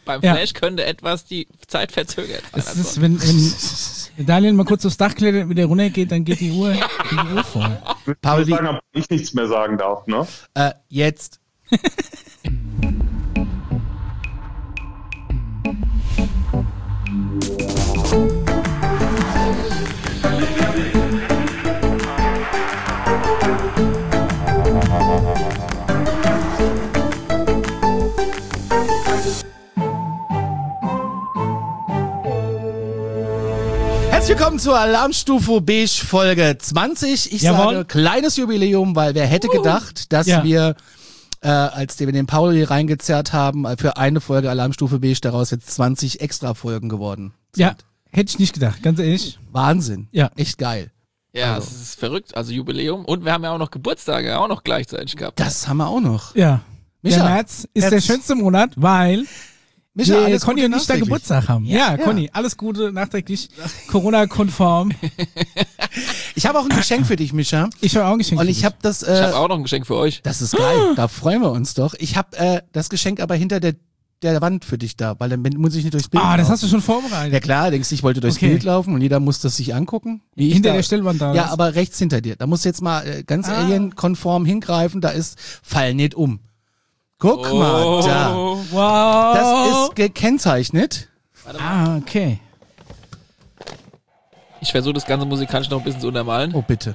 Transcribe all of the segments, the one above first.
Beim Flash könnte etwas die Zeit verzögert sein. Es ist, wenn Daniel mal kurz aufs Dach klettert und wieder runtergeht, dann geht die Uhr voll. Paul, sagen, ob ich nichts mehr sagen darf, ne? Jetzt. Herzlich willkommen zur Alarmstufe Beige Folge 20. Ich sage kleines Jubiläum, weil wer hätte gedacht, dass wir, als wir den Paul hier reingezerrt haben, für eine Folge Alarmstufe Beige daraus jetzt 20 extra Folgen geworden sind. Ja, hätte ich nicht gedacht, ganz ehrlich. Wahnsinn. Ja. Echt geil. Ja, also. Es ist verrückt, also Jubiläum. Und wir haben ja auch noch Geburtstage, auch noch gleichzeitig gehabt. Das haben wir auch noch. Ja. Micha, der März ist der schönste Monat, weil Micha, alles Conny und ich da Geburtstag haben. Ja, Conny, alles Gute, nachträglich, Corona-konform. Ich habe auch ein Geschenk für dich, Micha. Ich habe auch ein Geschenk und für ich dich. habe das. Ich habe auch noch ein Geschenk für euch. Das ist geil, da freuen wir uns doch. Ich habe das Geschenk aber hinter der Wand für dich da, weil dann muss ich nicht durchs Bild laufen. Das hast du schon vorbereitet. Ja klar, denkst du, ich wollte durchs Bild laufen und jeder muss das sich angucken. Wie hinter der Stellwand da. Ja, aber rechts hinter dir. Da musst du jetzt mal ganz alienkonform hingreifen, da ist Fall nicht um. Guck mal, da. Wow. Das ist gekennzeichnet. Okay. Ich versuche das Ganze musikalisch noch ein bisschen zu untermalen. Oh, bitte.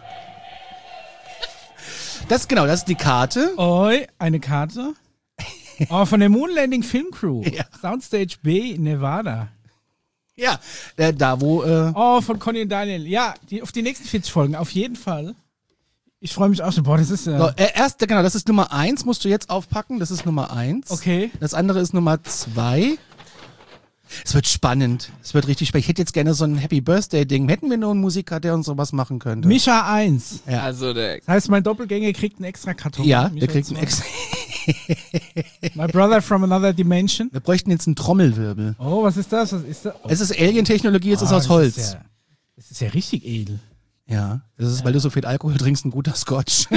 Das ist die Karte. Oi, eine Karte. Von der Moonlanding Film Crew. Ja. Soundstage B in Nevada. Ja, da wo... von Conny und Daniel. Ja, auf die nächsten 40 Folgen, auf jeden Fall. Ich freue mich auch schon. Boah, das ist... das ist Nummer 1, musst du jetzt aufpacken. Das ist Nummer 1. Okay. Das andere ist Nummer 2. Es wird spannend. Es wird richtig spannend. Ich hätte jetzt gerne so ein Happy Birthday-Ding. Hätten wir nur einen Musiker, der uns sowas machen könnte. Micha 1. Ja. Also das heißt, mein Doppelgänger kriegt einen extra Karton. Ja, Micha der kriegt einen extra... My brother from another dimension. Wir bräuchten jetzt einen Trommelwirbel. Oh, was ist das? Was ist das? Oh. Es ist Alien-Technologie, es ist aus Holz. Das ist ja richtig edel. Ja, das ist, weil du so viel Alkohol trinkst, ein guter Scotch.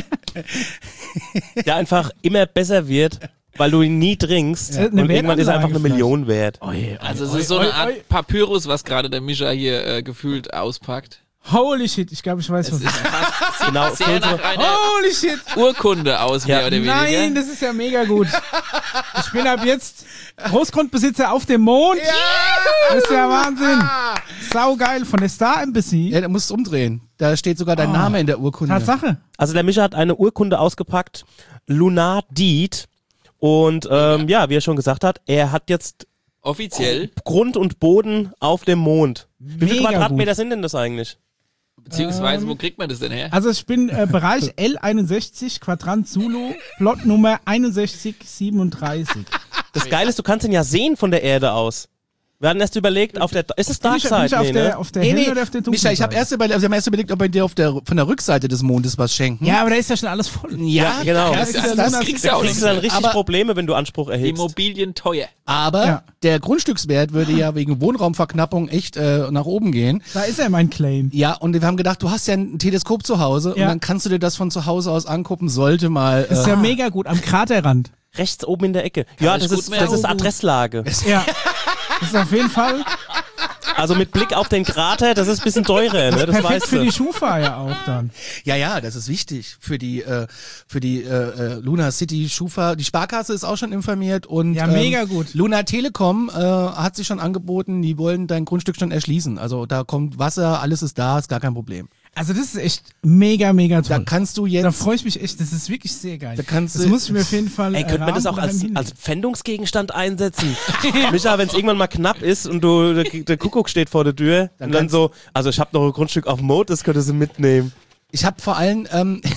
Der einfach immer besser wird, weil du ihn nie trinkst. Ja, und irgendwann ist er einfach eine Million wert. Also es ist so eine Art Papyrus, was gerade der Micha hier gefühlt auspackt. Holy shit, ich glaube, ich weiß, was es ist. Fast Genau, sehr nach einer Holy shit. Urkunde aus, mehr oder weniger. Nein, das ist ja mega gut. Ich bin ab jetzt Großgrundbesitzer auf dem Mond. Ja! Das ist ja Wahnsinn. Saugeil, von der Star Embassy. Ja, da musst du umdrehen. Da steht sogar dein Name in der Urkunde. Tatsache. Also der Micha hat eine Urkunde ausgepackt, Lunar Deed. Und wie er schon gesagt hat, er hat jetzt offiziell Grund und Boden auf dem Mond. Wie viele Mega Quadratmeter gut. sind denn das eigentlich? Beziehungsweise, wo kriegt man das denn her? Also ich bin Bereich L61, Quadrant Zulu, Plotnummer 6137. Das Geile ist, du kannst ihn ja sehen von der Erde aus. Wir hatten erst überlegt, ist es Bin ich Darkside? auf der hellen oder auf der dunklen Micha, ich habe Seite? wir haben erst überlegt, ob wir dir von der Rückseite des Mondes was schenken. Ja, aber da ist ja schon alles voll. Ja, genau. Das kriegst du auch Kriegst nicht. du dann richtig Aber- Probleme, wenn du Anspruch erhebst. Immobilien teuer. Aber der Grundstückswert würde ja wegen Wohnraumverknappung echt nach oben gehen. Da ist ja mein Claim. Ja, und wir haben gedacht, du hast ja ein Teleskop zu Hause und dann kannst du dir das von zu Hause aus angucken, sollte mal... Das ist ja mega gut, am Kraterrand. Rechts oben in der Ecke. Ja, ich das gut ist merken. Adresslage. Ja. Das ist auf jeden Fall Also mit Blick auf den Krater, das ist ein bisschen teurer, ne? Das perfekt weißt für du. die Schufa ja auch dann. Ja, das ist wichtig für die Lunar City Schufa. Die Sparkasse ist auch schon informiert und Ja, mega gut. Lunar Telekom hat sich schon angeboten, die wollen dein Grundstück schon erschließen. Also da kommt Wasser, alles ist da, ist gar kein Problem. Also das ist echt mega, mega Da toll. kannst du Da jetzt... freue ich mich echt, das ist wirklich sehr geil. Da kannst das du- muss ich mir auf jeden Fall Ey, könnte man das auch als Pfändungsgegenstand einsetzen? Micha, wenn es irgendwann mal knapp ist und der Kuckuck steht vor der Tür Dann und dann kannst- so, also ich habe noch ein Grundstück auf dem Mond, das könntest du mitnehmen. Ich habe vor allem...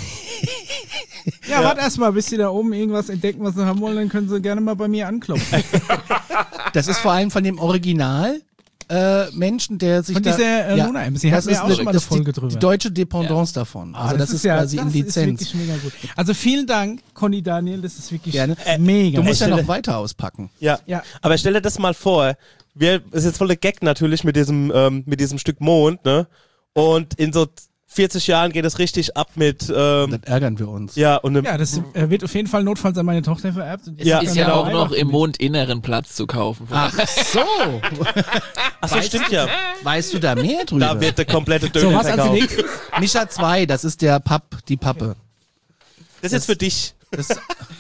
Ja, warte erst mal, bis sie da oben irgendwas entdecken, was sie haben wollen, dann können sie gerne mal bei mir anklopfen. das ist vor allem von dem Original... Menschen, der sich Von da... dieser Lunar Embassy, hatten wir auch schon mal eine Folge drüber. Die deutsche Dependance davon. Also das ist ja, quasi in das Lizenz. ist wirklich mega gut. Also vielen Dank, Conny Daniel, das ist wirklich Gerne. mega. Du musst ja Stelle- noch weiter auspacken. Ja. Ja. Aber stell dir das mal vor, das ist jetzt voll der Gag natürlich mit diesem Stück Mond, ne? Und in so 40 Jahren geht es richtig ab mit. Dann ärgern wir uns. Ja, und Ja, das wird auf jeden Fall notfalls an meine Tochter vererbt. Es ist ja auch noch im Mondinneren Platz zu kaufen. Ach so. Achso, stimmt ja. Weißt du da mehr drüber? Da wird der komplette Döner So, was als verkauft. nächstes? Mischa 2, das ist die Pappe. Das ist jetzt für dich. Das,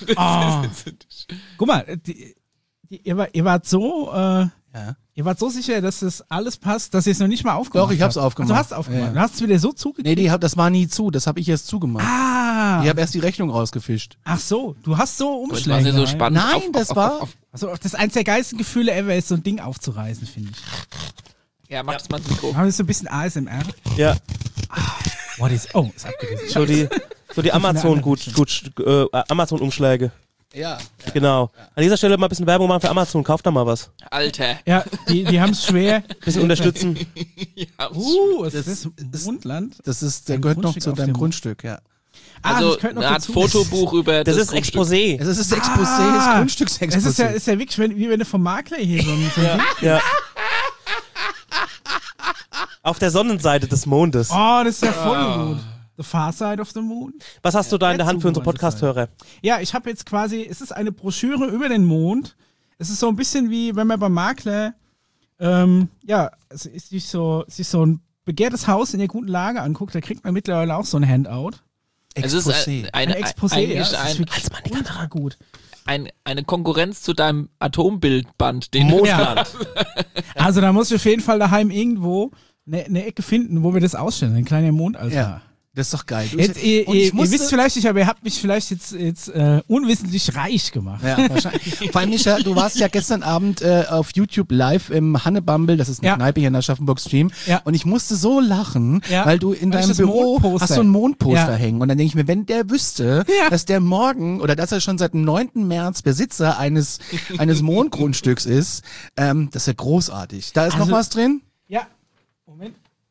Guck mal, ihr wart so, ja. ihr wart so sicher, dass das alles passt, dass ihr es noch nicht mal aufgemacht Doch, ich hab's habt. aufgemacht. Du hast aufgemacht. Ja. Du hast es wieder so zugekriegt. Nee, das war nie zu, das habe ich erst zugemacht. Ich habe erst die Rechnung rausgefischt. Ach so, du hast so Das war Umschläge. ja so spannend. Nein, das war... Also, das ist eins der geilsten Gefühle ever, ist so ein Ding aufzureißen, finde ich. Ja, mach's mal ins Mikro. Aber das ist so ein bisschen ASMR. Ja. What is... Oh, ist abgerissen. So die Amazon-Umschläge. Ja. Genau. An dieser Stelle mal ein bisschen Werbung machen für Amazon. Kauft da mal was. Alter. Ja, die haben es schwer. Bisschen unterstützen. Ja, Was ist das? Mondland? Der Ein gehört noch Grundstück zu auf deinem dem- Grundstück, ja. also das könnte noch eine Art dazu. Fotobuch über Das ist Grundstück. Exposé. Es ist das Exposé, das Es Grundstücksexposé. ist ja wirklich, wie wenn du vom Makler hier so ein Ding. Ja. Auf der Sonnenseite des Mondes. Oh, das ist ja voll gut. The Far Side of the Moon. Was hast du da in der Jetzt Hand für unsere so wollte es Podcast-Hörer? Ja, ich habe jetzt quasi, es ist eine Broschüre über den Mond. Es ist so ein bisschen wie, wenn man beim Makler, sich so ein begehrtes Haus in der guten Lage anguckt, da kriegt man mittlerweile auch so ein Handout. Es ist Exposé. Ein Exposé, eigentlich das ist wirklich die ultra gut. eine Konkurrenz zu deinem Atombildband, den Mondland. Also da muss ich auf jeden Fall daheim irgendwo eine Ecke finden, wo wir das ausstellen, ein kleiner Mondaltar. Ja, das ist doch geil. Jetzt, ihr Und ich musste- wisst vielleicht nicht, aber ihr habt mich vielleicht jetzt unwissentlich reich gemacht. Ja, wahrscheinlich. Vor allem, Micha, du warst ja gestern Abend auf YouTube live im Hannebumble, das ist eine Ja. Kneipe hier in Aschaffenburg Stream. Ja. Und ich musste so lachen, Ja. weil du in Weil ich deinem das Büro Mondposter- hast so ein Mondposter Ja. hängen. Und dann denke ich mir, wenn der wüsste, Ja. dass der morgen oder dass er schon seit dem 9. März Besitzer eines Mondgrundstücks ist, das ist ja großartig. Da ist noch Also- was drin? Ja. Moment.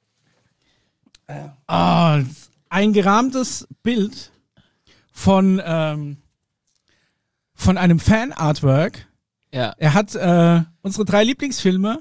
Ein gerahmtes Bild von einem Fan-Artwork. Ja. Er hat unsere 3 Lieblingsfilme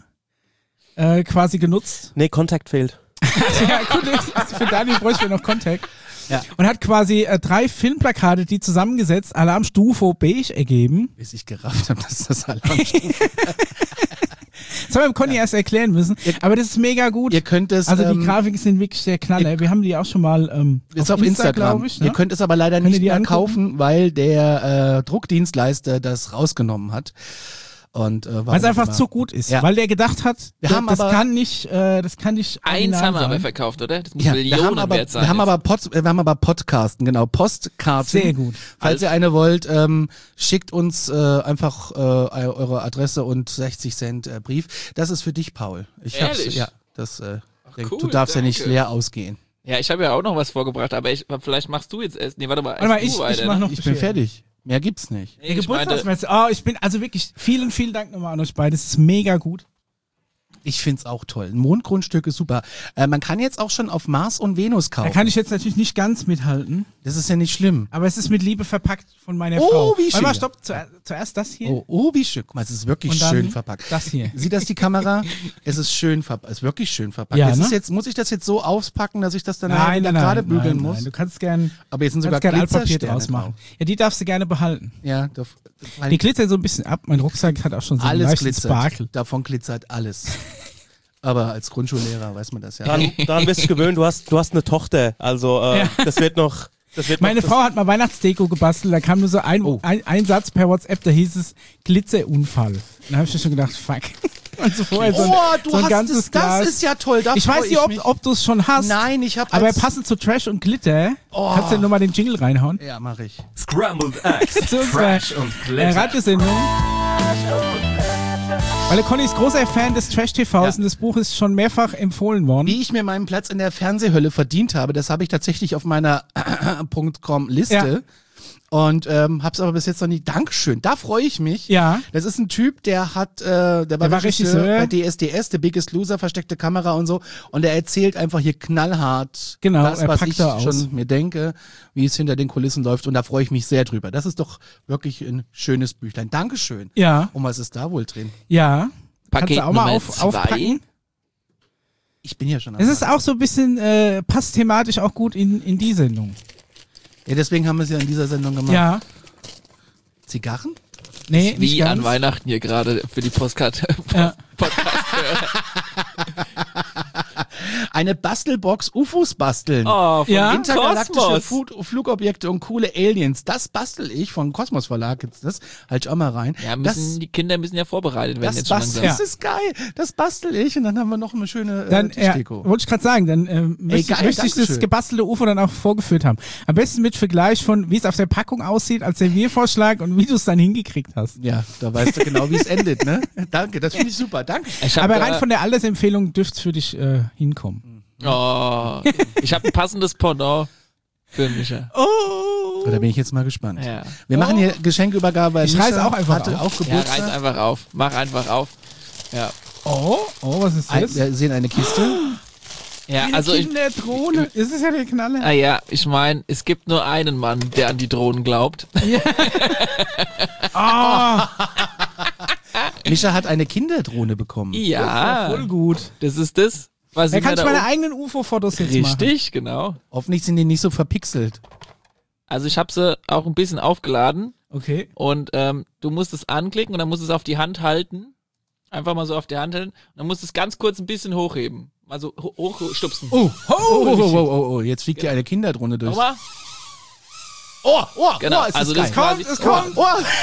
quasi genutzt. Nee, Kontakt fehlt. Ja, gut, für Daniel bräuchten wir noch Contact. Ja. Und hat quasi 3 Filmplakate, die zusammengesetzt Alarmstufe Beige ergeben. Bis ich gerafft habe, dass das Alarmstufe. Das haben wir dem Conny erst erklären müssen. Aber das ist mega gut. Ihr könnt es, Also die Grafiken sind wirklich der Knaller. Wir haben die auch schon mal ist auf Instagram. glaube ich. Ne? Ihr könnt es aber leider Könnt ihr nicht die mehr angucken? kaufen, weil der Druckdienstleister das rausgenommen hat. Und Weil es einfach zu gut ist. Ja. Weil der gedacht hat, Wir haben das aber- kann nicht Eins original haben wir aber sein. verkauft, oder? Das muss Ja, Millionen wert sein. wir haben aber Podcasten, genau, Postkarten. Sehr gut. Falls ihr eine wollt, schickt uns einfach eure Adresse und 60 Cent Brief. Das ist für dich, Paul. Ich hab's, Ehrlich? ja, das, cool, du darfst ja nicht danke. leer ausgehen. Ja, ich habe ja auch noch was vorgebracht, aber vielleicht machst du jetzt erst. Nee, warte mal. Warte mal, erst ich du weiter, mach ne? noch Ich bin fertig. Mehr gibt's nicht. Nee, Der ich meinte, Geburtstagsmesse. Ich bin also wirklich vielen Dank nochmal an euch beide. Das ist mega gut. Ich find's auch toll. Ein Mondgrundstück ist super. Man kann jetzt auch schon auf Mars und Venus Da kaufen. kann ich jetzt natürlich nicht ganz mithalten, Das ist ja nicht schlimm. aber es ist mit Liebe verpackt von meiner Oh, Frau. wie schön. Warte mal, stopp. Zuerst das hier Oh, wie schön. Guck mal, es ist wirklich und dann schön verpackt. das hier. Sieht das die Kamera? Es ist schön verpackt. Es ist wirklich schön verpackt. Ja, Es ist ne? jetzt, muss ich das jetzt so auspacken, dass ich das dann Nein, gerade bügeln muss? Du kannst gern Aber jetzt sind sogar Altpapier Glitzersterne draus machen. drauf. Ja, die darfst du gerne behalten. Ja, Die glitzert so ein bisschen ab. Mein Rucksack hat auch schon so einen alles leichten glitzert. Sparkle. Davon glitzert alles. Aber als Grundschullehrer weiß man das ja. Daran bist du gewöhnt, du hast eine Tochter. Also Ja. das wird noch. Meine Frau hat mal Weihnachtsdeko gebastelt, da kam nur so ein Satz per WhatsApp, da hieß es Glitzerunfall. Da habe ich mir schon gedacht, fuck. Und so vorher so ein ganzes Glas. Das ist ja toll. Da Ich freu weiß nicht, mich. ob du es schon hast. Nein, ich habe Aber passend zu Trash und Glitter, kannst du nur mal den Jingle reinhauen. Ja, mach ich. Scrambled Eggs, Zu unserer Trash und Glitter. Radiosendung. Weil der Conny ist großer Fan des Trash-TVs und das Buch ist schon mehrfach empfohlen worden. Wie ich mir meinen Platz in der Fernsehhölle verdient habe, das habe ich tatsächlich auf meiner .com-Liste. Ja. Und hab's aber bis jetzt noch nie. Dankeschön, da freue ich mich. Ja. Das ist ein Typ, der war Regisseur. bei DSDS, The Biggest Loser, versteckte Kamera und so. Und er erzählt einfach hier knallhart Genau, das, er was packt ich da aus. schon mir denke, wie es hinter den Kulissen läuft. Und da freue ich mich sehr drüber. Das ist doch wirklich ein schönes Büchlein. Dankeschön. Ja, Und was ist da wohl drin? ja. Paket Kannst du auch mal Nummer 2. aufpacken? Ich bin ja schon. Es ist auch so ein bisschen, passt thematisch auch gut in die Sendung. Ja, deswegen haben wir es ja in dieser Sendung gemacht. Ja. Zigarren? Nee, Wie nicht ganz. an Weihnachten hier gerade für die Podcast. Eine Bastelbox UFOs basteln. Oh, von Ja? Intergalaktische Kosmos. Flugobjekte und coole Aliens. Das bastel ich von Kosmos Verlag. Gibt's das? Halt ich auch mal rein. Ja, das, die Kinder müssen ja vorbereitet werden das jetzt schon bastel, langsam. das ist geil. Das bastel ich und dann haben wir noch eine schöne Dann, Tischdeko. wollte ich gerade sagen, dann möchte geil, ich das Dankeschön. gebastelte UFO dann auch vorgeführt haben. Am besten mit Vergleich von, wie es auf der Packung aussieht, als Serviervorschlag und wie du es dann hingekriegt hast. Ja, da weißt du genau, wie es endet, ne? Danke, das finde ich super. Danke. Ich hab, Aber rein von der Altersempfehlung dürfte es für dich hinkommen. ich habe ein passendes Pendant für Micha. Da bin ich jetzt mal gespannt. Ja. Wir machen hier Geschenkübergabe. Weil Ich reiß Micha auch einfach hatte auf. auch Ja, Geburtstag. reiß einfach auf. Mach einfach auf. Ja. Oh, was ist das? Wir sehen eine Kiste. Ja, Eine also ich, Kinderdrohne. Ist es ja der Knaller? ja, ich meine, es gibt nur einen Mann, der an die Drohnen glaubt. Micha hat eine Kinderdrohne bekommen. Ja, Voll gut. das ist das, was Da ich kann mir ich da meine eigenen UFO-Fotos jetzt machen. Richtig, genau. Hoffentlich sind die nicht so verpixelt. Also ich habe sie auch ein bisschen aufgeladen Okay. und du musst es anklicken und dann musst du es auf die Hand halten. Einfach mal so auf die Hand halten und dann musst du es ganz kurz ein bisschen hochheben. Also hochstupsen. Oh, jetzt fliegt hier eine Kinderdrohne durch. Nochmal? Genau, Genau, ist das also das geil. quasi, Es kommt.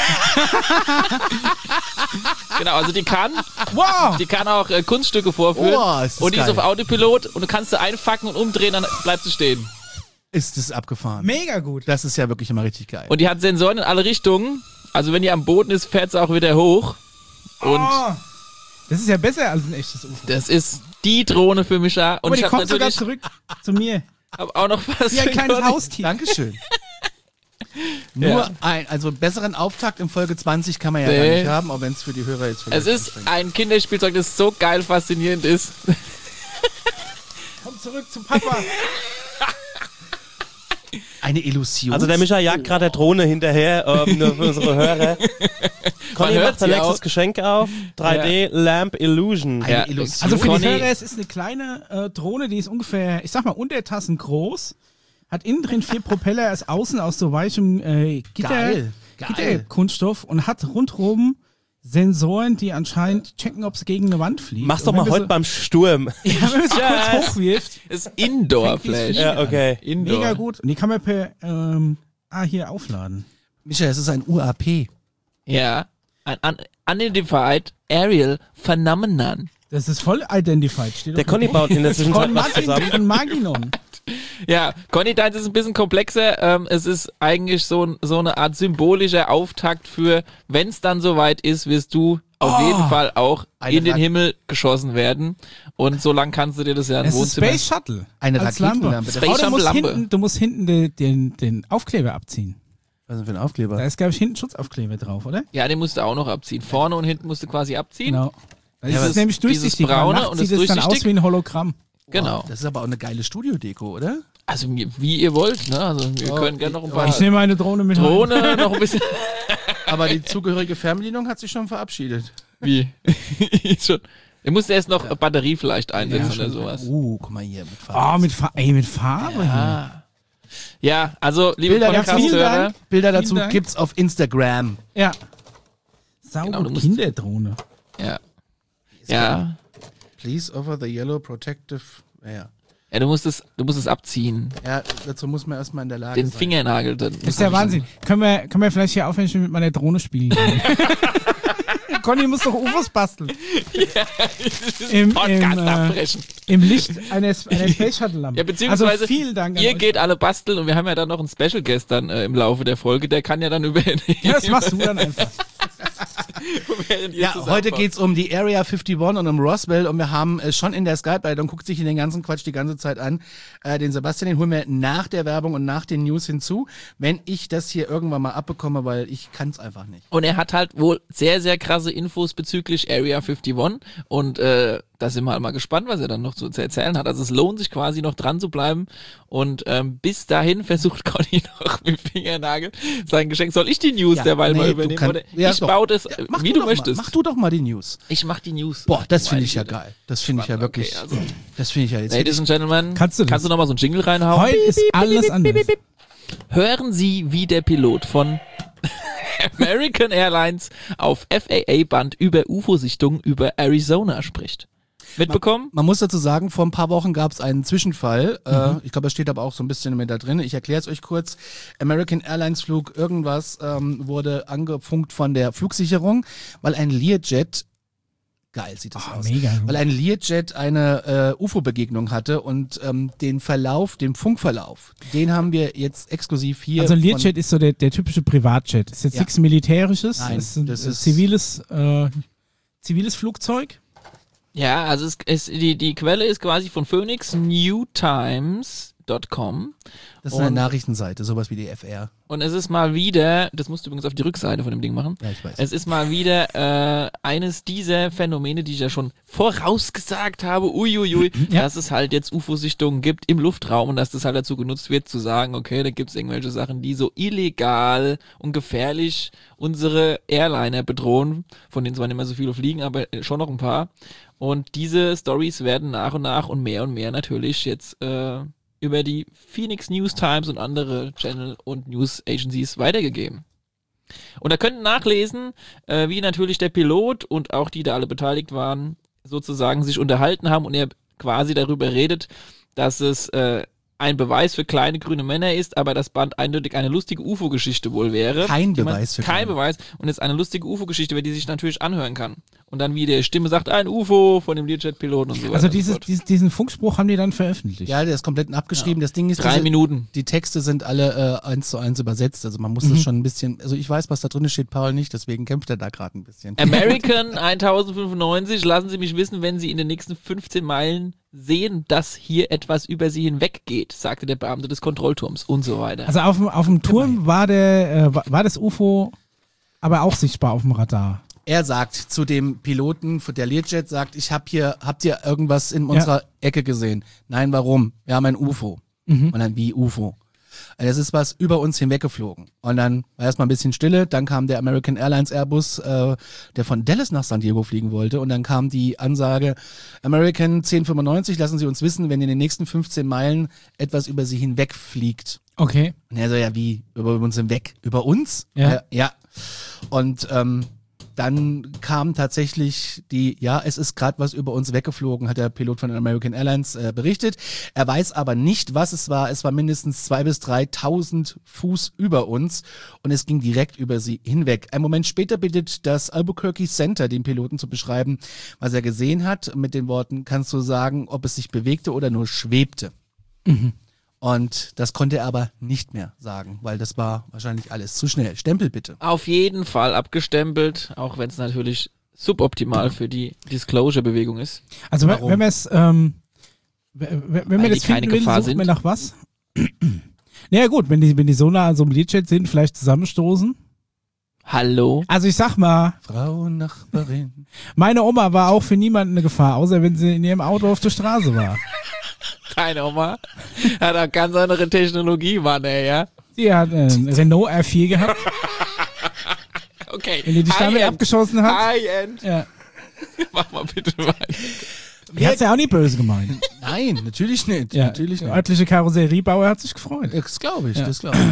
genau, also die kann Wow. auch Kunststücke vorführen ist das und die ist geil. auf Autopilot und du kannst sie einfacken und umdrehen, dann bleibt sie stehen. Ist das abgefahren. Mega gut. Das ist ja wirklich immer richtig geil. Und die hat Sensoren in alle Richtungen. Also wenn die am Boden ist, fährt sie auch wieder hoch. Und Das ist ja besser als ein echtes UFO. das ist die Drohne für Micha. Und Aber ich die habe kommt sogar natürlich zurück zu mir. hab auch noch was Wie ein für kleines Conny. Haustier. Dankeschön. Nur also besseren Auftakt in Folge 20 kann man ja Nee. gar nicht haben, auch wenn es für die Hörer jetzt Es ist ein Kinderspielzeug, das so geil faszinierend ist. Komm zurück zu Papa. eine Illusion. Also der Micha jagt gerade der Drohne hinterher, nur für unsere Hörer. Conny hört macht sein sie nächstes auch. Geschenk auf. 3D Lamp Illusion. eine Ja. Illusion. Also für die Conny- Hörer, es ist eine kleine Drohne, die ist ungefähr, ich sag mal, Untertassen groß. Hat innen drin 4 Propeller, ist außen aus so weichem Geil. Gitterkunststoff und hat rundherum Sensoren, die anscheinend checken, ob es gegen eine Wand fliegt. Mach's doch Und mal wenn heute du beim Sturm. so, ja, wenn man es kurz hochwirft, Das ist Indoor-Flash. Ja, okay. Indoor. mega gut. Und die kann man per hier aufladen. Micha, es ist ein UAP. Ja. Ein Unidentified Aerial Phenomenon. Das ist voll identified. Steht Der doch Conny da. baut in der Zwischenzeit Von was Martin, zusammen. von Maginon. Ja, Conny, deins ist ein bisschen komplexer. Es ist eigentlich so eine Art symbolischer Auftakt für, wenn es dann soweit ist, wirst du auf jeden Fall auch Eine in den Rak- Himmel geschossen werden. Und so lang kannst du dir das ja im Es ist Wohnzimmer... Space Shuttle. Eine als Raketenlampe. Lampe. Space Oh, du musst Shuttle-Lampe. hinten, du musst hinten den Aufkleber abziehen. Was ist denn für ein Aufkleber? Da ist, glaube ich, hinten Schutzaufkleber drauf, oder? Ja, den musst du auch noch abziehen. Vorne und hinten musst du quasi abziehen. Genau. Das Ja, ist das- nämlich dieses durchsichtig. Braune Nachts und sieht das es dann aus durchsichtig. wie ein Hologramm. Genau. Das ist aber auch eine geile Studio-Deko, oder? Also wie ihr wollt, ne? Also wir können gerne noch ein paar Ich nehme eine Drohne mit. Drohne, noch ein bisschen... Aber die zugehörige Fernbedienung hat sich schon verabschiedet. Wie? Schon. Ihr müsst erst noch Batterie vielleicht einsetzen oder sowas. Guck mal hier mit Farbe. Mit Farbe. hier. Ja, also liebe Bilder dazu, Podcast-Hörer, Bilder dazu Dank. gibt's auf Instagram. Ja. Saubere Genau, du musst- Kinderdrohne. ja. Ja. Please offer the yellow protective. Ja. Ja, du musst es abziehen. Ja, dazu muss man erstmal in der Lage Den sein. Fingernagel dann. Das ist ja Wahnsinn. Können wir vielleicht hier aufhören, wenn ich mit meiner Drohne spielen kann? Conny muss doch UFOs basteln. Podcast abbrechen. Im Licht einer Space Shuttle Lampe. Ja, beziehungsweise also vielen Dank an ihr euch. geht alle basteln und wir haben ja dann noch einen Special Guest dann im Laufe der Folge, der kann ja dann übernehmen. Ja, das machst du dann einfach. während ihr Ja, zusammen heute baut. geht's um die Area 51 und um Roswell und wir haben schon in der Skype-Leitung, guckt sich den ganzen Quatsch die ganze Zeit an, den Sebastian, den holen wir nach der Werbung und nach den News hinzu, wenn ich das hier irgendwann mal abbekomme, weil ich kann's einfach nicht. Und er hat halt wohl sehr, sehr krasse Infos bezüglich Area 51 und da sind wir halt mal gespannt, was er dann noch zu erzählen hat. Also es lohnt sich quasi noch dran zu bleiben und bis dahin versucht Conny noch mit Fingernagel sein Geschenk. Soll ich die News derweil mal übernehmen? Oder ich baue das, wie du möchtest. Mach du doch mal die News. Ich mach die News. Boah, das finde ich ja geil. Das finde ich ja wirklich, okay, also, das finde ich ja jetzt. Ladies and Gentlemen, kannst du noch mal so einen Jingle reinhauen? Heute ist alles anders. Hören Sie, wie der Pilot von American Airlines auf FAA-Band über UFO-Sichtungen über Arizona spricht. Mitbekommen? Man muss dazu sagen, vor ein paar Wochen gab es einen Zwischenfall. Ich glaube, das steht aber auch so ein bisschen mit da drin. Ich erkläre es euch kurz. American Airlines Flug irgendwas wurde angefunkt von der Flugsicherung, weil ein Learjet, geil sieht das aus, mega. weil ein Learjet eine UFO-Begegnung hatte und den Funkverlauf, den haben wir jetzt exklusiv hier. Also ein Learjet ist so der typische Privatjet. Ist jetzt nichts Militärisches, Nein, das ist ziviles Flugzeug. Ja, also die Quelle ist quasi von phoenixnewtimes.com. Das ist eine Nachrichtenseite, sowas wie die FR. Und es ist mal wieder, das musst du übrigens auf die Rückseite von dem Ding machen. Ja, ich weiß. Es ist mal wieder eines dieser Phänomene, die ich ja schon vorausgesagt habe, dass es halt jetzt UFO-Sichtungen gibt im Luftraum und dass das halt dazu genutzt wird, zu sagen, okay, da gibt es irgendwelche Sachen, die so illegal und gefährlich unsere Airliner bedrohen, von denen zwar nicht mehr so viele fliegen, aber schon noch ein paar. Und diese Stories werden nach und nach und mehr natürlich jetzt über die Phoenix News Times und andere Channel und News Agencies weitergegeben. Und da könnt ihr nachlesen, wie natürlich der Pilot und auch die da alle beteiligt waren, sozusagen sich unterhalten haben und er quasi darüber redet, dass es ein Beweis für kleine grüne Männer ist, aber das Band eindeutig eine lustige UFO-Geschichte wohl wäre. Kein Beweis für Kein Beweis. Und es ist eine lustige UFO-Geschichte, über die sich natürlich anhören kann. Und dann wie die Stimme sagt, ein UFO von dem Learjet-Piloten und so weiter. Also diesen Funkspruch haben die dann veröffentlicht? Ja, der ist komplett abgeschrieben. Ja. Das Ding ist, 3 Minuten. Die Texte sind alle 1:1 übersetzt. Also man muss das schon ein bisschen, also ich weiß, was da drin steht, Paul nicht, deswegen kämpft er da gerade ein bisschen. American 1095, lassen Sie mich wissen, wenn Sie in den nächsten 15 Meilen sehen, dass hier etwas über Sie hinweggeht, sagte der Beamte des Kontrollturms und so weiter. Also auf dem Turm war das UFO aber auch sichtbar auf dem Radar. Er sagt zu dem Piloten, der Learjet sagt, habt ihr irgendwas in unserer Ecke gesehen? Nein, warum? Wir haben ein UFO. Und dann, wie UFO? Das ist was über uns hinweggeflogen. Und dann war erstmal ein bisschen Stille, dann kam der American Airlines Airbus, der von Dallas nach San Diego fliegen wollte, und dann kam die Ansage, American 1095, lassen Sie uns wissen, wenn in den nächsten 15 Meilen etwas über Sie hinwegfliegt. Okay. Und er so, ja, wie? Über uns hinweg? Über uns? Ja. Ja. Und dann kam tatsächlich es ist gerade was über uns weggeflogen, hat der Pilot von American Airlines berichtet. Er weiß aber nicht, was es war. Es war mindestens 2.000 bis 3.000 Fuß über uns und es ging direkt über sie hinweg. Ein Moment später bittet das Albuquerque Center den Piloten zu beschreiben, was er gesehen hat. Mit den Worten, kannst du sagen, ob es sich bewegte oder nur schwebte. Und das konnte er aber nicht mehr sagen, weil das war wahrscheinlich alles zu schnell. Stempel bitte. Auf jeden Fall abgestempelt, auch wenn es natürlich suboptimal für die Disclosure-Bewegung ist. Also wenn wir es, wenn wir das finden will, suchen wir nach was? Naja gut, wenn die so nah an so einem Learjet sind, vielleicht zusammenstoßen. Hallo? Also ich sag mal, Frau Nachbarin. Meine Oma war auch für niemanden eine Gefahr, außer wenn sie in ihrem Auto auf der Straße war. Deine Oma hat auch ganz andere Technologie, Mann, ey, ja? Sie hat einen Renault R4 gehabt. Okay. Wenn die damit abgeschossen hat. High-End. Ja. Mach mal bitte weiter. Die hat's ja auch nicht böse gemeint. Nein, natürlich nicht. Ja. Natürlich nicht. Der örtliche Karosseriebauer hat sich gefreut. Das glaube ich, das glaube ich.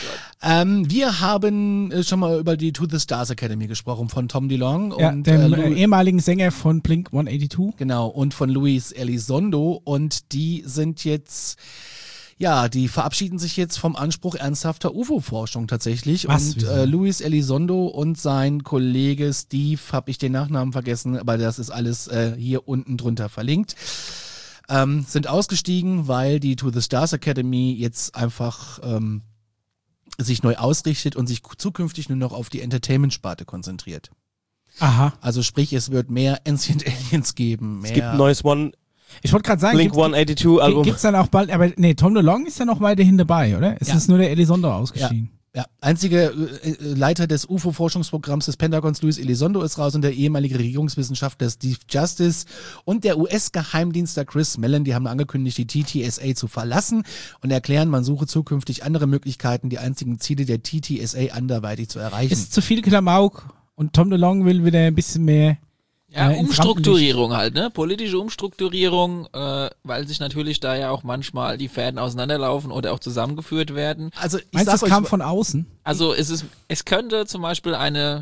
Wir haben schon mal über die To the Stars Academy gesprochen von Tom DeLonge und dem ehemaligen Sänger von Blink 182. Genau, und von Luis Elizondo, und die sind jetzt, die verabschieden sich jetzt vom Anspruch ernsthafter UFO-Forschung tatsächlich. Was? Und Luis Elizondo und sein Kollege Steve, habe ich den Nachnamen vergessen, aber das ist alles hier unten drunter verlinkt, sind ausgestiegen, weil die To the Stars Academy jetzt einfach sich neu ausrichtet und sich zukünftig nur noch auf die Entertainment-Sparte konzentriert. Aha. Also sprich, es wird mehr Ancient Aliens geben. Mehr Es gibt ein neues Ich wollte gerade sagen, Blink 182 Album. Gibt's dann auch bald, aber nee, Tom DeLonge ist ja noch weiterhin dabei, oder? Es ist nur der Elizondo ausgeschieden. Ja, einziger Leiter des UFO-Forschungsprogramms des Pentagons, Luis Elizondo, ist raus und der ehemalige Regierungswissenschaftler Steve Justice und der US-Geheimdienstler Chris Mellon, die haben angekündigt, die TTSA zu verlassen und erklären, man suche zukünftig andere Möglichkeiten, die einzigen Ziele der TTSA anderweitig zu erreichen. Ist zu viel Klamauk und Tom DeLonge will wieder ein bisschen mehr. Ja, Umstrukturierung halt, ne? Politische Umstrukturierung, weil sich natürlich da ja auch manchmal die Fäden auseinanderlaufen oder auch zusammengeführt werden. Also meinst du, das kam von außen? Also es könnte zum Beispiel eine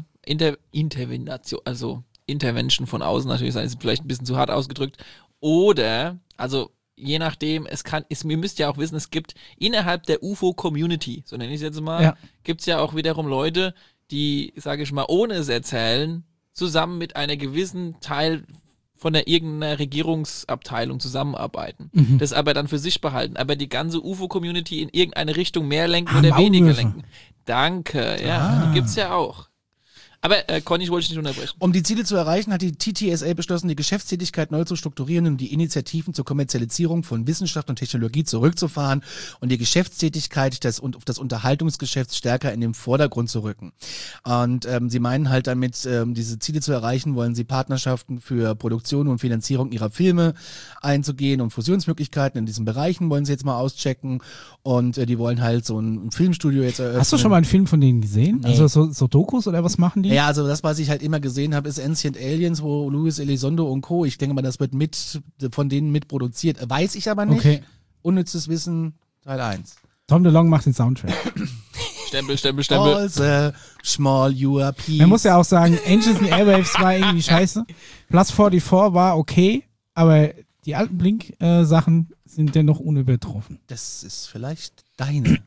Intervention von außen natürlich sein, ist vielleicht ein bisschen zu hart ausgedrückt. Oder, also je nachdem, ihr müsst ja auch wissen, es gibt innerhalb der UFO-Community, so nenne ich es jetzt mal, gibt's ja auch wiederum Leute, die, sage ich mal, ohne es erzählen, zusammen mit einer gewissen Teil von irgendeiner Regierungsabteilung zusammenarbeiten. Das aber dann für sich behalten. Aber die ganze UFO-Community in irgendeine Richtung mehr lenken oder weniger lenken. Danke, ja, die gibt's ja auch. Aber Conny, ich wollte dich nicht unterbrechen. Um die Ziele zu erreichen, hat die TTSA beschlossen, die Geschäftstätigkeit neu zu strukturieren und die Initiativen zur Kommerzialisierung von Wissenschaft und Technologie zurückzufahren und die Geschäftstätigkeit des Unterhaltungsgeschäfts stärker in den Vordergrund zu rücken. Und sie meinen halt damit, diese Ziele zu erreichen, wollen sie Partnerschaften für Produktion und Finanzierung ihrer Filme einzugehen und Fusionsmöglichkeiten in diesen Bereichen wollen sie jetzt mal auschecken und die wollen halt so ein Filmstudio jetzt eröffnen. Hast du schon mal einen Film von denen gesehen? Nee. Also so Dokus oder was machen die? Ja, also das, was ich halt immer gesehen habe, ist Ancient Aliens, wo Luis Elizondo und Co. Ich denke mal, das wird von denen mitproduziert. Weiß ich aber nicht. Okay. Unnützes Wissen, Teil 1. Tom DeLonge macht den Soundtrack. Stempel. All the small UAPs. Man muss ja auch sagen, Angels and Airwaves war irgendwie scheiße. Plus 44 war okay, aber die alten Blink-Sachen sind dennoch unübertroffen. Das ist vielleicht deine.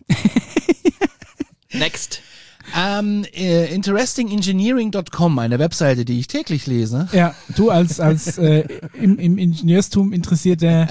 Next. Interestingengineering.com, eine Webseite, die ich täglich lese. Ja, du als im Ingenieurstum interessierter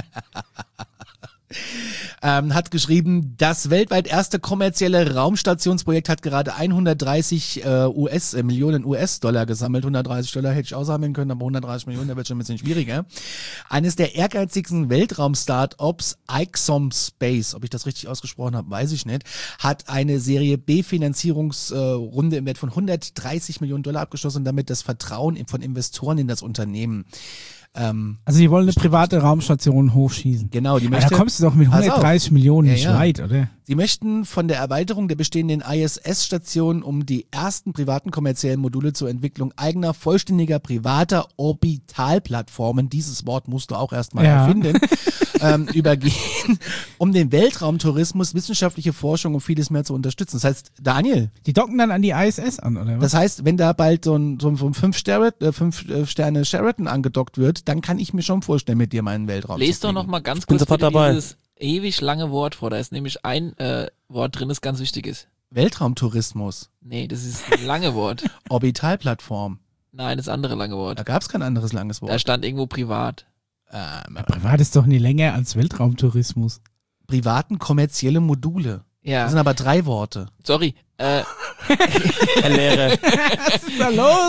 hat geschrieben, das weltweit erste kommerzielle Raumstationsprojekt hat gerade 130 Millionen US-Dollar gesammelt. 130 Dollar hätte ich aussammeln können, aber 130 Millionen, da wird schon ein bisschen schwieriger. Eines der ehrgeizigsten Weltraum-Startups, Ixom Space, ob ich das richtig ausgesprochen habe, weiß ich nicht, hat eine Serie B-Finanzierungsrunde im Wert von 130 Millionen Dollar abgeschlossen und damit das Vertrauen von Investoren in das Unternehmen. Also die wollen eine private Raumstation hochschießen. Genau, da kommst du doch mit 130 Millionen nicht weit, oder? Sie möchten von der Erweiterung der bestehenden ISS-Station um die ersten privaten kommerziellen Module zur Entwicklung eigener, vollständiger, privater Orbitalplattformen, dieses Wort musst du auch erstmal erfinden, übergehen, um den Weltraumtourismus, wissenschaftliche Forschung und vieles mehr zu unterstützen. Das heißt, Daniel. Die docken dann an die ISS an, oder was? Das heißt, wenn da bald so ein 5-Sterne Sheraton angedockt wird, dann kann ich mir schon vorstellen, mit dir meinen Weltraum Lest doch noch mal ganz kurz dieses ewig lange Wort vor. Da ist nämlich ein Wort drin, das ganz wichtig ist. Weltraumtourismus. Nee, das ist ein lange Wort. Orbitalplattform. Nein, das andere lange Wort. Da gab es kein anderes langes Wort. Da stand irgendwo privat. Privat ist doch nie länger als Weltraumtourismus. Privaten kommerzielle Module. Ja. Das sind aber 3 Worte. Sorry. Herr Lehrer. Was ist da los?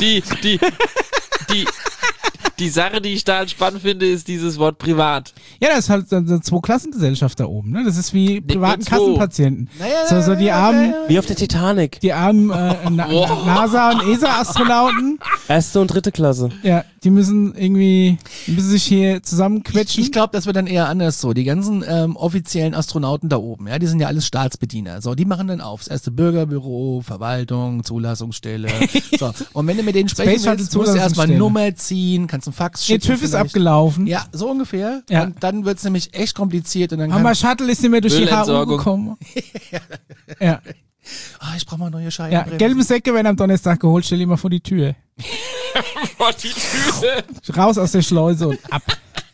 Die Sache, die ich da halt spannend finde, ist dieses Wort privat. Ja, das ist halt eine Zwei-Klassengesellschaft da oben, ne? Das ist wie privaten Kassenpatienten. So die armen... Wie auf der Titanic. Die armen NASA- und ESA-Astronauten. 1. und 3. Klasse. Ja, die müssen sich hier zusammenquetschen. Ich glaube, das wird dann eher anders so. Die ganzen offiziellen Astronauten da oben, ja, die sind ja alles Staatsbediener. So, die machen dann auf. Das erste Bürgerbüro, Verwaltung, Zulassungsstelle. So. Und wenn du mit denen sprechen willst, musst du erstmal eine Nummer ziehen, kannst einen Fax schicken. Der TÜV ist abgelaufen. Ja, so ungefähr. Ja. Und dann wird's nämlich echt kompliziert. Und dann Aber Shuttle ist nicht mehr durch die HU gekommen. Ja. Ich brauche mal neue Scheiben. Ja, gelbe Säcke werden am Donnerstag geholt, stell die mal vor die Tür. Vor die Tür? Raus aus der Schleuse und ab.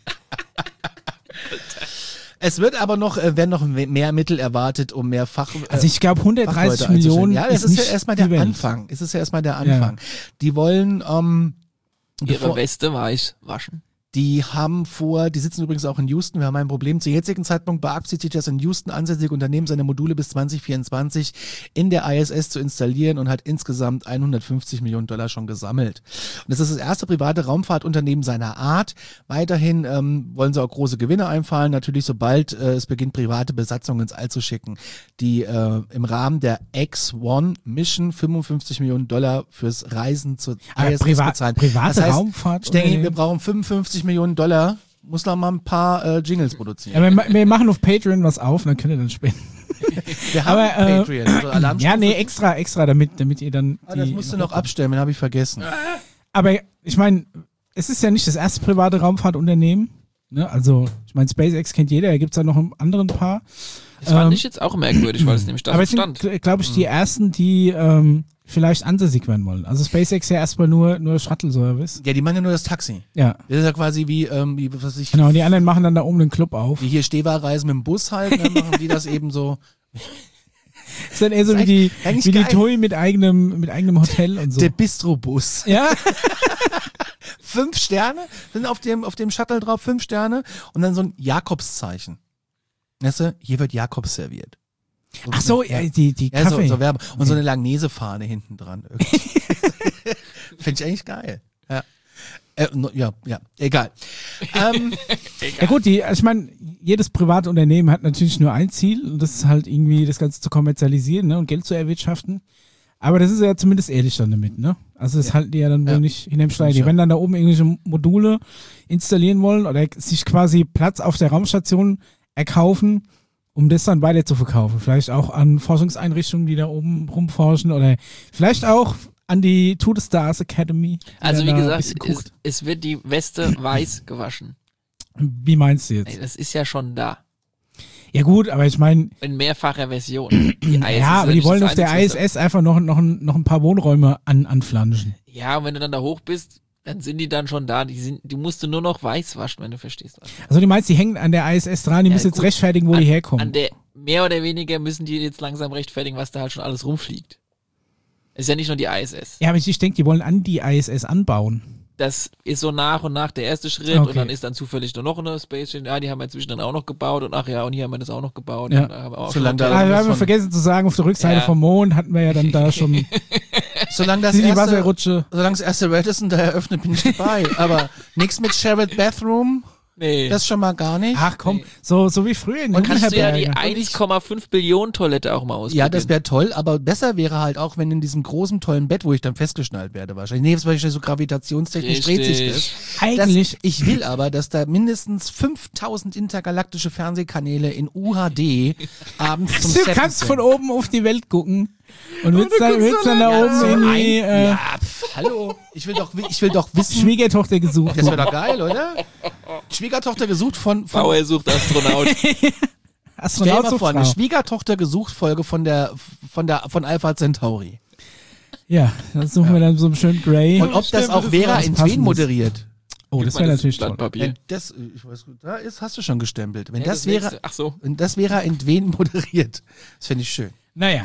Es wird aber werden noch mehr Mittel erwartet, um mehr also ich glaube 130 Millionen. Ja, es ist ja erstmal der Anfang. Es ist ja erstmal der Anfang. Die wollen ihre Weste weiß waschen. Die sitzen übrigens auch in Houston, wir haben ein Problem. Zum jetzigen Zeitpunkt beabsichtigt das in Houston ansässige Unternehmen, seine Module bis 2024 in der ISS zu installieren und hat insgesamt $150 Millionen schon gesammelt. Und das ist das erste private Raumfahrtunternehmen seiner Art. Weiterhin wollen sie auch große Gewinne einfahren, natürlich sobald es beginnt, private Besatzungen ins All zu schicken, die im Rahmen der X-1 Mission $55 Millionen fürs Reisen zur ISS bezahlen. Private das heißt, Raumfahrt? Wir brauchen $55 Millionen, muss noch mal ein paar Jingles produzieren. Ja, wir machen auf Patreon was auf, dann könnt ihr dann spenden. Wir haben Patreon. Also ja, nee, extra, damit ihr dann. Das musst du noch abstellen, den habe ich vergessen. Aber ich meine, es ist ja nicht das erste private Raumfahrtunternehmen. Ne? Also, ich meine, SpaceX kennt jeder, da gibt es ja noch ein anderen Paar. Das fand ich jetzt auch merkwürdig, weil es nämlich da stand. Aber es sind, glaube ich, die ersten, die vielleicht ansässig werden wollen. Also SpaceX ja erstmal nur Shuttle-Service. Ja, die machen ja nur das Taxi. Ja. Das ist ja quasi wie was weiß ich. Genau, und die anderen machen dann da oben den Club auf. Wie hier Stehwahlreisen mit dem Bus halt, dann machen die das eben so. Das ist dann eher so wie die TUI mit eigenem Hotel und so. Der Bistro-Bus. Ja. 5 Sterne sind auf dem Shuttle drauf, 5 Sterne und dann so ein Jakobszeichen. Weißt du, hier wird Jakobs serviert. Ach so, ja, die Kaffee. So Werbung. Und so eine Langnese-Fahne hinten dran. Finde ich eigentlich geil. Ja. Egal. Ja gut, ich meine, jedes private Unternehmen hat natürlich nur ein Ziel und das ist halt irgendwie das Ganze zu kommerzialisieren, ne, und Geld zu erwirtschaften. Aber das ist ja zumindest ehrlich dann damit, ne? Also das halten die ja dann wohl nicht in dem Stein. Die werden dann da oben irgendwelche Module installieren wollen oder sich quasi Platz auf der Raumstation erkaufen, um das dann weiter zu verkaufen. Vielleicht auch an Forschungseinrichtungen, die da oben rumforschen oder vielleicht auch an die To the Stars Academy. Also wie gesagt, es wird die Weste weiß gewaschen. Wie meinst du jetzt? Das ist ja schon da. Ja gut, aber ich meine... In mehrfacher Version. Ja, aber die wollen auf der ISS einfach noch ein paar Wohnräume anflanschen. Ja, und wenn du dann da hoch bist, dann sind die dann schon da. Die musst du nur noch weiß waschen, wenn du verstehst. Also du meinst, die hängen an der ISS dran, die müssen jetzt rechtfertigen, wo die herkommen. Mehr oder weniger müssen die jetzt langsam rechtfertigen, was da halt schon alles rumfliegt. Ist ja nicht nur die ISS. Ja, aber ich denke, die wollen an die ISS anbauen. Das ist so nach und nach der erste Schritt und dann ist dann zufällig noch eine Space Station. Ja, die haben wir inzwischen dann auch noch gebaut und und hier haben wir das auch noch gebaut. Ja. Und da haben wir auch wir haben vergessen zu sagen, auf der Rückseite vom Mond hatten wir ja dann da schon solange das erste Radisson da eröffnet, bin ich dabei. Aber nichts mit Shared Bathroom. Nee. Das schon mal gar nicht. Ach komm, so wie früher in und kannst du ja die 1,5 Billionen Toilette auch mal ausprobieren. Ja, das wäre toll, aber besser wäre halt auch, wenn in diesem großen, tollen Bett, wo ich dann festgeschnallt werde wahrscheinlich. Nee, das war so gravitationstechnisch dreht sich das. Eigentlich. Ich will aber, dass da mindestens 5000 intergalaktische Fernsehkanäle in UHD abends zum Seppen Du kannst von oben auf die Welt gucken. Und willst dann da oben irgendwie... hallo, ich will doch wissen... Schwiegertochter gesucht. Das wäre doch geil, oder? Schwiegertochter gesucht von Bauer sucht Astronaut. Stell dir mal vor, eine Schwiegertochter gesucht Folge von Alpha Centauri. Ja, das suchen wir dann so einen schönen Grey. Und ob das auch Vera in Tween moderiert. Oh, das wäre natürlich toll. Hast du schon gestempelt. Wenn das Vera in Tween moderiert, das fände ich schön. Naja.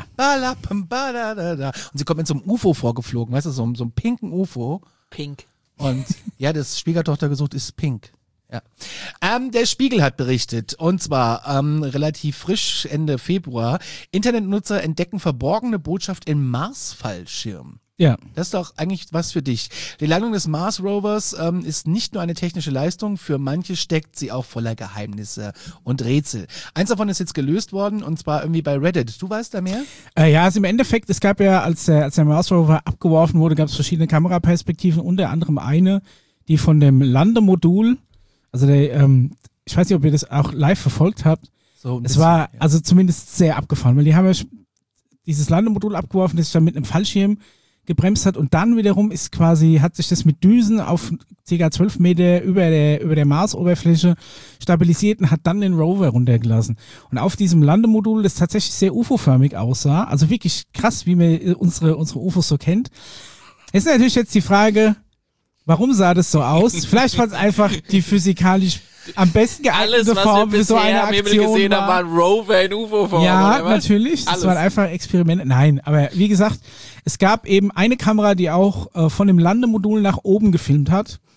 Und sie kommt mit so einem UFO vorgeflogen, weißt du, so einem pinken UFO. Pink. Und ja, das Schwiegertochter gesucht ist pink. Ja. Der Spiegel hat berichtet, und zwar relativ frisch, Ende Februar, Internetnutzer entdecken verborgene Botschaft in Mars-Fallschirm. Ja. Das ist doch eigentlich was für dich. Die Landung des Mars-Rovers ist nicht nur eine technische Leistung, für manche steckt sie auch voller Geheimnisse und Rätsel. Eins davon ist jetzt gelöst worden, und zwar irgendwie bei Reddit. Du weißt da mehr? Ja, also im Endeffekt, es gab ja, als der Mars-Rover abgeworfen wurde, gab es verschiedene Kameraperspektiven, unter anderem eine, die von dem Landemodul, also ich weiß nicht, ob ihr das auch live verfolgt habt, so es war also zumindest sehr abgefahren, weil die haben ja dieses Landemodul abgeworfen, das sich dann mit einem Fallschirm gebremst hat, und dann wiederum hat sich das mit Düsen auf ca. 12 Meter über der Marsoberfläche stabilisiert und hat dann den Rover runtergelassen. Und auf diesem Landemodul, das tatsächlich sehr UFO-förmig aussah, also wirklich krass, wie man unsere UFOs so kennt, ist natürlich jetzt die Frage, warum sah das so aus? Vielleicht war es einfach die physikalisch am besten geeignete Form für so eine Aktion gesehen haben, war ein Rover in UFO-Form. Ja, natürlich. Das waren einfach Experimente. Nein, aber wie gesagt, es gab eben eine Kamera, die auch von dem Landemodul nach oben gefilmt hat.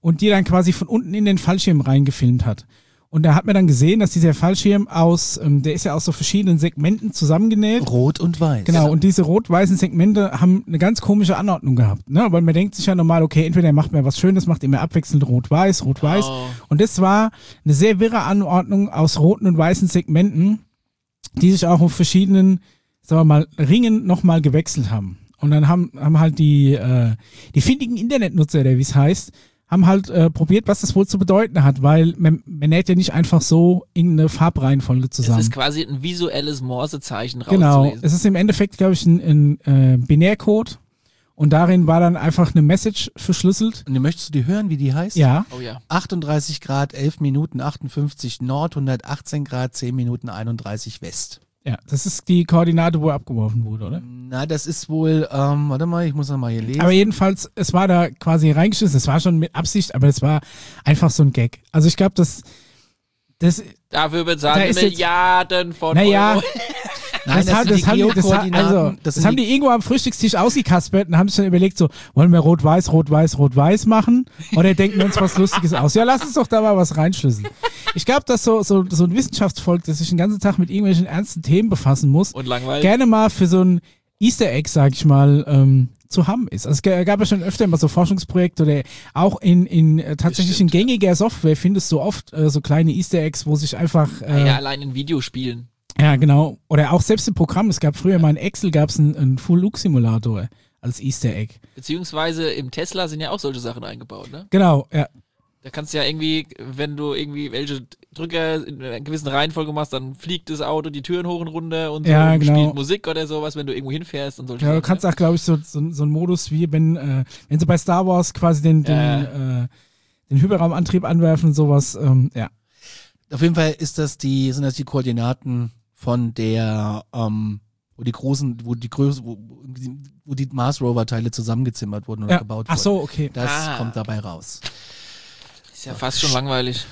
und die dann quasi von unten in den Fallschirm reingefilmt hat. Und da hat man dann gesehen, dass dieser Fallschirm der ist ja aus so verschiedenen Segmenten zusammengenäht. Rot und weiß. Genau, und diese rot-weißen Segmente haben eine ganz komische Anordnung gehabt, ne? Weil man denkt sich ja normal, okay, entweder macht man was Schönes, macht immer abwechselnd rot-weiß, rot-weiß. Oh. Und das war eine sehr wirre Anordnung aus roten und weißen Segmenten, die sich auch auf verschiedenen, sagen wir mal, Ringen nochmal gewechselt haben. Und dann haben halt die findigen Internetnutzer, oder wie es heißt, haben halt probiert, was das wohl zu bedeuten hat, weil man näht ja nicht einfach so irgendeine Farbreihenfolge zusammen. Es ist quasi ein visuelles Morsezeichen rauszulesen. Genau, es ist im Endeffekt, glaube ich, ein Binärcode und darin war dann einfach eine Message verschlüsselt. Und möchtest du die hören, wie die heißt? Ja. Oh ja. 38 Grad, 11 Minuten 58 Nord, 118 Grad, 10 Minuten 31 West. Ja, das ist die Koordinate, wo er abgeworfen wurde, oder? Na, das ist wohl, warte mal, ich muss noch mal hier lesen. Aber jedenfalls, es war da quasi reingeschissen, es war schon mit Absicht, aber es war einfach so ein Gag. Also ich glaube, das dafür bezahlen Milliarden von Euro. Nein, das haben die irgendwo am Frühstückstisch ausgekaspert und haben sich dann überlegt, so, wollen wir rot-weiß, rot-weiß, rot-weiß machen? Oder denken wir uns was Lustiges aus? Ja, lass uns doch da mal was reinschlüsseln. Ich glaube, dass so ein Wissenschaftsvolk, das sich den ganzen Tag mit irgendwelchen ernsten Themen befassen muss, und langweilig, gerne mal für so ein Easter Egg, sag ich mal, zu haben ist. Also es gab ja schon öfter mal so Forschungsprojekte oder auch in tatsächlich in gängiger Software findest du oft so kleine Easter Eggs, wo sich einfach ja, allein in Videospielen. Ja, genau. Oder auch selbst im Programm. Es gab früher mal in Excel gab's einen Full-Look-Simulator als Easter Egg. Beziehungsweise im Tesla sind ja auch solche Sachen eingebaut, ne? Genau, ja. Da kannst du ja irgendwie, wenn du irgendwie welche Drücker in einer gewissen Reihenfolge machst, dann fliegt das Auto die Türen hoch und runter und so, ja, und genau, spielt Musik oder sowas, wenn du irgendwo hinfährst und solche Sachen. Ja, du kannst auch, glaube ich, so einen Modus wie, wenn sie bei Star Wars quasi den Hyperraumantrieb anwerfen und sowas, ja. Auf jeden Fall sind das die Koordinaten von der, wo die Mars Rover Teile zusammengezimmert wurden oder gebaut wurden. Ach so, okay. Das kommt dabei raus. Ist ja fast schon langweilig.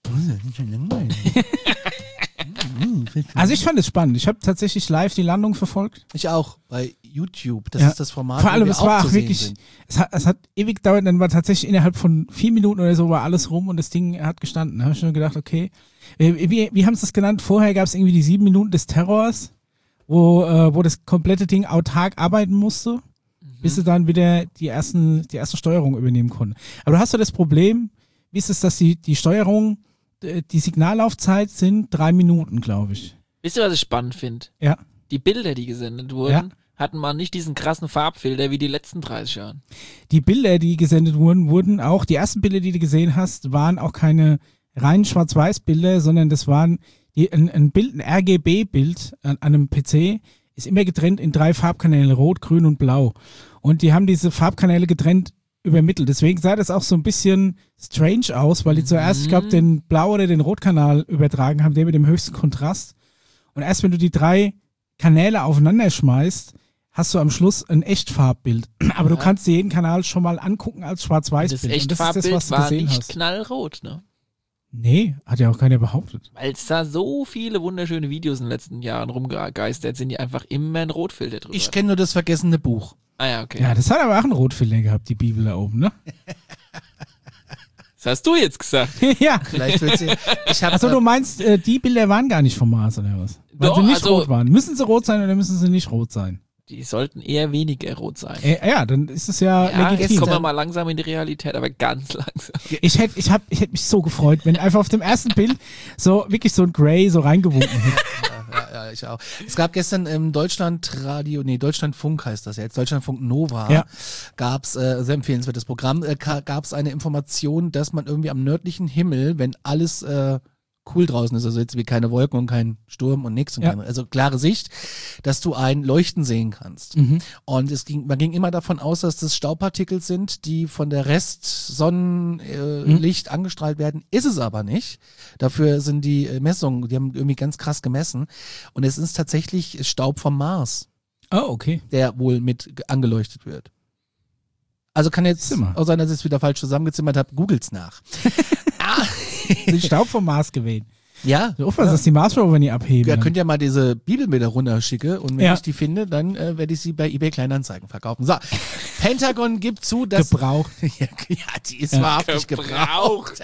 Also ich fand es spannend. Ich habe tatsächlich live die Landung verfolgt. Ich auch, bei YouTube. Das ist das Format, vor allem, wo wir es war auch wirklich, es hat ewig gedauert, dann war tatsächlich innerhalb von 4 Minuten oder so war alles rum und das Ding hat gestanden. Da habe ich schon gedacht, okay, wie haben sie das genannt? Vorher gab es irgendwie die 7 Minuten des Terrors, wo das komplette Ding autark arbeiten musste, bis sie dann wieder die erste Steuerung übernehmen konnten. Aber du hast ja das Problem, wie ist es, dass die Steuerung, die Signallaufzeit sind 3 Minuten, glaube ich. Wisst ihr, was ich spannend finde? Ja. Die Bilder, die gesendet wurden, hatten mal nicht diesen krassen Farbfilter wie die letzten 30 Jahren. Die Bilder, die gesendet wurden auch, die ersten Bilder, die du gesehen hast, waren auch keine rein Schwarz-Weiß-Bilder, sondern das waren ein RGB-Bild an einem PC, ist immer getrennt in 3 Farbkanäle, Rot, Grün und Blau. Und die haben diese Farbkanäle getrennt übermittelt. Deswegen sah das auch so ein bisschen strange aus, weil die zuerst, ich glaube, den Blau- oder den Rotkanal übertragen haben, der mit dem höchsten Kontrast. Und erst wenn du die 3 Kanäle aufeinander schmeißt, hast du am Schluss ein Echtfarbbild. Aber du kannst dir jeden Kanal schon mal angucken als Schwarz-Weiß-Bild. Das Echtfarbbild war nicht knallrot, ne? Nee, hat ja auch keiner behauptet. Weil es da so viele wunderschöne Videos in den letzten Jahren rumgegeistert sind, die einfach immer einen Rotfilter drüber. Ich kenne nur das vergessene Buch. Ah ja, okay. Ja, das hat aber auch einen Rotfilter gehabt, die Bibel da oben, ne? Das hast du jetzt gesagt. Ja. Vielleicht wird sie. Also du meinst, die Bilder waren gar nicht vom Mars oder was? Weil sie nicht rot waren. Müssen sie rot sein oder müssen sie nicht rot sein? Die sollten eher weniger rot sein. Ja, dann ist es ja legitim. Jetzt kommen wir mal langsam in die Realität, aber ganz langsam. Ich hätte mich so gefreut, wenn einfach auf dem ersten Bild so wirklich so ein Grey so reingewunken hätte. Ja, ich auch. Es gab gestern im Deutschlandfunk heißt das jetzt, Deutschlandfunk Nova, gab's, sehr empfehlenswertes Programm, gab's eine Information, dass man irgendwie am nördlichen Himmel, wenn alles cool draußen ist, also jetzt wie keine Wolken und kein Sturm und nichts, also klare Sicht, dass du ein Leuchten sehen kannst. Und man ging immer davon aus, dass das Staubpartikel sind, die von der Restsonnenlicht angestrahlt werden. Ist es aber nicht. Dafür sind die Messungen, die haben irgendwie ganz krass gemessen. Und es ist tatsächlich Staub vom Mars. Oh, okay. Der wohl mit angeleuchtet wird. Also kann jetzt auch sein, dass ich es wieder falsch zusammengezimmert habe. Googelt's nach. Den Staub vom Mars gewählt. Ja. So aufpassen, dass die Mars Rover nicht abheben. Ja, könnt ihr mal diese Bibel mir da runterschicken und wenn ich die finde, dann werde ich sie bei eBay Kleinanzeigen verkaufen. So, Pentagon gibt zu, dass... Gebraucht. ja, die ist wahrhaftig gebraucht.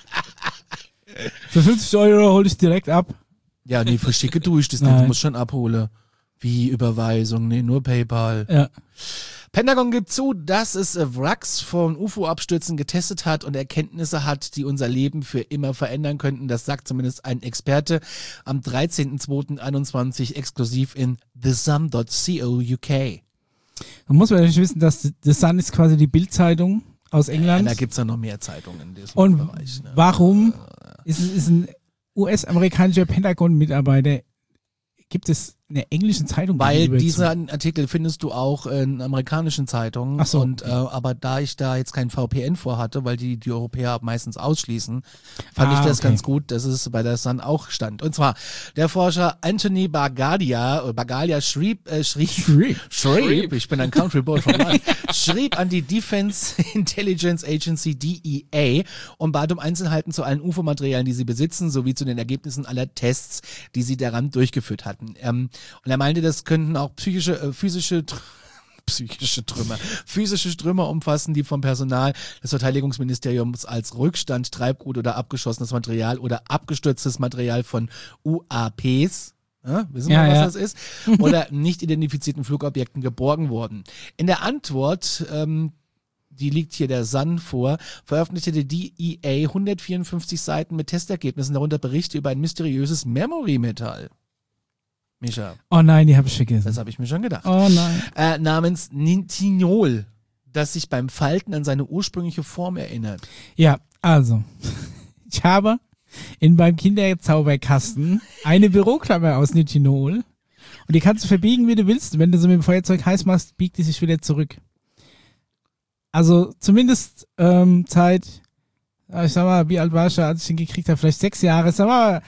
Für 50 € hole ich direkt ab. Ja, nee, verschicke tue ich das nicht. Du musst schon abholen. Wie Überweisung? Nee, nur PayPal. Ja. Pentagon gibt zu, dass es Wracks von UFO-Abstürzen getestet hat und Erkenntnisse hat, die unser Leben für immer verändern könnten. Das sagt zumindest ein Experte am 13.02.21 exklusiv in thesun.co UK. Man muss natürlich wissen, dass The Sun ist quasi die Bild-Zeitung aus England. Da gibt es ja noch mehr Zeitungen in diesem und Bereich. Ne? Warum ist ein US-amerikanischer Pentagon-Mitarbeiter, gibt es eine englische Zeitung? Weil diesen Artikel findest du auch in amerikanischen Zeitungen. Ach so. Und, aber da ich da jetzt kein VPN vorhatte, weil die Europäer meistens ausschließen, fand ich das ganz gut, dass es bei der Sun auch stand. Und zwar, der Forscher Anthony Bargalia schrieb, ich bin ein Country Boy von Land, schrieb an die Defense Intelligence Agency, DEA, und bat um Einzelheiten zu allen UFO-Materialien, die sie besitzen, sowie zu den Ergebnissen aller Tests, die sie daran durchgeführt hatten. Und er meinte, das könnten auch physische Trümmer umfassen, die vom Personal des Verteidigungsministeriums als Rückstand, Treibgut oder abgeschossenes Material oder abgestürztes Material von UAPs, wissen wir, was das ist, oder nicht identifizierten Flugobjekten geborgen wurden. In der Antwort, die liegt hier der Sun vor, veröffentlichte die DEA 154 Seiten mit Testergebnissen, darunter Berichte über ein mysteriöses Memory-Metall. Mischa. Oh nein, die habe ich vergessen. Das habe ich mir schon gedacht. Oh nein. Namens Nitinol, das sich beim Falten an seine ursprüngliche Form erinnert. Ja, also, ich habe beim Kinderzauberkasten eine Büroklammer aus Nitinol und die kannst du verbiegen, wie du willst. Wenn du sie mit dem Feuerzeug heiß machst, biegt die sich wieder zurück. Also zumindest Zeit, ich sag mal, wie alt war ich da, als ich den gekriegt habe? Vielleicht 6 Jahre. Sag mal,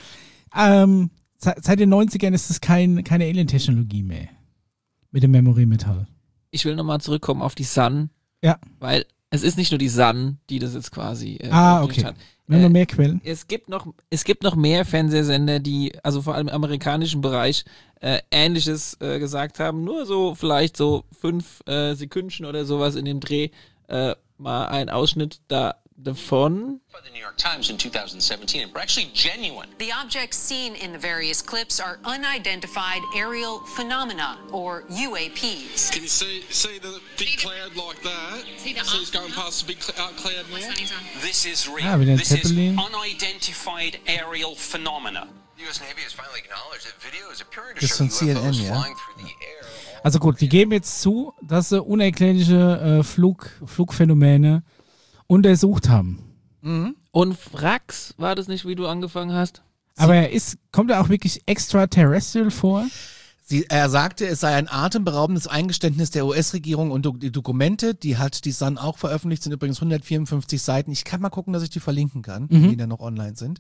seit den 90ern ist das keine Alien-Technologie mehr. Mit dem Memory-Metall. Ich will nochmal zurückkommen auf die Sun. Ja. Weil es ist nicht nur die Sun, die das jetzt quasi okay. hat. Wir haben noch mehr Quellen. Es gibt noch mehr Fernsehsender, die, also vor allem im amerikanischen Bereich, Ähnliches gesagt haben. Nur so vielleicht so 5 Sekündchen oder sowas in dem Dreh. Mal ein Ausschnitt davon. By the New York Times in 2017 and were actually genuine. The objects seen in the various clips are unidentified aerial phenomena, or UAPs. Can you see the big cloud like that? See it's going past the big cloud now? This is real. This is Zeppelin. unidentified aerial phenomena. The U.S. Navy has finally acknowledged that video is appearing to Das ist show von UFOs CNN, ja. flying through the air. Also gut, die geben jetzt zu, dass sie unerklärliche Flugphänomene untersucht haben. Mhm. Und Wracks, war das nicht, wie du angefangen hast? Aber kommt er auch wirklich extraterrestrial vor? Er sagte, es sei ein atemberaubendes Eingeständnis der US-Regierung und die Dokumente, die hat die Sun auch veröffentlicht, sind übrigens 154 Seiten. Ich kann mal gucken, dass ich die verlinken kann, die da noch online sind.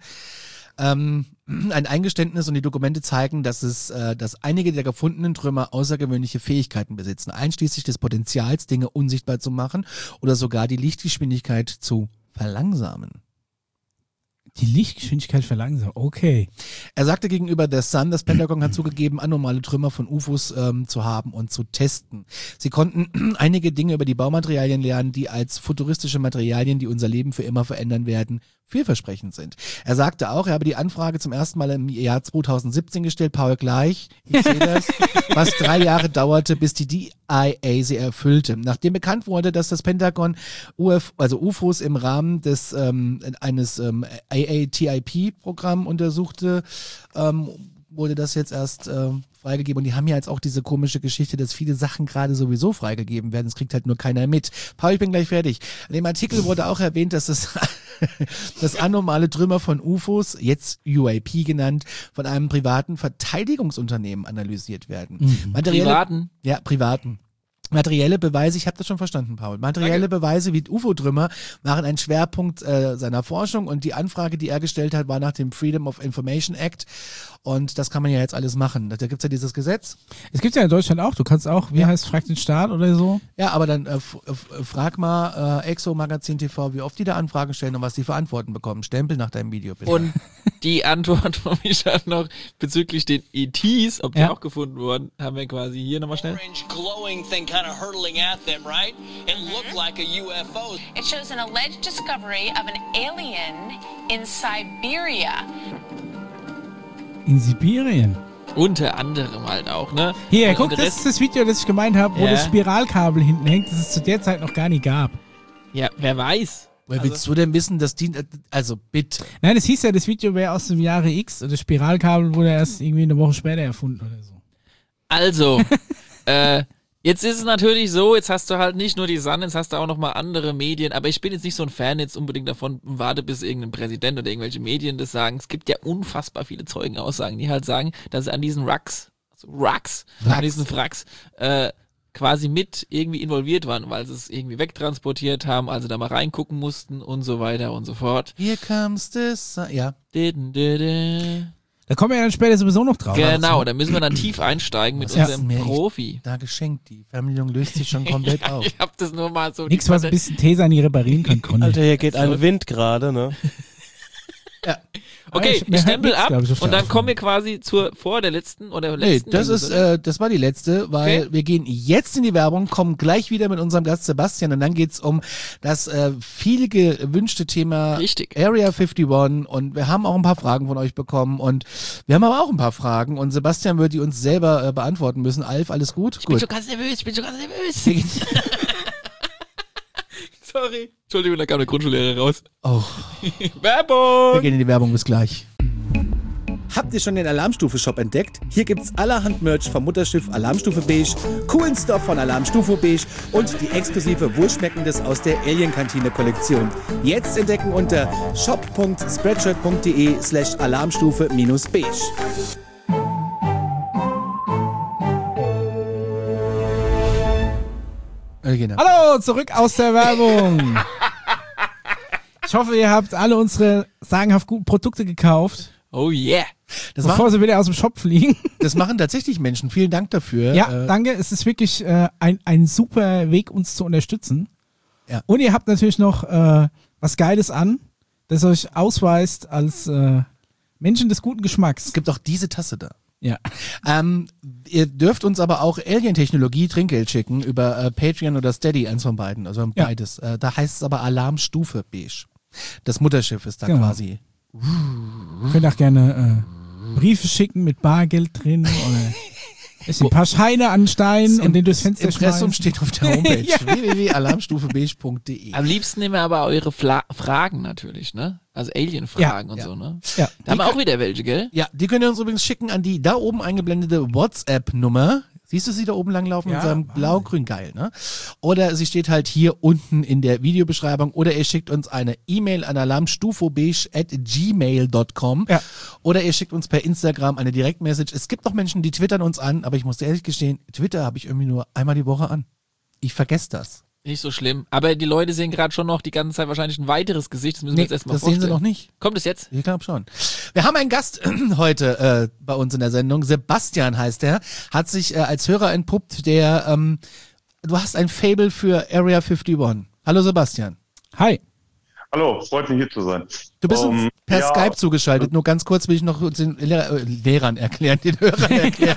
Ein Eingeständnis und die Dokumente zeigen, dass einige der gefundenen Trümmer außergewöhnliche Fähigkeiten besitzen, einschließlich des Potenzials, Dinge unsichtbar zu machen oder sogar die Lichtgeschwindigkeit zu verlangsamen. Die Lichtgeschwindigkeit verlangsamt, okay. Er sagte gegenüber der Sun, das Pentagon hat zugegeben, anormale Trümmer von UFOs zu haben und zu testen. Sie konnten einige Dinge über die Baumaterialien lernen, die als futuristische Materialien, die unser Leben für immer verändern werden, vielversprechend sind. Er sagte auch, er habe die Anfrage zum ersten Mal im Jahr 2017 gestellt, Paul gleich, ich sehe das, was 3 Jahre dauerte, bis die DIA sie erfüllte. Nachdem bekannt wurde, dass das Pentagon UFOs im Rahmen des eines AATIP-Programm untersuchte, wurde das jetzt erst freigegeben. Und die haben ja jetzt auch diese komische Geschichte, dass viele Sachen gerade sowieso freigegeben werden. Das kriegt halt nur keiner mit. Paul, ich bin gleich fertig. In dem Artikel wurde auch erwähnt, dass das anormale Trümmer von UFOs, jetzt UAP genannt, von einem privaten Verteidigungsunternehmen analysiert werden. Privaten? Ja, privaten. Materielle Beweise, ich habe das schon verstanden, Paul. Materielle Beweise wie UFO-Trümmer waren ein Schwerpunkt seiner Forschung und die Anfrage, die er gestellt hat, war nach dem Freedom of Information Act und das kann man ja jetzt alles machen. Da gibt's ja dieses Gesetz. Es gibt ja in Deutschland auch, du kannst auch, wie heißt Frag den Staat oder so? Ja, aber dann frag mal Exo Magazin TV, wie oft die da Anfragen stellen und was die für Antworten bekommen. Stempel nach deinem Video, bitte. Und Die Antwort von Micha noch bezüglich den ETs, ob die auch gefunden wurden, haben wir quasi hier nochmal schnell. Glowing thing kind of hurtling at them, right? It looked like a UFO. It shows an alleged discovery of an alien in Siberia. In Sibirien? Unter anderem halt auch, ne? Hier, guck, das ist das Video, das ich gemeint habe, wo das Spiralkabel hinten hängt, das es zu der Zeit noch gar nicht gab. Ja, wer weiß. Woher willst du denn wissen, dass die, also bitte. Nein, es hieß ja, das Video wäre aus dem Jahre X und das Spiralkabel wurde erst irgendwie eine Woche später erfunden oder so. Also, jetzt ist es natürlich so, jetzt hast du halt nicht nur die Sun, jetzt hast du auch nochmal andere Medien, aber ich bin jetzt nicht so ein Fan jetzt unbedingt davon, warte bis irgendein Präsident oder irgendwelche Medien das sagen. Es gibt ja unfassbar viele Zeugenaussagen, die halt sagen, dass sie an diesen Wracks, an diesen Wracks, quasi mit irgendwie involviert waren, weil sie es irgendwie wegtransportiert haben, also da mal reingucken mussten und so weiter und so fort. Here comes the sun. Ja. Da kommen wir ja dann später sowieso noch drauf. Genau, da müssen wir dann tief einsteigen mit unserem Profi. Da geschenkt, die Fernbedienung löst sich schon komplett auf. Ich hab das nur mal so... Nichts, was ein bisschen Tesa nie reparieren kann, Conny. Alter, hier geht ein Wind gerade, ne? Ja. Okay, ich stempel ab und dann kommen wir quasi vor der letzten oder letzten. Nee, das war die letzte, weil wir gehen jetzt in die Werbung, kommen gleich wieder mit unserem Gast Sebastian und dann geht's um das viel gewünschte Thema Area 51 und wir haben auch ein paar Fragen von euch bekommen und wir haben aber auch ein paar Fragen und Sebastian wird die uns selber beantworten müssen. Alf, alles gut? Ich bin schon ganz nervös. Sorry. Entschuldigung, da kam der Grundschullehrer raus. Oh. Werbung! Wir gehen in die Werbung, bis gleich. Habt ihr schon den Alarmstufe-Shop entdeckt? Hier gibt's allerhand Merch vom Mutterschiff Alarmstufe Beige, coolen Stuff von Alarmstufe Beige und die exklusive Wohlschmeckendes aus der Alien-Kantine-Kollektion. Jetzt entdecken unter shop.spreadshirt.de/Alarmstufe-Beige. Hallo, zurück aus der Werbung. Ich hoffe, ihr habt alle unsere sagenhaft guten Produkte gekauft. Oh yeah. Bevor sie wieder aus dem Shop fliegen. Das machen tatsächlich Menschen. Vielen Dank dafür. Ja, danke. Es ist wirklich ein super Weg, uns zu unterstützen. Ja. Und ihr habt natürlich noch was Geiles an, das euch ausweist als Menschen des guten Geschmacks. Es gibt auch diese Tasse da. Ja. Ihr dürft uns aber auch Alien-Technologie Trinkgeld schicken über Patreon oder Steady, eins von beiden, also beides. Da heißt es aber Alarmstufe Beige. Das Mutterschiff ist da quasi. Ihr könnt auch gerne Briefe schicken mit Bargeld drin oder ein paar Scheine an Stein und den durchs Fenster Impressum steht auf der Homepage www.alarmstufebeige.de. Am liebsten nehmen wir aber eure Fragen natürlich, ne? Also Alien-Fragen und so, ne? Ja. Da haben wir auch wieder welche, gell? Ja, die könnt ihr uns übrigens schicken an die da oben eingeblendete WhatsApp-Nummer. Siehst du sie da oben langlaufen in seinem blau-grün, geil, ne? Oder sie steht halt hier unten in der Videobeschreibung oder ihr schickt uns eine E-Mail an alarmstufobeige@gmail.com oder ihr schickt uns per Instagram eine Direktmessage. Es gibt noch Menschen, die twittern uns an, aber ich muss dir ehrlich gestehen, Twitter habe ich irgendwie nur einmal die Woche an. Ich vergesse das. Nicht so schlimm. Aber die Leute sehen gerade schon noch die ganze Zeit wahrscheinlich ein weiteres Gesicht. Das müssen wir jetzt erstmal vorstellen. Das sehen sie noch nicht. Kommt es jetzt? Ich glaube schon. Wir haben einen Gast heute bei uns in der Sendung. Sebastian heißt er. Hat sich als Hörer entpuppt, der du hast ein Faible für Area 51. Hallo Sebastian. Hi. Hallo, freut mich hier zu sein. Du bist uns per Skype zugeschaltet. Nur ganz kurz will ich noch den Lehrern erklären, den Hörern erklären.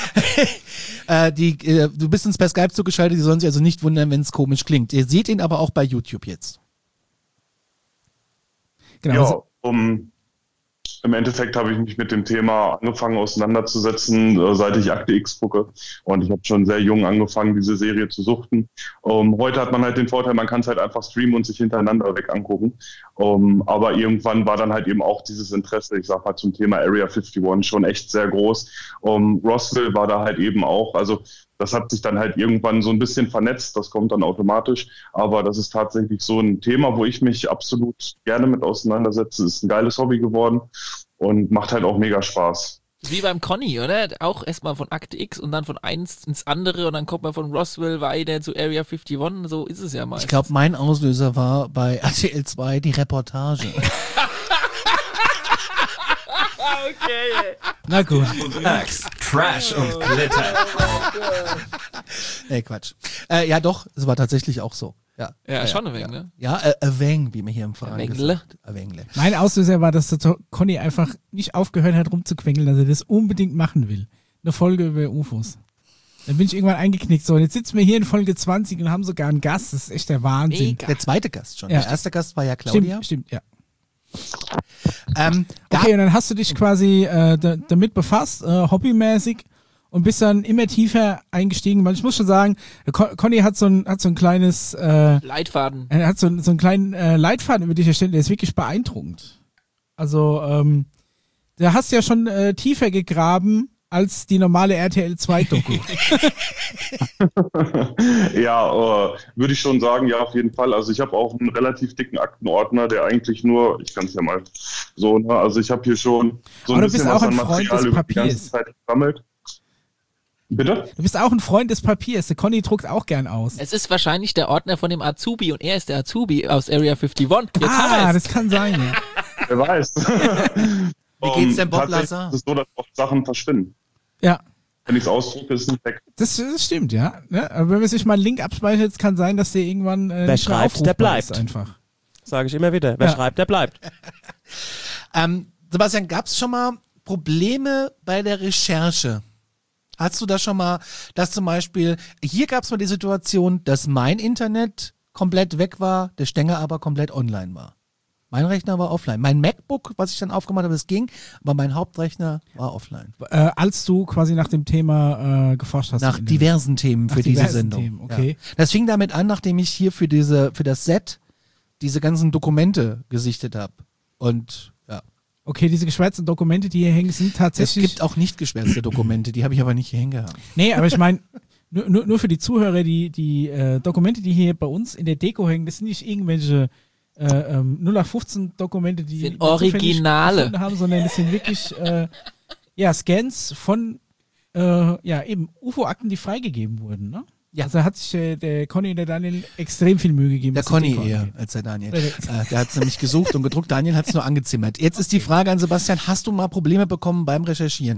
Du bist uns per Skype zugeschaltet, die sollen sich also nicht wundern, wenn es komisch klingt. Ihr seht ihn aber auch bei YouTube jetzt. Genau. Ja, im Endeffekt habe ich mich mit dem Thema angefangen auseinanderzusetzen, seit ich Akte X gucke. Und ich habe schon sehr jung angefangen, diese Serie zu suchten. Heute hat man halt den Vorteil, man kann es halt einfach streamen und sich hintereinander weg angucken. Aber irgendwann war dann halt eben auch dieses Interesse, ich sag mal, zum Thema Area 51 schon echt sehr groß. Roswell war da halt eben auch, also das hat sich dann halt irgendwann so ein bisschen vernetzt, das kommt dann automatisch, aber das ist tatsächlich so ein Thema, wo ich mich absolut gerne mit auseinandersetze. Ist ein geiles Hobby geworden und macht halt auch mega Spaß. Wie beim Conny, oder? Auch erstmal von Akte X und dann von eins ins andere und dann kommt man von Roswell weiter zu Area 51, so ist es ja mal. Ich glaube, mein Auslöser war bei RTL 2 die Reportage. Okay. Na gut. Axe, Trash und Glitter. Ey, Quatsch. Ja doch, es war tatsächlich auch so. Ja, schon ein wenig, ne? Ja, ein wenig, wie man hier im Verein sagt. Ein wenig. Mein Auslöser war, dass der Conny einfach nicht aufgehört hat rumzuquengeln, dass er das unbedingt machen will. Eine Folge über UFOs. Dann bin ich irgendwann eingeknickt. So, und jetzt sitzen wir hier in Folge 20 und haben sogar einen Gast. Das ist echt der Wahnsinn. Mega. Der zweite Gast schon. Ja. Der erste Gast war ja Claudia. Stimmt, ja. Okay, und dann hast du dich quasi damit befasst, hobbymäßig, und bist dann immer tiefer eingestiegen, weil ich muss schon sagen, Conny hat so ein kleines Leitfaden. Er hat so einen kleinen Leitfaden über dich erstellt, der ist wirklich beeindruckend. Also, da hast du ja schon tiefer gegraben als die normale RTL 2-Doku. Ja, würde ich schon sagen, ja, auf jeden Fall. Also ich habe auch einen relativ dicken Aktenordner, der eigentlich nur, ich kann es ja mal so, ne, also ich habe hier schon so ein bisschen was an Material über die ganze Zeit gesammelt. Bitte? Du bist auch ein Freund des Papiers. Der Conny druckt auch gern aus. Es ist wahrscheinlich der Ordner von dem Azubi und er ist der Azubi aus Area 51. Jetzt das kann sein, ja. Wer weiß. Wie geht's denn Bob Lazar? Es ist so, dass oft Sachen verschwinden. Ja. Wenn ich es ausdrucke, ist es nicht weg. Das stimmt, ja. Aber wenn man sich mal einen Link abspeichert, kann sein, dass der irgendwann wer schreibt, der bleibt. Ist einfach. Sage ich immer wieder. Wer schreibt, der bleibt. Sebastian, gab es schon mal Probleme bei der Recherche? Hast du da schon mal, dass zum Beispiel, hier gab es mal die Situation, dass mein Internet komplett weg war, der Stenger aber komplett online war. Mein Rechner war offline. Mein MacBook, was ich dann aufgemacht habe, das ging, aber mein Hauptrechner war offline. Als du quasi nach dem Thema geforscht hast. Nach diversen Themen für diese Sendung. Themen, okay. Ja. Das fing damit an, nachdem ich hier für das Set diese ganzen Dokumente gesichtet habe. Und ja. Okay, diese geschwärzten Dokumente, die hier hängen, sind tatsächlich... Es gibt auch nicht geschwärzte Dokumente, die habe ich aber nicht hier hängen gehabt. Nee, aber ich meine, nur für die Zuhörer, die Dokumente, die hier bei uns in der Deko hängen, das sind nicht irgendwelche 0815 Dokumente, die sind Originale haben, sondern das sind wirklich Scans von eben UFO-Akten, die freigegeben wurden, ne? Ja. Also hat sich der Conny und der Daniel extrem viel Mühe gegeben. Der Conny eher als der Daniel. Der hat es nämlich gesucht und gedruckt, Daniel hat es nur angezimmert. Jetzt ist die Frage an Sebastian, hast du mal Probleme bekommen beim Recherchieren?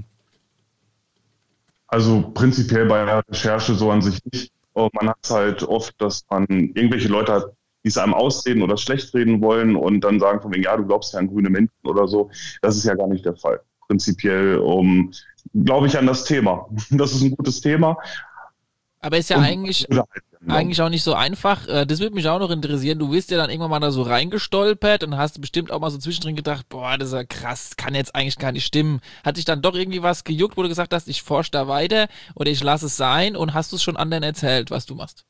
Also prinzipiell bei der Recherche so an sich nicht. Man hat es halt oft, dass man irgendwelche Leute hat, die es einem ausreden oder schlecht reden wollen und dann sagen von wegen, ja, du glaubst ja an grüne Menschen oder so. Das ist ja gar nicht der Fall. Prinzipiell glaube ich an das Thema. Das ist ein gutes Thema. Aber ist ja eigentlich auch nicht so einfach. Das würde mich auch noch interessieren. Du bist ja dann irgendwann mal da so reingestolpert und hast bestimmt auch mal so zwischendrin gedacht, boah, das ist ja krass, kann jetzt eigentlich gar nicht stimmen. Hat dich dann doch irgendwie was gejuckt, wo du gesagt hast, ich forsche da weiter oder ich lasse es sein, und hast du es schon anderen erzählt, was du machst?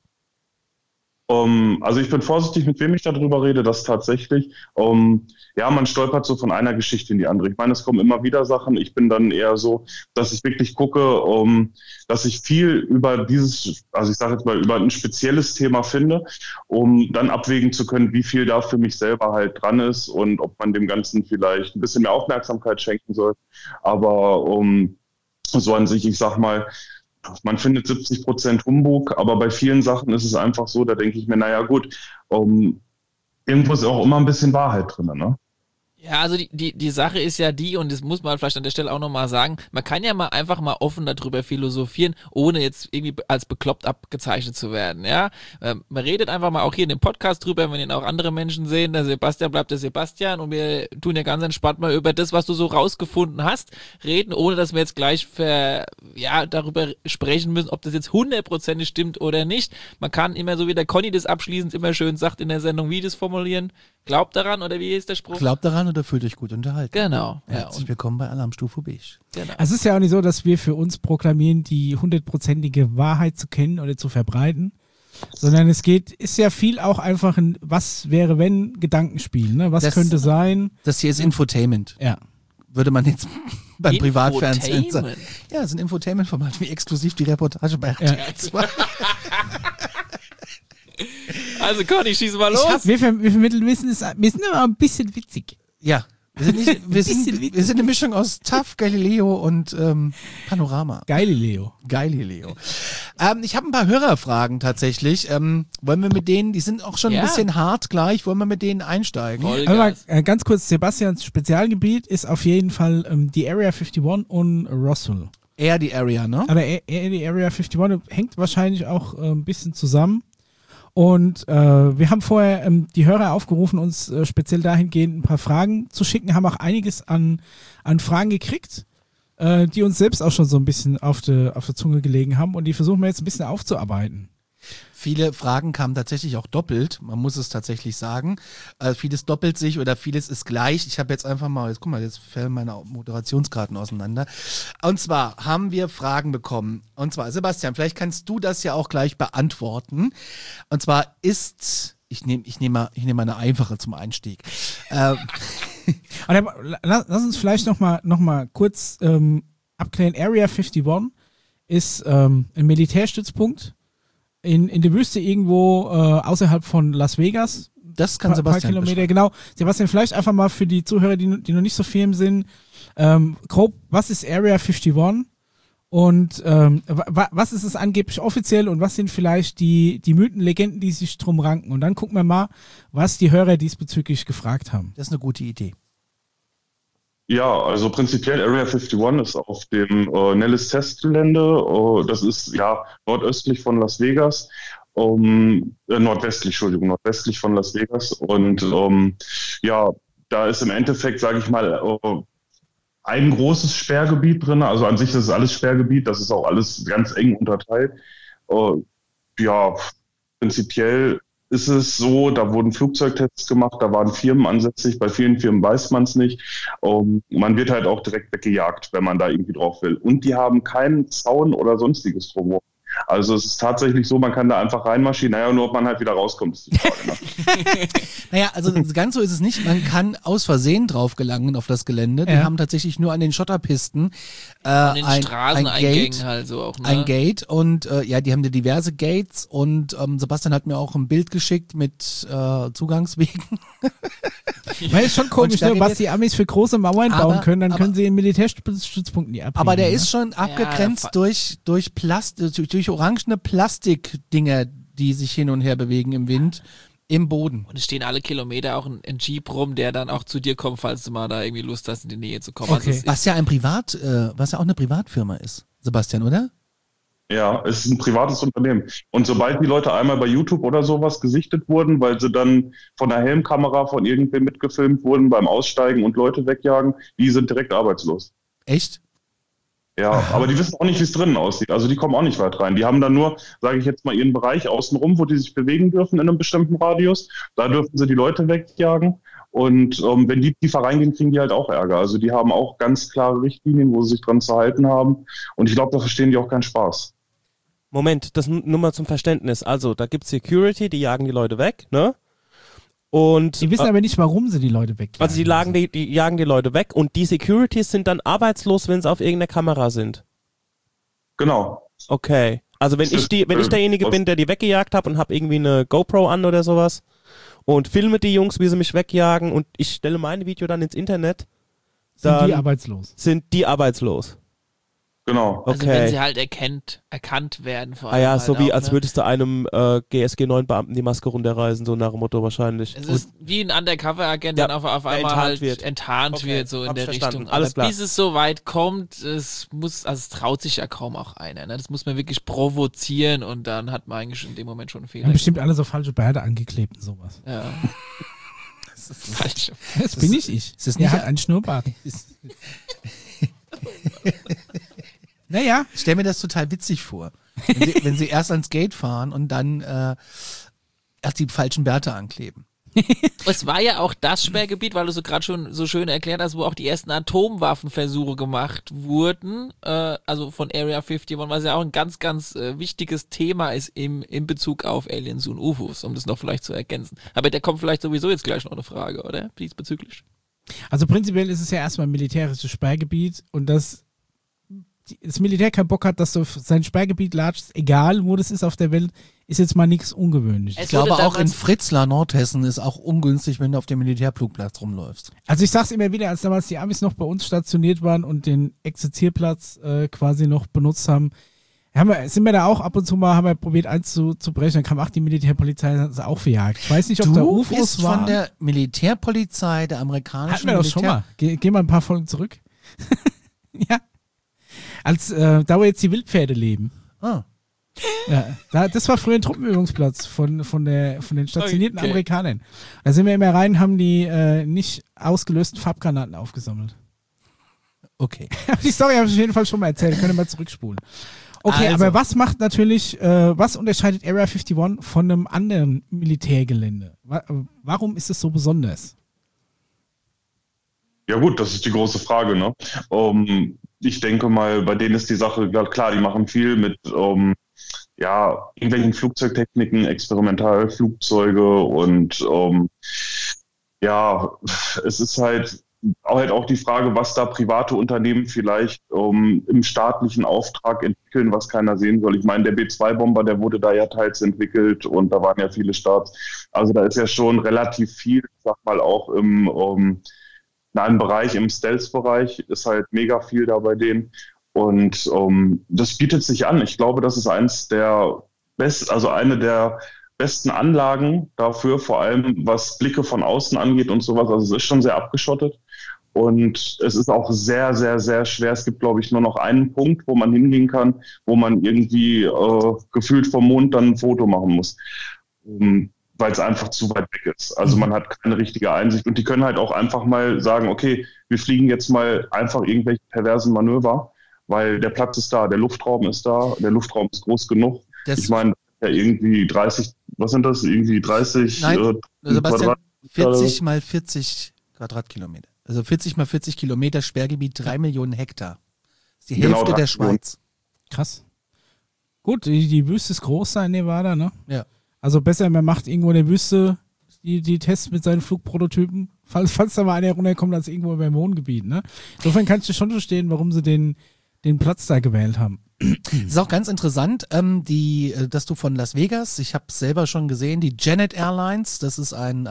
Also ich bin vorsichtig, mit wem ich darüber rede, das tatsächlich. Man stolpert so von einer Geschichte in die andere. Ich meine, es kommen immer wieder Sachen. Ich bin dann eher so, dass ich wirklich gucke, dass ich viel über über ein spezielles Thema finde, um dann abwägen zu können, wie viel da für mich selber halt dran ist und ob man dem Ganzen vielleicht ein bisschen mehr Aufmerksamkeit schenken soll. Aber so an sich, ich sag mal, man findet 70% Humbug, aber bei vielen Sachen ist es einfach so, da denke ich mir, naja gut, irgendwo ist auch immer ein bisschen Wahrheit drin, ne? Ja, also die Sache ist ja die, und das muss man vielleicht an der Stelle auch nochmal sagen, man kann ja mal einfach mal offen darüber philosophieren, ohne jetzt irgendwie als bekloppt abgezeichnet zu werden, ja. Man redet einfach mal auch hier in dem Podcast drüber, wenn ihn auch andere Menschen sehen, der Sebastian bleibt der Sebastian, und wir tun ja ganz entspannt mal über das, was du so rausgefunden hast, reden, ohne dass wir jetzt gleich darüber sprechen müssen, ob das jetzt 100% stimmt oder nicht. Man kann immer, so wie der Conny das abschließend immer schön sagt in der Sendung, wie das formulieren, glaubt daran, oder wie ist der Spruch? Glaubt daran oder fühlt euch gut unterhalten. Genau. Herzlich willkommen bei Alarmstufe Beige. Genau. Es ist ja auch nicht so, dass wir für uns proklamieren, die 100%ige Wahrheit zu kennen oder zu verbreiten, sondern ist ja viel auch einfach ein Was wäre wenn Gedankenspiel, ne? Was könnte sein? Das hier ist Infotainment. Ja. Würde man jetzt beim Privatfernsehen sagen. Ja, das ist ein Infotainment-Format, wie exklusiv die Reportage bei RTL 2. Also Conny, schieß mal los. Wir vermitteln Wissen, wir sind aber ein bisschen witzig. Ja, wir sind eine Mischung aus TAF, Galileo und Panorama. Galileo. Ich habe ein paar Hörerfragen tatsächlich. Wollen wir mit denen, die sind auch schon ein bisschen hart gleich, wollen wir mit denen einsteigen? Aber ganz kurz, Sebastians Spezialgebiet ist auf jeden Fall die Area 51 und Roswell. Eher die Area, ne? Aber eher die Area 51 hängt wahrscheinlich auch ein bisschen zusammen. Und wir haben vorher die Hörer aufgerufen, uns speziell dahingehend ein paar Fragen zu schicken, haben auch einiges an Fragen gekriegt, die uns selbst auch schon so ein bisschen auf der Zunge gelegen haben, und die versuchen wir jetzt ein bisschen aufzuarbeiten. Viele Fragen kamen tatsächlich auch doppelt, man muss es tatsächlich sagen. Vieles doppelt sich oder vieles ist gleich. Ich habe jetzt einfach mal, guck mal, jetzt fällen meine Moderationskarten auseinander. Und zwar haben wir Fragen bekommen. Und zwar, Sebastian, vielleicht kannst du das ja auch gleich beantworten. Und zwar ist, ich nehme mal eine einfache zum Einstieg. Lass uns vielleicht noch mal kurz abklären. Area 51 ist ein Militärstützpunkt in der Wüste irgendwo außerhalb von Las Vegas. Das kann Sebastian Kilometer, beschreiben. Genau. Sebastian, vielleicht einfach mal für die Zuhörer, die noch nicht so firm sind, grob, was ist Area 51 und was ist es angeblich offiziell und was sind vielleicht die Mythen, Legenden, die sich drum ranken? Und dann gucken wir mal, was die Hörer diesbezüglich gefragt haben. Das ist eine gute Idee. Ja, also prinzipiell Area 51 ist auf dem Nellis Testgelände. Das ist ja nordöstlich von Las Vegas. Nordwestlich von Las Vegas. Und ja, da ist im Endeffekt, sage ich mal, ein großes Sperrgebiet drin. Also an sich ist es alles Sperrgebiet. Das ist auch alles ganz eng unterteilt. Ja, prinzipiell ist es so, da wurden Flugzeugtests gemacht, da waren Firmen ansässig, bei vielen Firmen weiß man es nicht. Man wird halt auch direkt weggejagt, wenn man da irgendwie drauf will. Und die haben keinen Zaun oder sonstiges drumherum. Also es ist tatsächlich so, man kann da einfach reinmarschieren, naja, nur ob man halt wieder rauskommt, ist die Frage. Ne? Naja, also ganz so ist es nicht. Man kann aus Versehen drauf gelangen auf das Gelände. Die haben tatsächlich nur an den Schotterpisten an den Straßeneingängen halt so auch, ne? Ein Gate und ja, die haben da diverse Gates und Sebastian hat mir auch ein Bild geschickt mit Zugangswegen. Weil es schon komisch, ne, was die Amis für große Mauern bauen können, dann können sie in Militärstützpunkten die abhängen. Aber der ist schon abgegrenzt durch orangene Plastikdinger, die sich hin und her bewegen im Wind, im Boden. Und es stehen alle Kilometer auch ein Jeep rum, der dann auch zu dir kommt, falls du mal da irgendwie Lust hast, in die Nähe zu kommen. Okay. Also was ja auch eine Privatfirma ist, Sebastian, oder? Ja, es ist ein privates Unternehmen. Und sobald die Leute einmal bei YouTube oder sowas gesichtet wurden, weil sie dann von der Helmkamera von irgendwem mitgefilmt wurden beim Aussteigen und Leute wegjagen, die sind direkt arbeitslos. Echt? Ja, aber die wissen auch nicht, wie es drinnen aussieht. Also die kommen auch nicht weit rein. Die haben dann nur, sage ich jetzt mal, ihren Bereich außenrum, wo die sich bewegen dürfen in einem bestimmten Radius. Da dürfen sie die Leute wegjagen. Und wenn die tiefer reingehen, kriegen die halt auch Ärger. Also die haben auch ganz klare Richtlinien, wo sie sich dran zu halten haben. Und ich glaube, da verstehen die auch keinen Spaß. Moment, das nur mal zum Verständnis. Also da gibt es Security, die jagen die Leute weg, ne? Und, die wissen aber nicht, warum sie die Leute wegjagen. Also die jagen die Leute weg und die Securities sind dann arbeitslos, wenn sie auf irgendeiner Kamera sind. Genau. Okay. Also wenn ich derjenige bin, der die weggejagt habe und habe irgendwie eine GoPro an oder sowas und filme die Jungs, wie sie mich wegjagen und ich stelle meine Video dann ins Internet, dann sind die arbeitslos. Genau. Also okay. wenn sie halt erkannt werden. Vor allem ja, halt so wie auch, als würdest du einem GSG-9-Beamten die Maske runterreißen, so nach dem Motto wahrscheinlich. Es ist wie ein Undercover-Agent, der auf einmal halt enttarnt wird, so in der Richtung. Alles klar. Bis es so weit kommt, es traut sich ja kaum auch einer. Ne? Das muss man wirklich provozieren und dann hat man eigentlich in dem Moment schon einen Fehler. Ja, bestimmt alle so falsche Bärte angeklebt und sowas. Ja. Das ist falsch. Das bin ich. Ist das nicht ein Schnurrbart? Naja. Ich stelle mir das total witzig vor. Wenn sie erst ans Gate fahren und dann erst die falschen Bärte ankleben. Es war ja auch das Sperrgebiet, weil du so gerade schon so schön erklärt hast, wo auch die ersten Atomwaffenversuche gemacht wurden, also von Area 51, was ja auch ein ganz, ganz wichtiges Thema ist in Bezug auf Aliens und UFOs, um das noch vielleicht zu ergänzen. Aber da kommt vielleicht sowieso jetzt gleich noch eine Frage, oder? Diesbezüglich. Also prinzipiell ist es ja erstmal ein militärisches Sperrgebiet und das Militär keinen Bock hat, dass du sein Sperrgebiet latschst, egal wo das ist auf der Welt, ist jetzt mal nichts Ungewöhnliches. Ich glaube auch in Fritzlar, Nordhessen, ist auch ungünstig, wenn du auf dem Militärflugplatz rumläufst. Also ich sag's immer wieder, als damals die Amis noch bei uns stationiert waren und den Exerzierplatz quasi noch benutzt haben, sind wir da auch ab und zu mal, haben wir probiert einzubrechen, dann kam auch die Militärpolizei und hat es auch verjagt. Ich weiß nicht, ob da UFOs waren. Du bist von der Militärpolizei, der amerikanischen Hatten wir doch schon mal. Geh mal ein paar Folgen zurück. Ja. Da wo jetzt die Wildpferde leben. Ah. Ja, das war früher ein Truppenübungsplatz von den stationierten Amerikanern. Da sind wir immer rein, haben die nicht ausgelösten Farbgranaten aufgesammelt. Okay. Die Story habe ich auf jeden Fall schon mal erzählt, können wir mal zurückspulen. Okay, also. Aber was macht natürlich, was unterscheidet Area 51 von einem anderen Militärgelände? Warum ist es so besonders? Ja gut, das ist die große Frage, ne? Ich denke mal, bei denen ist die Sache, klar, die machen viel mit irgendwelchen Flugzeugtechniken, Experimentalflugzeuge und es ist halt auch die Frage, was da private Unternehmen vielleicht im staatlichen Auftrag entwickeln, was keiner sehen soll. Ich meine, der B-2-Bomber, der wurde da ja teils entwickelt und da waren ja viele Starts. Also da ist ja schon relativ viel, ich sag mal auch in einem Bereich, im Stealth-Bereich ist halt mega viel da bei denen. Und das bietet sich an. Ich glaube, das ist eine der besten Anlagen dafür, vor allem was Blicke von außen angeht und sowas. Also es ist schon sehr abgeschottet und es ist auch sehr, sehr, sehr schwer. Es gibt, glaube ich, nur noch einen Punkt, wo man hingehen kann, wo man irgendwie gefühlt vom Mond dann ein Foto machen muss, weil es einfach zu weit weg ist. Also man hat keine richtige Einsicht und die können halt auch einfach mal sagen, okay, wir fliegen jetzt mal einfach irgendwelche perversen Manöver, weil der Platz ist da, der Luftraum ist da, der Luftraum ist groß genug. Ich meine, ja irgendwie 30, was sind das? Irgendwie 30 Sebastian, 40 mal 40 Quadratkilometer. Also 40 mal 40 Kilometer Sperrgebiet, 3 Millionen Hektar. Das ist die Hälfte der Schweiz. Krass. Gut, die Wüste ist groß da in Nevada, ne? Ja. Also besser, man macht irgendwo in der Wüste die Tests mit seinen Flugprototypen, falls da mal einer runterkommt, als irgendwo im Mondgebiet, ne? Insofern kann ich schon verstehen, warum sie den Platz da gewählt haben. Ist auch ganz interessant, dass du von Las Vegas, ich habe es selber schon gesehen, die Janet Airlines, das ist ein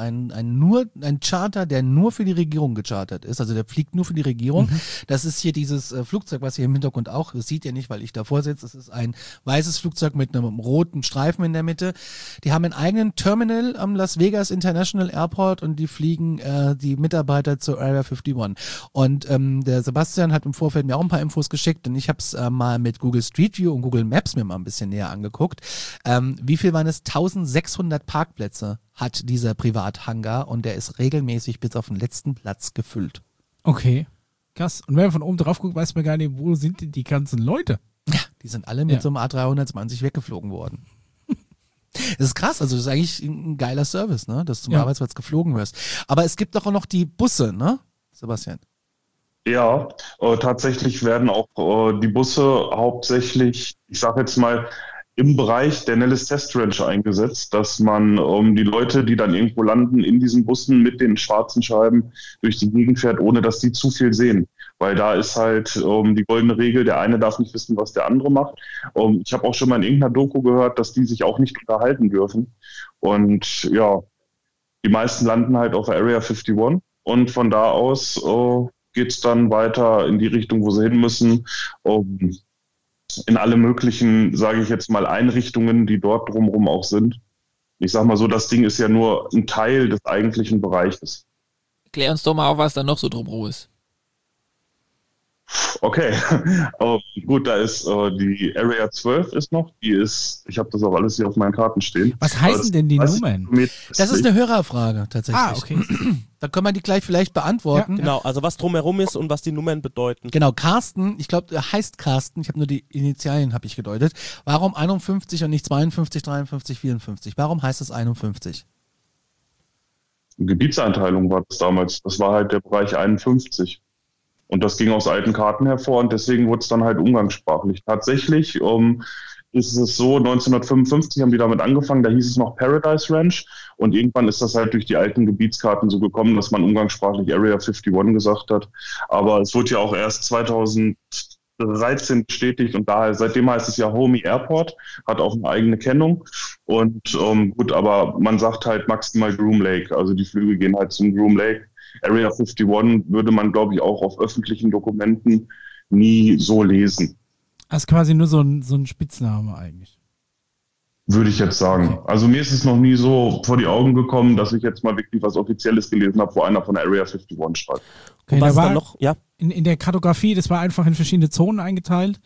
Charter, der nur für die Regierung gechartert ist, also der fliegt nur für die Regierung. Das ist hier dieses Flugzeug, was ihr im Hintergrund auch, das sieht ihr nicht, weil ich davor sitze, es ist ein weißes Flugzeug mit einem roten Streifen in der Mitte. Die haben einen eigenen Terminal am Las Vegas International Airport und die fliegen die Mitarbeiter zur Area 51. Und der Sebastian hat im Vorfeld mir auch ein paar Infos geschickt und ich habe es mal mit Google Street View und Google Maps mir mal ein bisschen näher angeguckt. Wie viel waren es? 1600 Parkplätze hat dieser Privathangar und der ist regelmäßig bis auf den letzten Platz gefüllt. Okay, krass. Und wenn man von oben drauf guckt, weiß man gar nicht, wo sind denn die ganzen Leute? Ja, die sind alle mit so einem A320 weggeflogen worden. Das ist krass, also das ist eigentlich ein geiler Service, ne, dass du zum Arbeitsplatz geflogen wirst. Aber es gibt doch auch noch die Busse, ne, Sebastian? Ja, tatsächlich werden auch die Busse hauptsächlich, ich sage jetzt mal, im Bereich der Nellis Test Ranch eingesetzt, dass man die Leute, die dann irgendwo landen, in diesen Bussen mit den schwarzen Scheiben durch die Gegend fährt, ohne dass die zu viel sehen. Weil da ist halt die goldene Regel, der eine darf nicht wissen, was der andere macht. Ich habe auch schon mal in irgendeiner Doku gehört, dass die sich auch nicht unterhalten dürfen. Und ja, die meisten landen halt auf Area 51 und von da aus geht es dann weiter in die Richtung, wo sie hin müssen, in alle möglichen, sage ich jetzt mal, Einrichtungen, die dort drumherum auch sind. Ich sag mal so, das Ding ist ja nur ein Teil des eigentlichen Bereiches. Klär uns doch mal auf, was da noch so drumherum ist. Okay, gut, da ist die Area 12 ist noch, die ist, ich habe das auch alles hier auf meinen Karten stehen. Was heißen denn die Nummern? Das ist eine Hörerfrage tatsächlich. Ah, okay. Da können wir die gleich vielleicht beantworten. Ja, genau, also was drumherum ist und was die Nummern bedeuten. Genau, Carsten, ich glaube, er heißt Carsten, ich habe nur die Initialien habe ich gedeutet. Warum 51 und nicht 52, 53, 54? Warum heißt es 51? Gebietseinteilung war das damals, das war halt der Bereich 51. Und das ging aus alten Karten hervor und deswegen wurde es dann halt umgangssprachlich. Tatsächlich ist es so, 1955 haben die damit angefangen, da hieß es noch Paradise Ranch und irgendwann ist das halt durch die alten Gebietskarten so gekommen, dass man umgangssprachlich Area 51 gesagt hat. Aber es wurde ja auch erst 2013 bestätigt und seitdem heißt es ja Homey Airport, hat auch eine eigene Kennung und gut, aber man sagt halt maximal Groom Lake, also die Flüge gehen halt zum Groom Lake. Area 51 würde man, glaube ich, auch auf öffentlichen Dokumenten nie so lesen. Das ist quasi nur so ein Spitzname eigentlich. Würde ich jetzt sagen. Okay. Also mir ist es noch nie so vor die Augen gekommen, dass ich jetzt mal wirklich was Offizielles gelesen habe, wo einer von der Area 51 schreibt. Okay, da war noch, in der Kartografie, das war einfach in verschiedene Zonen eingeteilt.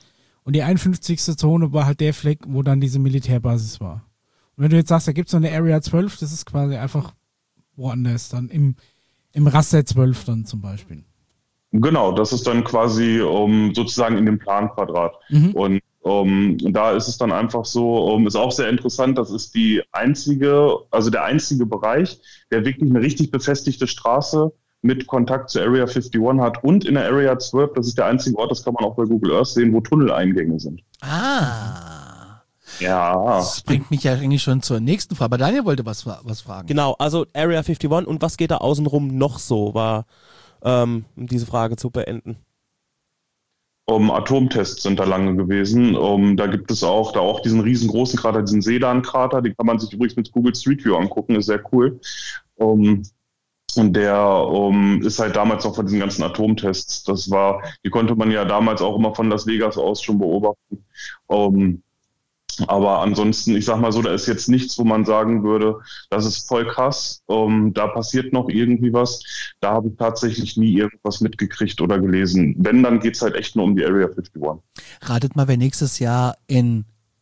Und die 51. Zone war halt der Fleck, wo dann diese Militärbasis war. Und wenn du jetzt sagst, da gibt es so eine Area 12, das ist quasi einfach woanders, dann im Raster 12 dann zum Beispiel. Genau, das ist dann quasi sozusagen in dem Planquadrat. Und da ist es dann einfach so, ist auch sehr interessant, das ist der einzige Bereich, der wirklich eine richtig befestigte Straße mit Kontakt zur Area 51 hat und in der Area 12, das ist der einzige Ort, das kann man auch bei Google Earth sehen, wo Tunneleingänge sind. Ah. Ja. Das bringt mich ja eigentlich schon zur nächsten Frage. Aber Daniel wollte was fragen. Genau, also Area 51 und was geht da außenrum noch so, war um diese Frage zu beenden. Atomtests sind da lange gewesen. Da gibt es auch diesen riesengroßen Krater, diesen Sedan-Krater, den kann man sich übrigens mit Google Street View angucken, ist sehr cool. Und der ist halt damals noch von diesen ganzen Atomtests. Die konnte man ja damals auch immer von Las Vegas aus schon beobachten. Aber ansonsten, ich sag mal so, da ist jetzt nichts, wo man sagen würde, das ist voll krass, da passiert noch irgendwie was. Da habe ich tatsächlich nie irgendwas mitgekriegt oder gelesen. Wenn, dann geht's halt echt nur um die Area 51. Ratet mal, wer nächstes Jahr in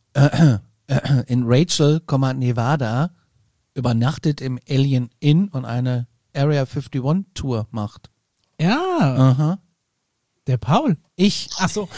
Rachel, Nevada übernachtet im Alien Inn und eine Area 51 Tour macht. Ja. Aha. Der Paul. Ich. Ach so.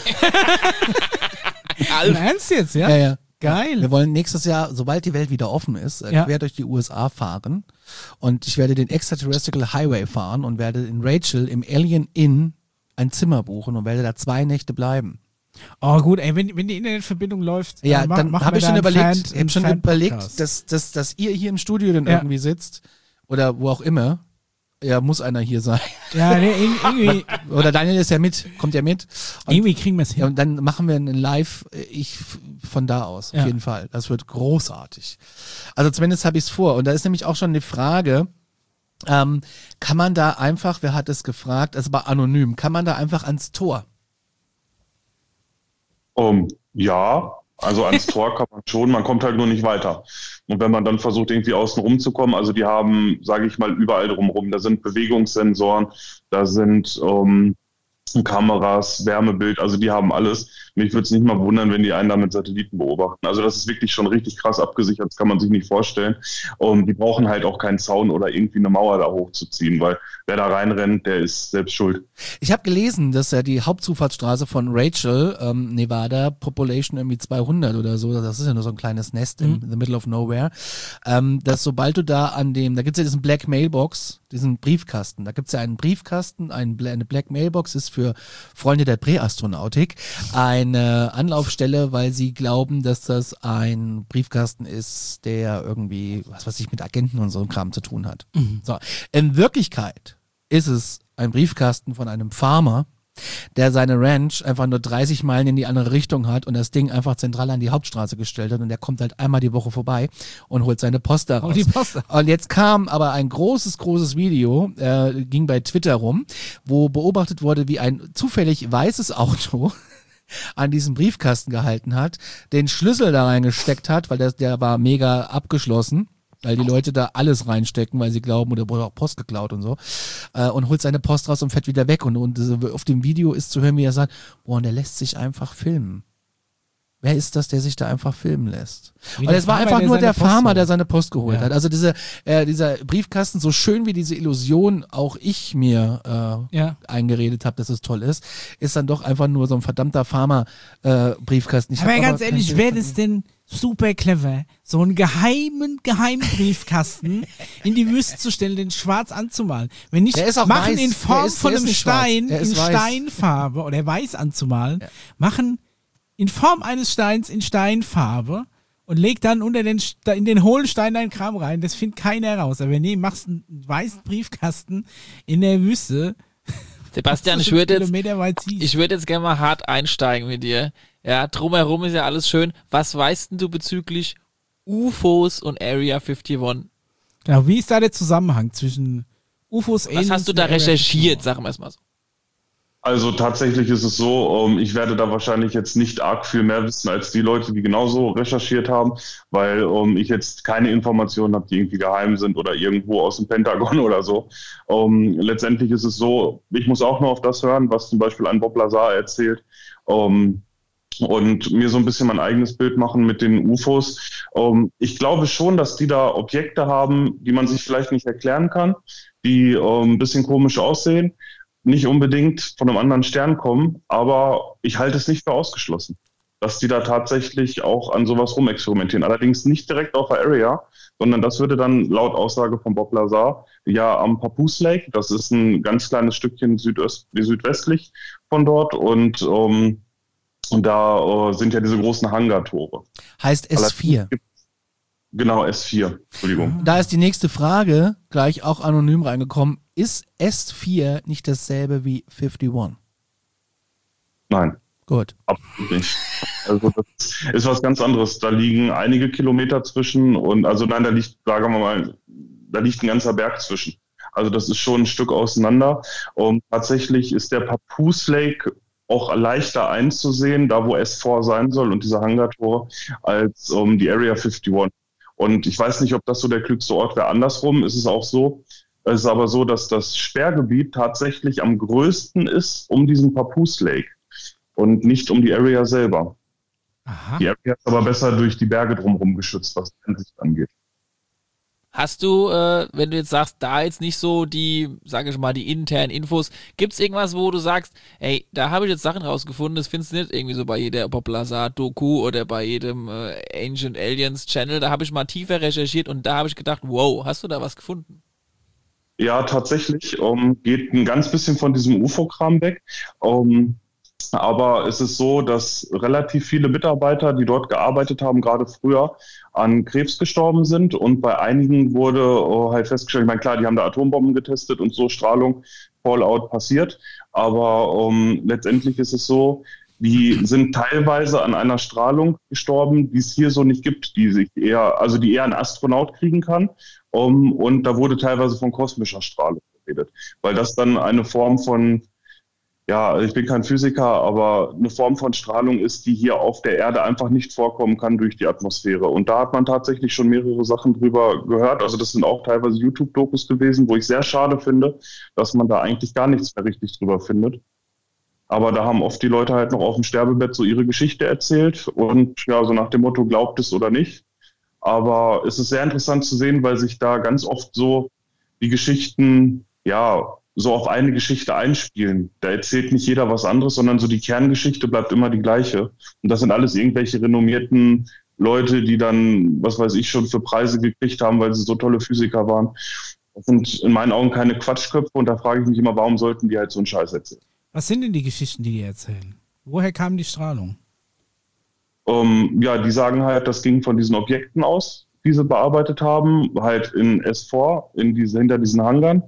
Ernst jetzt, ja? Ja. Geil. Wir wollen nächstes Jahr, sobald die Welt wieder offen ist, quer durch die USA fahren. Und ich werde den Extraterrestrial Highway fahren und werde in Rachel im Alien Inn ein Zimmer buchen und werde da 2 Nächte bleiben. Oh gut, ey, wenn die Internetverbindung läuft, ja, dann habe ich schon überlegt, dass ihr hier im Studio dann irgendwie sitzt oder wo auch immer. Ja, muss einer hier sein. Ja, irgendwie. Oder Daniel ist ja kommt ja mit. Und irgendwie kriegen wir es hin. Ja, und dann machen wir einen Live, von da aus, auf jeden Fall. Das wird großartig. Also zumindest habe ich es vor. Und da ist nämlich auch schon die Frage, kann man da einfach, wer hat es gefragt, also war anonym, kann man da einfach ans Tor? Ja, also ans Tor kann man schon, man kommt halt nur nicht weiter. Und wenn man dann versucht, irgendwie außen rumzukommen, also die haben, sage ich mal, überall drumherum, da sind Bewegungssensoren, da sind Kameras, Wärmebild, also die haben alles. Mich würde es nicht mal wundern, wenn die einen da mit Satelliten beobachten. Also das ist wirklich schon richtig krass abgesichert, das kann man sich nicht vorstellen. Die brauchen halt auch keinen Zaun oder irgendwie eine Mauer da hochzuziehen, weil wer da reinrennt, der ist selbst schuld. Ich habe gelesen, dass ja die Hauptzufahrtsstraße von Rachel, Nevada, Population irgendwie 200 oder so, das ist ja nur so ein kleines Nest in the middle of nowhere, dass sobald du da da gibt's ja diesen Black Mailbox, diesen Briefkasten, da gibt's ja einen Briefkasten, eine Black Mailbox ist für Freunde der Präastronautik eine Anlaufstelle, weil sie glauben, dass das ein Briefkasten ist, der irgendwie, was weiß ich, mit Agenten und so einem Kram zu tun hat. So. In Wirklichkeit ist es ein Briefkasten von einem Farmer, der seine Ranch einfach nur 30 Meilen in die andere Richtung hat und das Ding einfach zentral an die Hauptstraße gestellt hat und der kommt halt einmal die Woche vorbei und holt seine Post da raus. Und jetzt kam aber ein großes Video, ging bei Twitter rum, wo beobachtet wurde, wie ein zufällig weißes Auto an diesem Briefkasten gehalten hat, den Schlüssel da reingesteckt hat, weil der war mega abgeschlossen, weil die Leute da alles reinstecken, weil sie glauben, oder wurde auch Post geklaut und so, und holt seine Post raus und fährt wieder weg. Und auf dem Video ist zu hören, wie er sagt, und der lässt sich einfach filmen. Wer ist das, der sich da einfach filmen lässt? Und es war einfach nur der Farmer, der seine Post geholt hat. Also dieser Briefkasten, so schön wie diese Illusion auch ich mir eingeredet habe, dass es toll ist dann doch einfach nur so ein verdammter Farmer-Briefkasten. Aber ganz ehrlich, wäre das denn super clever, so einen geheimen Briefkasten in die Wüste zu stellen, den schwarz anzumalen. Wenn nicht, machen in Form von einem Stein, in Steinfarbe oder weiß anzumalen, machen in Form eines Steins in Steinfarbe und leg dann in den hohlen Stein deinen Kram rein. Das findet keiner raus. Aber nee, machst einen weißen Briefkasten in der Wüste. Sebastian, ich würde jetzt gerne mal hart einsteigen mit dir. Ja, drumherum ist ja alles schön. Was weißt denn du bezüglich UFOs und Area 51? Ja, wie ist da der Zusammenhang zwischen UFOs, Aliens? Was hast du da recherchiert, sagen wir es mal so? Also tatsächlich ist es so, ich werde da wahrscheinlich jetzt nicht arg viel mehr wissen als die Leute, die genauso recherchiert haben, weil ich jetzt keine Informationen habe, die irgendwie geheim sind oder irgendwo aus dem Pentagon oder so. Letztendlich ist es so, ich muss auch nur auf das hören, was zum Beispiel ein Bob Lazar erzählt. und mir so ein bisschen mein eigenes Bild machen mit den UFOs. Ich glaube schon, dass die da Objekte haben, die man sich vielleicht nicht erklären kann, die ein bisschen komisch aussehen, nicht unbedingt von einem anderen Stern kommen, aber ich halte es nicht für ausgeschlossen, dass die da tatsächlich auch an sowas rumexperimentieren. Allerdings nicht direkt auf der Area, sondern das würde dann laut Aussage von Bob Lazar ja am Papoose Lake, das ist ein ganz kleines Stückchen südwestlich von dort und da sind ja diese großen Hangartore. Heißt S4. Genau, S4. Entschuldigung. Da ist die nächste Frage gleich auch anonym reingekommen. Ist S4 nicht dasselbe wie 51? Nein. Gut. Absolut nicht. Also das ist was ganz anderes. Da liegen einige Kilometer zwischen und also nein, da liegt, sagen wir mal, da liegt ein ganzer Berg zwischen. Also das ist schon ein Stück auseinander. Und tatsächlich ist der Papoose Lake auch leichter einzusehen, da wo S4 sein soll und diese Hangartore, als die Area 51. Und ich weiß nicht, ob das so der klügste Ort wäre. Andersrum ist es auch so, es ist aber so, dass das Sperrgebiet tatsächlich am größten ist um diesen Papoose Lake und nicht um die Area selber. Aha. Die Area ist aber besser durch die Berge drumherum geschützt, was die Ansicht angeht. Hast du, wenn du jetzt sagst, da jetzt nicht so die, sage ich mal, die internen Infos, gibt es irgendwas, wo du sagst, ey, da habe ich jetzt Sachen rausgefunden, das findest du nicht irgendwie so bei jeder Bob Lazar-Doku oder bei jedem Ancient Aliens Channel, da habe ich mal tiefer recherchiert und da habe ich gedacht, wow, hast du da was gefunden? Ja, tatsächlich, geht ein ganz bisschen von diesem UFO-Kram weg, aber es ist so, dass relativ viele Mitarbeiter, die dort gearbeitet haben, gerade früher, an Krebs gestorben sind und bei einigen wurde halt festgestellt, ich meine, klar, die haben da Atombomben getestet und so Strahlung, Fallout passiert, aber letztendlich ist es so, die sind teilweise an einer Strahlung gestorben, die es hier so nicht gibt, die eher ein Astronaut kriegen kann, und da wurde teilweise von kosmischer Strahlung geredet, weil das dann eine Form von, ja, ich bin kein Physiker, aber eine Form von Strahlung ist, die hier auf der Erde einfach nicht vorkommen kann durch die Atmosphäre. Und da hat man tatsächlich schon mehrere Sachen drüber gehört. Also das sind auch teilweise YouTube-Dokus gewesen, wo ich sehr schade finde, dass man da eigentlich gar nichts mehr richtig drüber findet. Aber da haben oft die Leute halt noch auf dem Sterbebett so ihre Geschichte erzählt und ja, so nach dem Motto, glaubt es oder nicht. Aber es ist sehr interessant zu sehen, weil sich da ganz oft so die Geschichten, ja, so auf eine Geschichte einspielen. Da erzählt nicht jeder was anderes, sondern so die Kerngeschichte bleibt immer die gleiche. Und das sind alles irgendwelche renommierten Leute, die dann, was weiß ich, schon für Preise gekriegt haben, weil sie so tolle Physiker waren. Das sind in meinen Augen keine Quatschköpfe und da frage ich mich immer, warum sollten die halt so einen Scheiß erzählen? Was sind denn die Geschichten, die erzählen? Woher kam die Strahlung? Ja, die sagen halt, das ging von diesen Objekten aus, die sie bearbeitet haben, halt in S4, hinter diesen Hangern.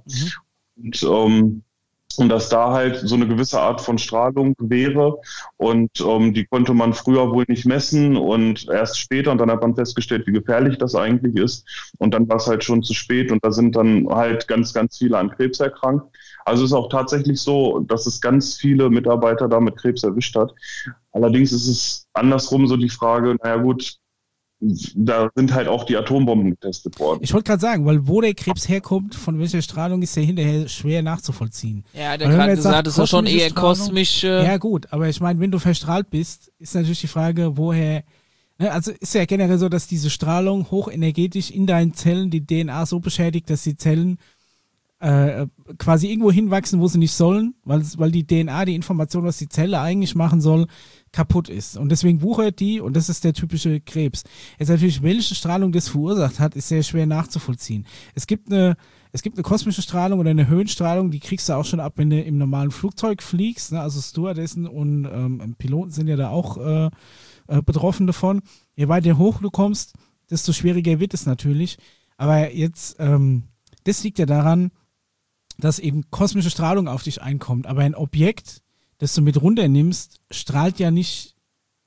Und dass da halt so eine gewisse Art von Strahlung wäre und die konnte man früher wohl nicht messen und erst später und dann hat man festgestellt, wie gefährlich das eigentlich ist und dann war es halt schon zu spät und da sind dann halt ganz, ganz viele an Krebs erkrankt. Also es ist auch tatsächlich so, dass es ganz viele Mitarbeiter da mit Krebs erwischt hat. Allerdings ist es andersrum so die Frage, naja gut, da sind halt auch die Atombomben getestet worden. Ich wollte gerade sagen, weil wo der Krebs herkommt, von welcher Strahlung, ist ja hinterher schwer nachzuvollziehen. Ja, der gerade gesagt, das ist schon eher kosmische. Ja gut, aber ich meine, wenn du verstrahlt bist, ist natürlich die Frage, woher, also ist ja generell so, dass diese Strahlung hochenergetisch in deinen Zellen die DNA so beschädigt, dass die Zellen quasi irgendwo hinwachsen, wo sie nicht sollen, weil die DNA, die Information, was die Zelle eigentlich machen soll, kaputt ist. Und deswegen wuchert die, und das ist der typische Krebs. Jetzt natürlich, welche Strahlung das verursacht hat, ist sehr schwer nachzuvollziehen. Es gibt eine kosmische Strahlung oder eine Höhenstrahlung, die kriegst du auch schon ab, wenn du im normalen Flugzeug fliegst. Ne? Also Stewardessen und Piloten sind ja da auch betroffen davon. Je weiter hoch du kommst, desto schwieriger wird es natürlich. Aber jetzt, das liegt ja daran, dass eben kosmische Strahlung auf dich einkommt. Aber ein Objekt, das du mit runternimmst, strahlt ja nicht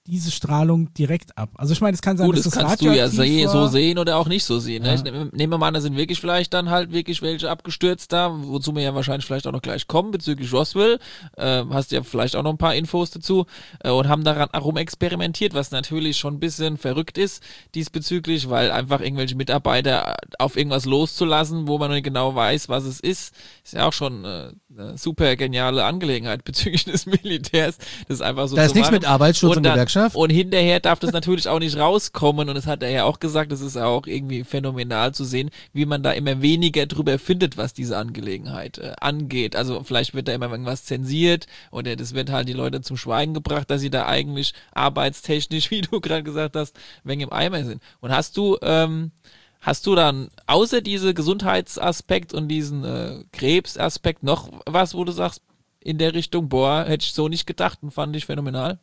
diese Strahlung direkt ab. Also ich meine, es kann sein, gut, dass das kannst du ja radioaktiv so sehen oder auch nicht so sehen. Ja. Ne? Ich nehme mal an, da sind wirklich vielleicht dann halt wirklich welche abgestürzt da, wozu wir ja wahrscheinlich vielleicht auch noch gleich kommen bezüglich Roswell. Hast ja vielleicht auch noch ein paar Infos dazu und haben daran herum experimentiert, was natürlich schon ein bisschen verrückt ist diesbezüglich, weil einfach irgendwelche Mitarbeiter auf irgendwas loszulassen, wo man noch nicht genau weiß, was es ist ja auch schon eine super geniale Angelegenheit bezüglich des Militärs. Das ist einfach so. Da ist nichts mit Arbeitsschutz und Gewerkschaft. Und hinterher darf das natürlich auch nicht rauskommen und das hat er ja auch gesagt, das ist auch irgendwie phänomenal zu sehen, wie man da immer weniger drüber findet, was diese Angelegenheit angeht. Also vielleicht wird da immer irgendwas zensiert oder das wird halt die Leute zum Schweigen gebracht, dass sie da eigentlich arbeitstechnisch, wie du gerade gesagt hast, wegen im Eimer sind. Und hast du dann außer diese Gesundheitsaspekt und diesen Krebsaspekt noch was, wo du sagst, in der Richtung, boah, hätte ich so nicht gedacht und fand ich phänomenal?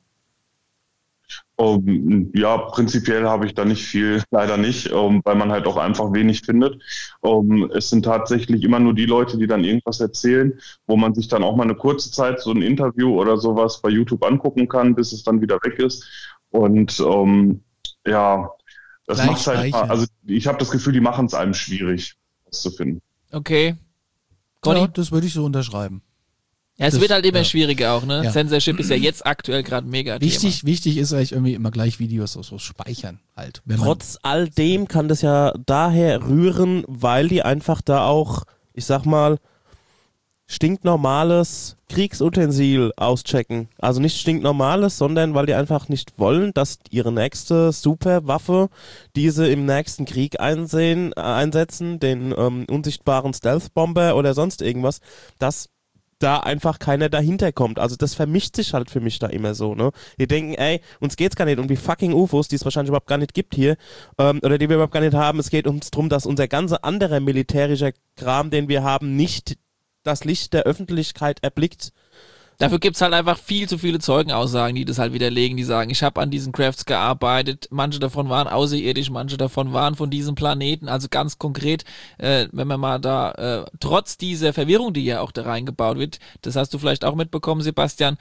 Ja, prinzipiell habe ich da nicht viel, leider nicht, weil man halt auch einfach wenig findet. Es sind tatsächlich immer nur die Leute, die dann irgendwas erzählen, wo man sich dann auch mal eine kurze Zeit so ein Interview oder sowas bei YouTube angucken kann, bis es dann wieder weg ist. Und ja, das macht halt, also ich habe das Gefühl, die machen es einem schwierig, das zu finden. Okay. Ja, das würde ich so unterschreiben. Ja, es wird halt immer schwieriger auch, ne? Ja. Censorship ist ja jetzt aktuell gerade mega Wichtig ist eigentlich irgendwie immer gleich Videos so speichern halt. Trotz all dem kann das ja daher rühren, weil die einfach da auch, ich sag mal, stinknormales Kriegsutensil auschecken. Also nicht stinknormales, sondern weil die einfach nicht wollen, dass ihre nächste Superwaffe, die sie im nächsten Krieg einsetzen, den unsichtbaren Stealth-Bomber oder sonst irgendwas, dass da einfach keiner dahinter kommt. Also das vermischt sich halt für mich da immer so, ne? Wir denken, ey, uns geht's gar nicht um die fucking UFOs, die es wahrscheinlich überhaupt gar nicht gibt hier, oder die wir überhaupt gar nicht haben. Es geht uns darum, dass unser ganzer anderer militärischer Kram, den wir haben, nicht das Licht der Öffentlichkeit erblickt. Dafür gibt's halt einfach viel zu viele Zeugenaussagen, die das halt widerlegen, die sagen, ich habe an diesen Crafts gearbeitet, manche davon waren außerirdisch, manche davon waren von diesem Planeten, also ganz konkret, wenn man mal da, trotz dieser Verwirrung, die ja auch da reingebaut wird, das hast du vielleicht auch mitbekommen, Sebastian,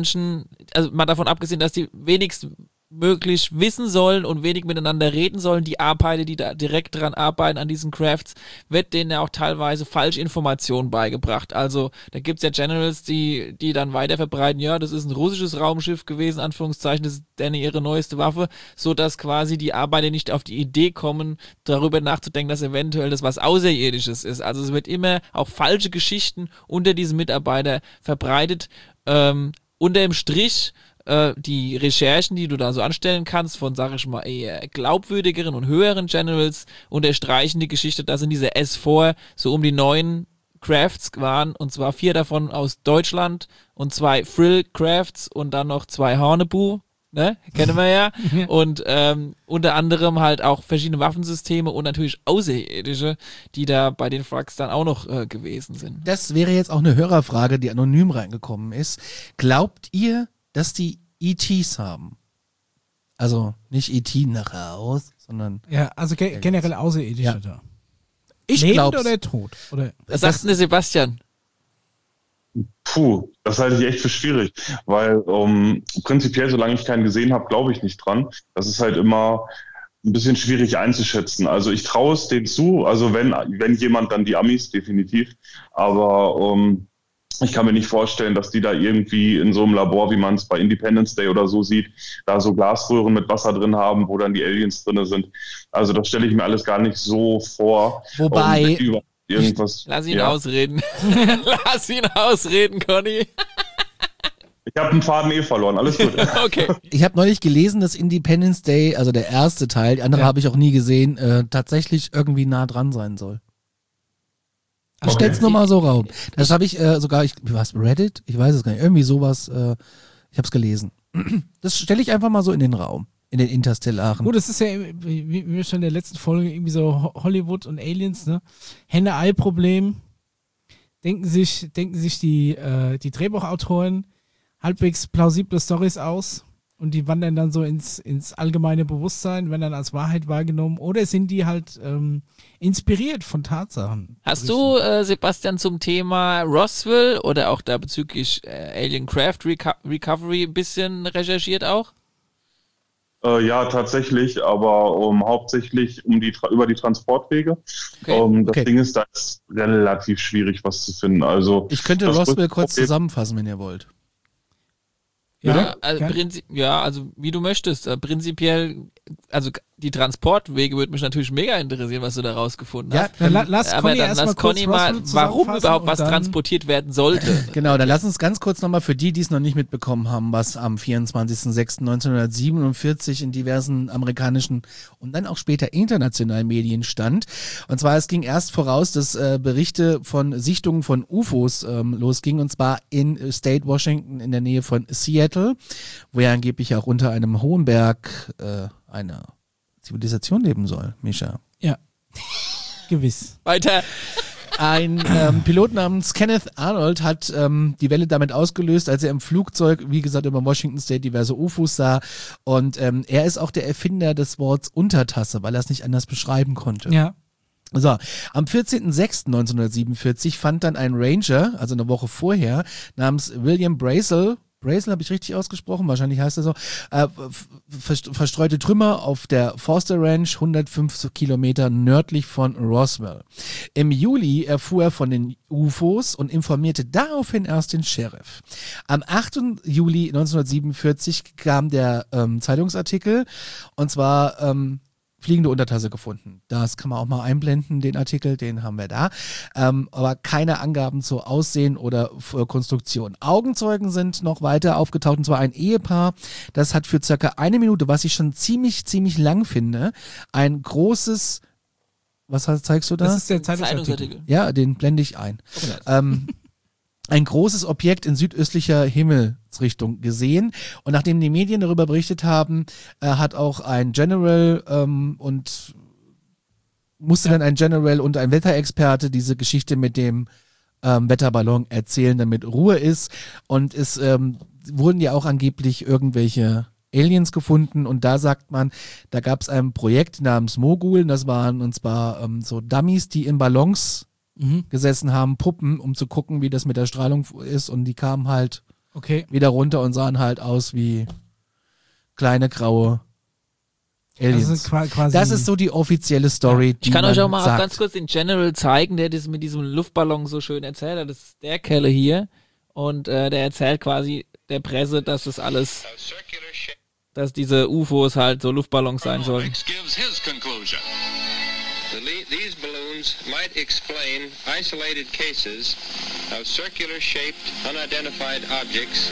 also mal davon abgesehen, dass die wenigstens möglich wissen sollen und wenig miteinander reden sollen, die Arbeiter, die da direkt dran arbeiten an diesen Crafts, wird denen ja auch teilweise Falschinformationen beigebracht. Also da gibt's ja Generals, die dann weiter verbreiten, ja, das ist ein russisches Raumschiff gewesen, Anführungszeichen, das ist denn ihre neueste Waffe, so dass quasi die Arbeiter nicht auf die Idee kommen, darüber nachzudenken, dass eventuell das was Außerirdisches ist. Also es wird immer auch falsche Geschichten unter diesen Mitarbeiter verbreitet. Unter dem Strich die Recherchen, die du da so anstellen kannst von, sag ich mal, eher glaubwürdigeren und höheren Generals unterstreichen die Geschichte, dass in dieser S4 so um die 9 Crafts waren, und zwar 4 davon aus Deutschland und 2 Frill Crafts und dann noch 2 Hornebu, ne, kennen wir ja, und unter anderem halt auch verschiedene Waffensysteme und natürlich Außerirdische, die da bei den Frags dann auch noch gewesen sind. Das wäre jetzt auch eine Hörerfrage, die anonym reingekommen ist. Glaubt ihr, dass die ETs haben? Also nicht ET nach Haus, sondern... Ja, also generell Außerirdische da. Ich glaube... oder tot? Oder? Was sagt denn der Sebastian? Puh, das halte ich echt für schwierig, weil prinzipiell, solange ich keinen gesehen habe, glaube ich nicht dran. Das ist halt immer ein bisschen schwierig einzuschätzen. Also ich traue es denen zu, also wenn jemand, dann die Amis, definitiv. Aber ich kann mir nicht vorstellen, dass die da irgendwie in so einem Labor, wie man es bei Independence Day oder so sieht, da so Glasröhren mit Wasser drin haben, wo dann die Aliens drin sind. Also das stelle ich mir alles gar nicht so vor. Wobei... Lass ihn ausreden. Lass ihn ausreden, Conny. Ich habe den Faden verloren, alles gut. Okay. Ich habe neulich gelesen, dass Independence Day, also der erste Teil, die andere habe ich auch nie gesehen, tatsächlich irgendwie nah dran sein soll. Ich stell's nur mal so raum. Das habe ich sogar, was, Reddit? Ich weiß es gar nicht. Irgendwie sowas, ich habe es gelesen. Das stelle ich einfach mal so in den Raum, in den interstellaren. Gut, das ist ja, wie wir schon in der letzten Folge, irgendwie so Hollywood und Aliens, ne? Henne-Ei-Problem. Denken sich die Drehbuchautoren halbwegs plausible Storys aus und die wandern dann so ins allgemeine Bewusstsein, werden dann als Wahrheit wahrgenommen, oder sind die halt inspiriert von Tatsachen? Hast du, Sebastian, zum Thema Roswell oder auch da bezüglich Alien Craft Recovery ein bisschen recherchiert auch? Ja, tatsächlich, aber hauptsächlich über die Transportwege. Okay. Das Ding ist, da ist relativ schwierig, was zu finden. Also ich könnte Roswell kurz zusammenfassen, wenn ihr wollt. Ja, also wie du möchtest. Prinzipiell, also die Transportwege würde mich natürlich mega interessieren, was du da rausgefunden hast. Dann lass Conny mal, warum überhaupt was transportiert werden sollte. Genau, dann lass uns ganz kurz nochmal für die es noch nicht mitbekommen haben, was am 24.06.1947 in diversen amerikanischen und dann auch später internationalen Medien stand. Und zwar, es ging erst voraus, dass Berichte von Sichtungen von UFOs losgingen, und zwar in State Washington in der Nähe von Seattle, wo ja angeblich auch unter einem hohen Berg eine Zivilisation leben soll, Mischa. Ja, gewiss. Weiter. Ein Pilot namens Kenneth Arnold hat die Welle damit ausgelöst, als er im Flugzeug, wie gesagt, über Washington State diverse UFOs sah. Und er ist auch der Erfinder des Wortes Untertasse, weil er es nicht anders beschreiben konnte. Ja. So, am 14.06.1947 fand dann ein Ranger, also eine Woche vorher, namens William Brazel, habe ich richtig ausgesprochen, wahrscheinlich heißt er so, verstreute Trümmer auf der Forster Ranch 105 Kilometer nördlich von Roswell. Im Juli erfuhr er von den UFOs und informierte daraufhin erst den Sheriff. Am 8. Juli 1947 kam der Zeitungsartikel, und zwar fliegende Untertasse gefunden. Das kann man auch mal einblenden, den Artikel, den haben wir da. Aber keine Angaben zu Aussehen oder Konstruktion. Augenzeugen sind noch weiter aufgetaucht, und zwar ein Ehepaar, das hat für circa 1 Minute, was ich schon ziemlich lang finde, ein großes, was zeigst du da? Das ist der Zeitungsartikel. Ja, den blende ich ein. Ein großes Objekt in südöstlicher Himmelsrichtung gesehen. Und nachdem die Medien darüber berichtet haben, hat auch ein General dann ein General und ein Wetterexperte diese Geschichte mit dem Wetterballon erzählen, damit Ruhe ist. Und es wurden ja auch angeblich irgendwelche Aliens gefunden, und da sagt man, da gab es ein Projekt namens Mogul, das waren und zwar so Dummies, die in Ballons gesessen haben, Puppen, um zu gucken, wie das mit der Strahlung ist, und die kamen halt wieder runter und sahen halt aus wie kleine graue Aliens. Das ist so die offizielle Story. Ich kann euch auch mal ganz kurz den General zeigen, der das mit diesem Luftballon so schön erzählt hat. Das ist der Kerle hier, und der erzählt quasi der Presse, dass das alles, dass diese UFOs halt so Luftballons sein sollen. These balloons might explain isolated cases of circular-shaped, unidentified objects.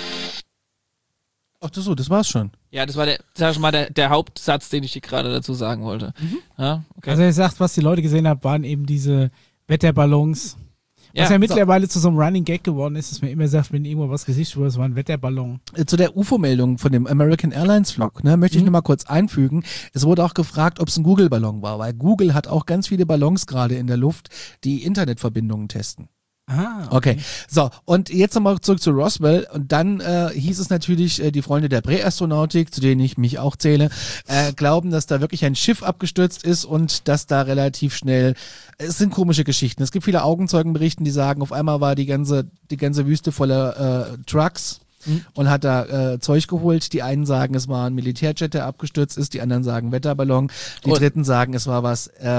Ach so, das war's schon. Ja, das war der Hauptsatz, den ich dir gerade dazu sagen wollte. Ja, okay. Also er sagt, was die Leute gesehen haben, waren eben diese Wetterballons. Was ja mittlerweile zu so einem Running Gag geworden ist, dass man immer sagt, wenn irgendwo was gesichtet wurde, es war ein Wetterballon. Zu der UFO-Meldung von dem American Airlines Flug, möchte ich nur mal kurz einfügen. Es wurde auch gefragt, ob es ein Google-Ballon war, weil Google hat auch ganz viele Ballons gerade in der Luft, die Internetverbindungen testen. Ah, okay. So, und jetzt nochmal zurück zu Roswell. Und dann hieß es natürlich, die Freunde der Präastronautik, zu denen ich mich auch zähle, glauben, dass da wirklich ein Schiff abgestürzt ist und dass da relativ schnell, es sind komische Geschichten. Es gibt viele Augenzeugenberichten, die sagen, auf einmal war die ganze Wüste voller Trucks und hat da Zeug geholt. Die einen sagen, es war ein Militärjet, der abgestürzt ist, die anderen sagen Wetterballon, die dritten sagen, es war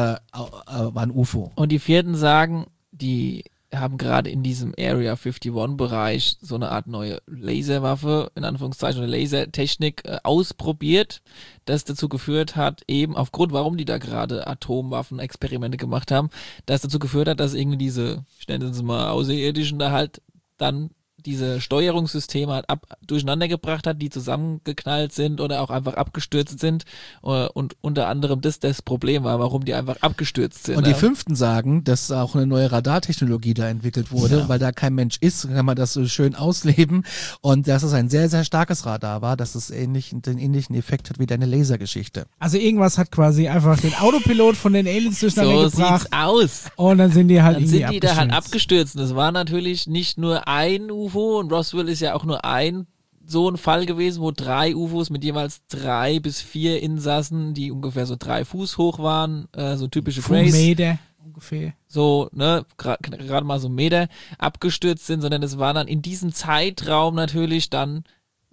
war ein UFO. Und die vierten sagen, die haben gerade in diesem Area 51-Bereich so eine Art neue Laserwaffe, in Anführungszeichen, eine Lasertechnik ausprobiert, das dazu geführt hat, eben aufgrund, warum die da gerade Atomwaffen-Experimente gemacht haben, das dazu geführt hat, dass irgendwie diese, ich nenne es mal Außerirdischen, da halt dann diese Steuerungssysteme halt durcheinander gebracht hat, die zusammengeknallt sind oder auch einfach abgestürzt sind, und unter anderem das Problem war, warum die einfach abgestürzt sind. Und die fünften sagen, dass auch eine neue Radartechnologie da entwickelt wurde, weil da kein Mensch ist, kann man das so schön ausleben, und dass es ein sehr, sehr starkes Radar war, dass es den ähnlichen Effekt hat wie deine Lasergeschichte. Also irgendwas hat quasi einfach den Autopilot von den Aliens durcheinander gebracht. So sieht's aus. Und dann sind die halt da halt abgestürzt. Und es war natürlich nicht nur ein UFO, und Roswell ist ja auch nur so ein Fall gewesen, wo 3 UFOs mit jeweils 3 bis 4 Insassen, die ungefähr so 3 Fuß hoch waren, so typische Grace. Meter ungefähr. So, gerade mal so einen Meter abgestürzt sind, sondern es war dann in diesem Zeitraum natürlich dann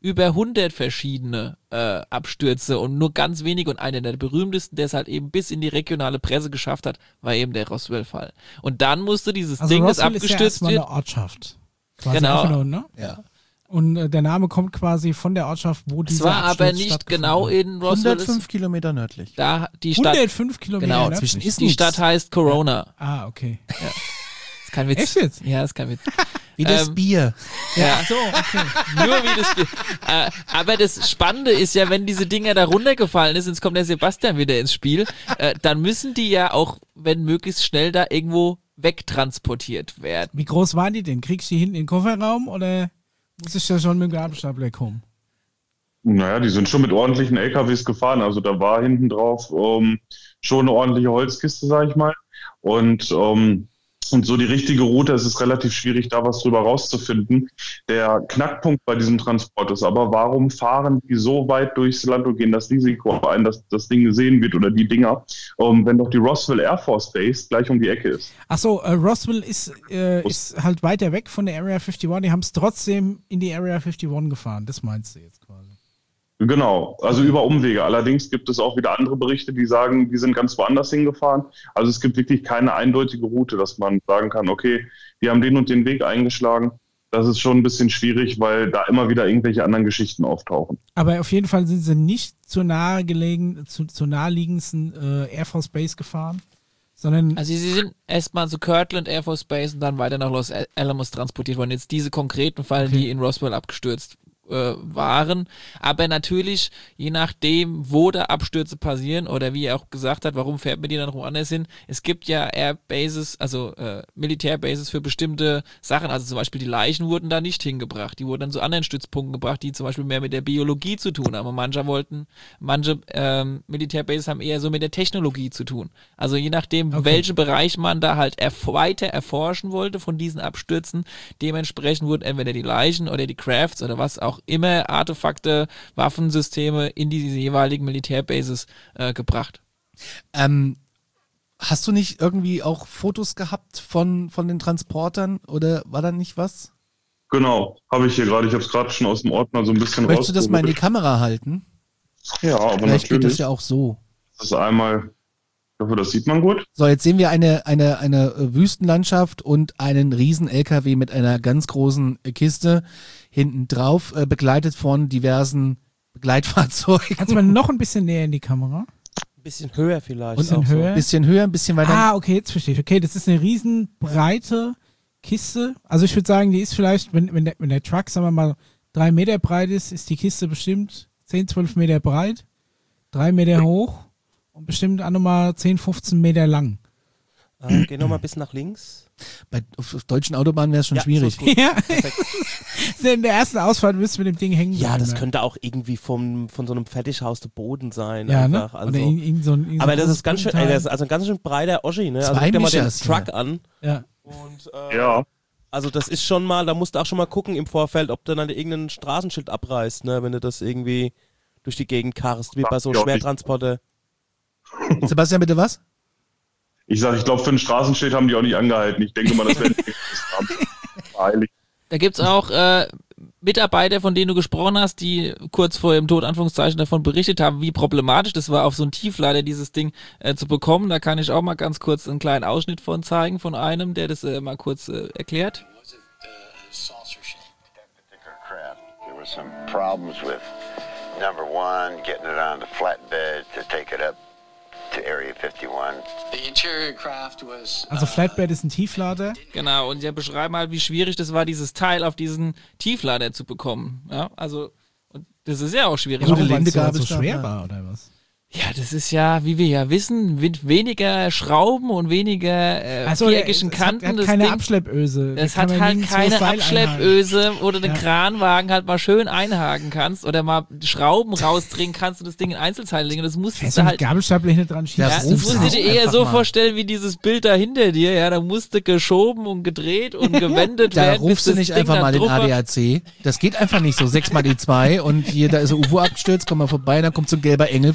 über 100 verschiedene Abstürze und nur ganz wenige, und einer der berühmtesten, der es halt eben bis in die regionale Presse geschafft hat, war eben der Roswell-Fall. Und dann musste dieses Ding, Roswell das abgestürzt ist ja wird. eine Ortschaft. Quasi Genau. Nur, ne? Ja. Und der Name kommt quasi von der Ortschaft, wo dieser Es war Absturz aber nicht stattgefunden genau hat. in Roswell. 105 Kilometer nördlich. Da die Stadt, 105 Kilometer genau, nördlich? zwischen ist die Stadt heißt Corona. Ah, okay. Ja. Das ist kein Witz. Echt jetzt? Ja, das ist kein Witz. Wie das Bier. Ja, So, okay. nur wie das Bier. Aber das Spannende ist ja, wenn diese Dinger da runtergefallen ist, jetzt kommt der Sebastian wieder ins Spiel, dann müssen die ja auch, wenn möglichst schnell da irgendwo wegtransportiert werden. Wie groß waren die denn? Kriegst du die hinten in den Kofferraum oder muss ich da schon mit dem Gabelstapler kommen? Naja, die sind schon mit ordentlichen LKWs gefahren. Also da war hinten drauf schon eine ordentliche Holzkiste, sag ich mal. Und so die richtige Route, es ist relativ schwierig, da was drüber rauszufinden. Der Knackpunkt bei diesem Transport ist aber, warum fahren die so weit durchs Land und gehen das Risiko ein, dass das Ding gesehen wird oder die Dinger, wenn doch die Roswell Air Force Base gleich um die Ecke ist. Achso, Roswell ist halt weiter weg von der Area 51. Die haben es trotzdem in die Area 51 gefahren. Das meinst du jetzt quasi? Genau, also über Umwege. Allerdings gibt es auch wieder andere Berichte, die sagen, die sind ganz woanders hingefahren. Also es gibt wirklich keine eindeutige Route, dass man sagen kann, okay, die haben den und den Weg eingeschlagen. Das ist schon ein bisschen schwierig, weil da immer wieder irgendwelche anderen Geschichten auftauchen. Aber auf jeden Fall sind sie nicht zur naheliegendsten Air Force Base gefahren, sondern... Also sie sind erstmal zu Kirtland Air Force Base und dann weiter nach Los Alamos transportiert worden. Jetzt diese konkreten Fälle, die in Roswell abgestürzt waren, aber natürlich, je nachdem, wo da Abstürze passieren oder wie er auch gesagt hat, warum fährt man die dann woanders hin, es gibt ja Airbases, also Militärbases für bestimmte Sachen, also zum Beispiel die Leichen wurden da nicht hingebracht, die wurden dann zu anderen Stützpunkten gebracht, die zum Beispiel mehr mit der Biologie zu tun haben, und manche Militärbases haben eher so mit der Technologie zu tun, also je nachdem, welchen Bereich man da halt weiter erforschen wollte von diesen Abstürzen, dementsprechend wurden entweder die Leichen oder die Crafts oder was auch immer Artefakte, Waffensysteme in diese jeweiligen Militärbases gebracht. Hast du nicht irgendwie auch Fotos gehabt von den Transportern oder war da nicht was? Genau, habe ich hier gerade. Ich habe es gerade schon aus dem Ordner so ein bisschen Möchtest du das mal in die Kamera halten? Ja, aber vielleicht natürlich. geht das ja auch so. Das ist einmal, ich hoffe, das sieht man gut. So, jetzt sehen wir eine Wüstenlandschaft und einen riesen LKW mit einer ganz großen Kiste hinten drauf, begleitet von diversen Begleitfahrzeugen. Kannst du mal noch ein bisschen näher in die Kamera? Ein bisschen höher vielleicht. Und ein höher? Bisschen höher, ein bisschen weiter. Ah, okay, jetzt verstehe ich. Okay, das ist eine riesen breite Kiste. Also ich würde sagen, die ist vielleicht, wenn der Truck, sagen wir mal, 3 Meter breit ist, ist die Kiste bestimmt 10, 12 Meter breit, 3 Meter hoch und bestimmt auch nochmal 10, 15 Meter lang. Geh nochmal bis nach links. Auf deutschen Autobahnen wäre es schon schwierig. So ja, in der ersten Ausfahrt müsst du mit dem Ding hängen. Ja, das könnte auch irgendwie von so einem Fertighaus der Boden sein. Ja, einfach. ne? Also, Oder irgend so ein aber das ist ganz schön, das ist also ein ganz schön breiter Oschi, ne? Also guck dir mal den Truck an. Ja. Und, ja. Also das ist schon mal, da musst du auch schon mal gucken im Vorfeld, ob du dann irgendein Straßenschild abreißt, ne? Wenn du das irgendwie durch die Gegend karrst, wie bei so Schwertransporter. Sebastian, bitte was? Ich sage, ich glaube, für ein Straßenschild haben die auch nicht angehalten. Ich denke mal, das wäre heilig. Da gibt's auch Mitarbeiter, von denen du gesprochen hast, die kurz vor dem Tod, Anführungszeichen, davon berichtet haben, wie problematisch das war, auf so einen Tieflader dieses Ding zu bekommen. Da kann ich auch mal ganz kurz einen kleinen Ausschnitt von zeigen, von einem, der das mal kurz erklärt. There were some problems with, number one, getting it on the flatbed to take it up to Area 51. The interior craft was, also Flatbed ist ein Tieflader. Genau, und sie beschreiben halt, wie schwierig das war, dieses Teil auf diesen Tieflader zu bekommen. Ja, also, und das ist ja auch schwierig. Warum es so schwer war, oder was? Ja, das ist ja, wie wir ja wissen, mit weniger Schrauben und weniger viereckigen Kanten. Hat keine Abschleppöse. Es hat halt keine Abschleppöse, wo du den Kranwagen halt mal schön einhaken kannst oder mal Schrauben rausdrehen kannst und das Ding in Einzelteile legen. Das musst du halt Gabelstapler hinten dran schieben. Ja, das musst du dir eher so vorstellen wie dieses Bild da hinter dir. Ja, da musste geschoben und gedreht und gewendet werden. Da rufst du nicht einfach mal den ADAC. Das geht einfach nicht so. 6 mal die 2 und hier, da ist ein UFO abgestürzt, komm mal vorbei, dann kommt so ein gelber Engel vorbei.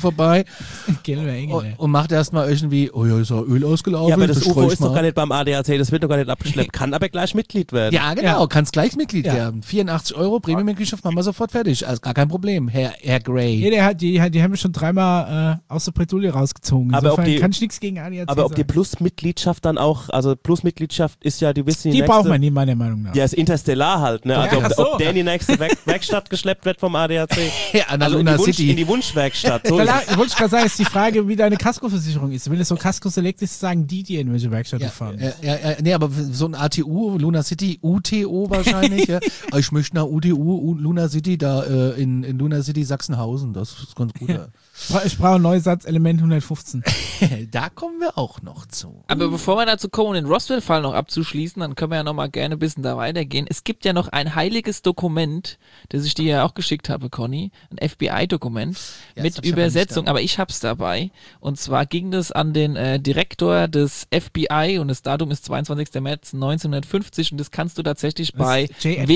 Und macht erstmal irgendwie, oh ja, ist ja Öl ausgelaufen. Ja, aber das UFO ist doch gar nicht beim ADAC, das wird doch gar nicht abgeschleppt, kann aber gleich Mitglied werden. Ja, genau, kannst gleich Mitglied werden. 84 € Premium-Mitgliedschaft, machen wir sofort fertig. Also gar kein Problem, Herr Gray. Ja, die haben mich schon dreimal aus der Bredouille rausgezogen. Aber kann ich nichts gegen ADAC aber ob die Plus-Mitgliedschaft dann auch, also Plus-Mitgliedschaft ist ja, die wissen die braucht man nie, meiner Meinung nach. Ja, ist Interstellar halt, ne? Also ob der in die nächste Werkstatt geschleppt wird vom ADAC. Ja, also in die Wunschwerkstatt. So wollte ich gerade sagen, ist die Frage, wie deine Kaskoversicherung ist. Wenn es so Kasko Select ist, sagen die in welche Werkstatt du fahren. Nee, aber so ein ATU, Luna City, UTO wahrscheinlich. Ja. Ich möchte nach UTU, Luna City, da in Luna City Sachsenhausen. Das ist ganz gut. Ja. Ich brauche einen Neusatz, Element 115. Da kommen wir auch noch zu. Aber bevor wir dazu kommen, den Roswell-Fall noch abzuschließen, dann können wir ja noch mal gerne ein bisschen da weitergehen. Es gibt ja noch ein heiliges Dokument, das ich dir ja auch geschickt habe, Conny, ein FBI-Dokument mit Übersetzung, aber ich hab's dabei. Und zwar ging das an den Direktor des FBI und das Datum ist 22. März 1950 und das kannst du tatsächlich bei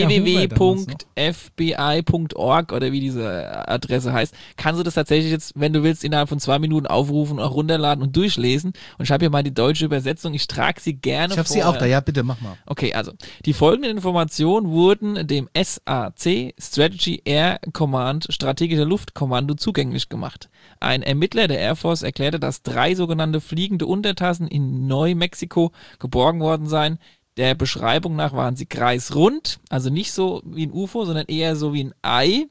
www.fbi.org oder wie diese Adresse heißt, kannst du das tatsächlich jetzt, wenn du willst, innerhalb von 2 Minuten aufrufen, auch runterladen und durchlesen. Und ich habe hier mal die deutsche Übersetzung. Ich trage sie gerne vor. Ich habe sie auch da. Ja, bitte, mach mal. Okay, also die folgenden Informationen wurden dem SAC, Strategy Air Command, strategische Luftkommando, zugänglich gemacht. Ein Ermittler der Air Force erklärte, dass 3 sogenannte fliegende Untertassen in Neumexiko geborgen worden seien. Der Beschreibung nach waren sie kreisrund, also nicht so wie ein UFO, sondern eher so wie ein Ei.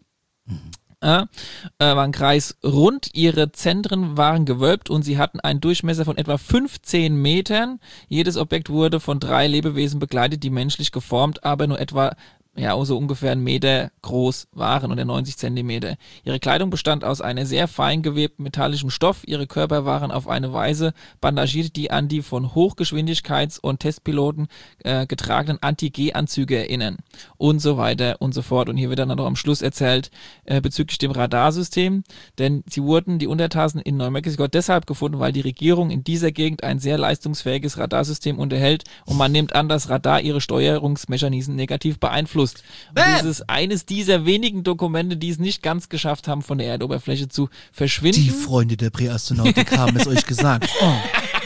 Waren kreisrund, ihre Zentren waren gewölbt und sie hatten einen Durchmesser von etwa 15 Metern. Jedes Objekt wurde von 3 Lebewesen begleitet, die menschlich geformt, aber nur etwa so ungefähr 1 Meter groß waren oder 90 Zentimeter. Ihre Kleidung bestand aus einem sehr fein gewebten metallischen Stoff. Ihre Körper waren auf eine Weise bandagiert, die an die von Hochgeschwindigkeits- und Testpiloten getragenen Anti-G-Anzüge erinnern. Und so weiter und so fort. Und hier wird dann noch am Schluss erzählt bezüglich dem Radarsystem, denn die Untertassen in Neumexiko deshalb gefunden, weil die Regierung in dieser Gegend ein sehr leistungsfähiges Radarsystem unterhält und man nimmt an, dass Radar ihre Steuerungsmechanismen negativ beeinflusst. Und das ist eines dieser wenigen Dokumente, die es nicht ganz geschafft haben, von der Erdoberfläche zu verschwinden. Die Freunde der Präastronautik haben es euch gesagt. Oh.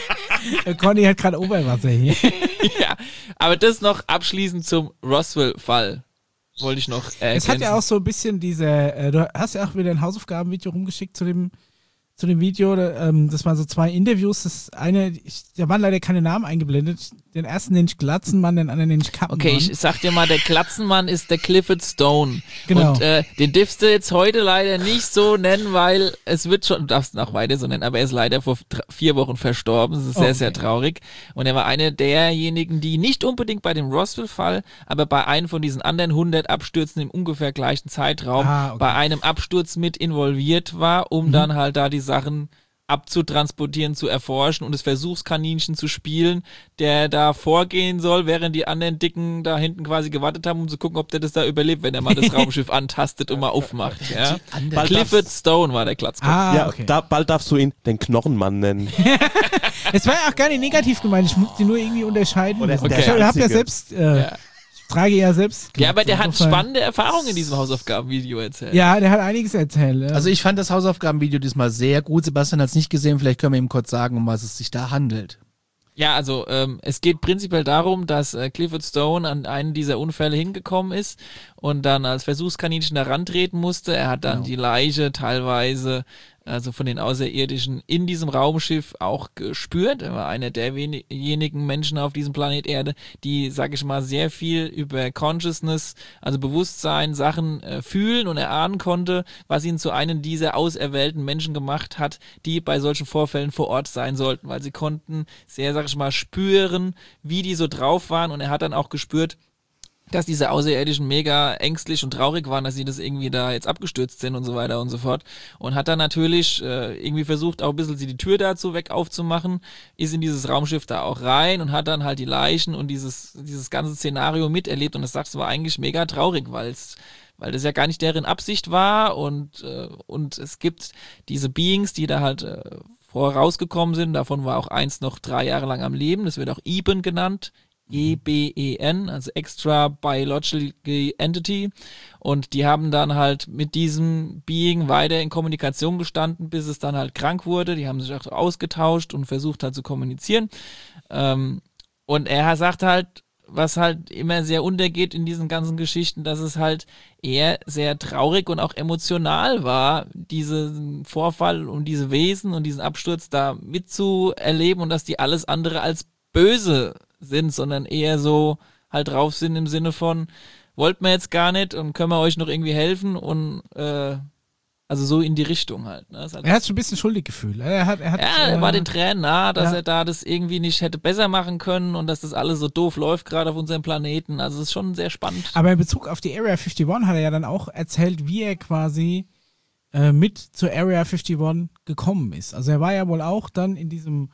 Conny hat gerade Oberwasser hier. Ja, aber das noch abschließend zum Roswell-Fall. Wollte ich noch ergänzen. Es hat ja auch so ein bisschen du hast ja auch wieder ein Hausaufgabenvideo rumgeschickt zu dem Video, das waren so 2 Interviews. Das eine, da waren leider keine Namen eingeblendet. Den ersten nenne ich Glatzenmann, den anderen nenne ich Kappenmann. Okay, ich sag dir mal, der Glatzenmann ist der Clifford Stone. Genau. Und den darfst du jetzt heute leider nicht so nennen, weil es wird schon, du darfst ihn auch weiter so nennen, aber er ist leider vor 4 Wochen verstorben. Das ist sehr, sehr traurig. Und er war einer derjenigen, die nicht unbedingt bei dem Roswell-Fall, aber bei einem von diesen anderen 100 Abstürzen im ungefähr gleichen Zeitraum bei einem Absturz mit involviert war, um dann halt da die Sachen abzutransportieren, zu erforschen und das Versuchskaninchen zu spielen, der da vorgehen soll, während die anderen Dicken da hinten quasi gewartet haben, um zu gucken, ob der das da überlebt, wenn er mal das Raumschiff antastet und mal aufmacht. Ja? Clifford Stone war der Glatzkopf. Okay. Bald darfst du ihn den Knochenmann nennen. Es war ja auch gar nicht negativ gemeint, ich muss die nur irgendwie unterscheiden. Ich habe ja selbst... trage ja selbst. Ja, aber der hat spannende Erfahrungen in diesem Hausaufgabenvideo erzählt. Ja, der hat einiges erzählt. Ja. Also ich fand das Hausaufgabenvideo diesmal sehr gut. Sebastian hat es nicht gesehen, vielleicht können wir ihm kurz sagen, um was es sich da handelt. Ja, also es geht prinzipiell darum, dass Clifford Stone an einen dieser Unfälle hingekommen ist und dann als Versuchskaninchen da rantreten musste. Er hat dann die Leiche teilweise, also von den Außerirdischen, in diesem Raumschiff auch gespürt. Er war einer der wenigen Menschen auf diesem Planet Erde, die, sag ich mal, sehr viel über Consciousness, also Bewusstsein, Sachen fühlen und erahnen konnte, was ihn zu einem dieser auserwählten Menschen gemacht hat, die bei solchen Vorfällen vor Ort sein sollten, weil sie konnten sehr, sag ich mal, spüren, wie die so drauf waren, und er hat dann auch gespürt, dass diese Außerirdischen mega ängstlich und traurig waren, dass sie das irgendwie da jetzt abgestürzt sind und so weiter und so fort. Und hat dann natürlich irgendwie versucht, auch ein bisschen die Tür dazu weg aufzumachen, ist in dieses Raumschiff da auch rein und hat dann halt die Leichen und dieses ganze Szenario miterlebt. Und das sagst du, war eigentlich mega traurig, weil das ja gar nicht deren Absicht war. Und es gibt diese Beings, die da halt vorher rausgekommen sind. Davon war auch eins noch 3 Jahre lang am Leben. Das wird auch Eben genannt. EBEN, also Extra Biological Entity. Und die haben dann halt mit diesem Being weiter in Kommunikation gestanden, bis es dann halt krank wurde. Die haben sich auch ausgetauscht und versucht halt zu kommunizieren. Und er sagt halt, was halt immer sehr untergeht in diesen ganzen Geschichten, dass es halt eher sehr traurig und auch emotional war, diesen Vorfall und diese Wesen und diesen Absturz da mitzuerleben und dass die alles andere als böse sind, sondern eher so halt drauf sind im Sinne von, wollt man jetzt gar nicht und können wir euch noch irgendwie helfen und also so in die Richtung halt. Ne? Er hat schon ein bisschen Schuldiggefühl. Er war den Tränen nah, dass er da das irgendwie nicht hätte besser machen können und dass das alles so doof läuft, gerade auf unserem Planeten. Also es ist schon sehr spannend. Aber in Bezug auf die Area 51 hat er ja dann auch erzählt, wie er quasi mit zur Area 51 gekommen ist. Also er war ja wohl auch dann in diesem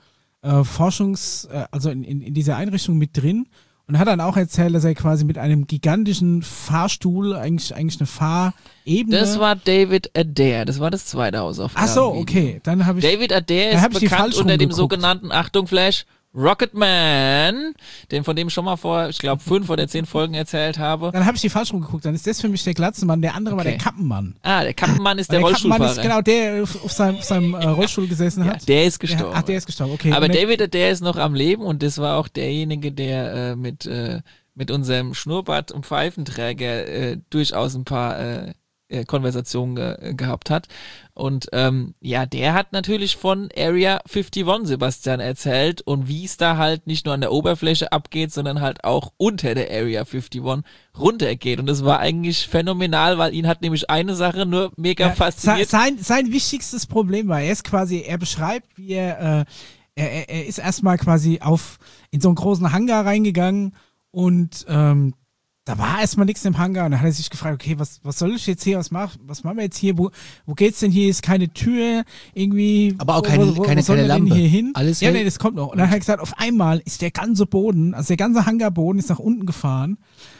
also in dieser Einrichtung mit drin und hat dann auch erzählt, dass er quasi mit einem gigantischen Fahrstuhl, eigentlich eine Fahrebene. Das war David Adair, das war das zweite Hausaufgaben. Ach so, okay. Dann habe ich David Adair ist bekannt unter dem sogenannten, Achtung Flash, Rocketman, von dem ich schon mal vor, ich glaube 5 oder 10 Folgen erzählt habe. Dann habe ich die falsch rumgeguckt, dann ist das für mich der Glatzenmann, der andere war der Kappenmann. Ah, der Kappenmann ist der Rollstuhlfahrer. Ist genau der auf seinem Rollstuhl gesessen hat. Der ist gestorben. Der ist gestorben, okay. Aber David, der ist noch am Leben und das war auch derjenige, der mit unserem Schnurrbart und Pfeifenträger durchaus ein paar Konversationen gehabt hat. Und der hat natürlich von Area 51, Sebastian, erzählt und wie es da halt nicht nur an der Oberfläche abgeht, sondern halt auch unter der Area 51 runtergeht. Und das war eigentlich phänomenal, weil ihn hat nämlich eine Sache nur mega fasziniert. Sein wichtigstes Problem war, er beschreibt, wie er ist erstmal quasi in so einen großen Hangar reingegangen und da war erstmal nichts im Hangar und dann hat er sich gefragt, okay, was soll ich jetzt hier, was machen wir jetzt hier, wo geht's denn hier, ist keine Tür, irgendwie. Aber auch keine Lampe. Hier hin? Alles nee, das kommt noch. Und dann hat er gesagt, auf einmal ist der ganze Boden, also der ganze Hangarboden ist nach unten gefahren,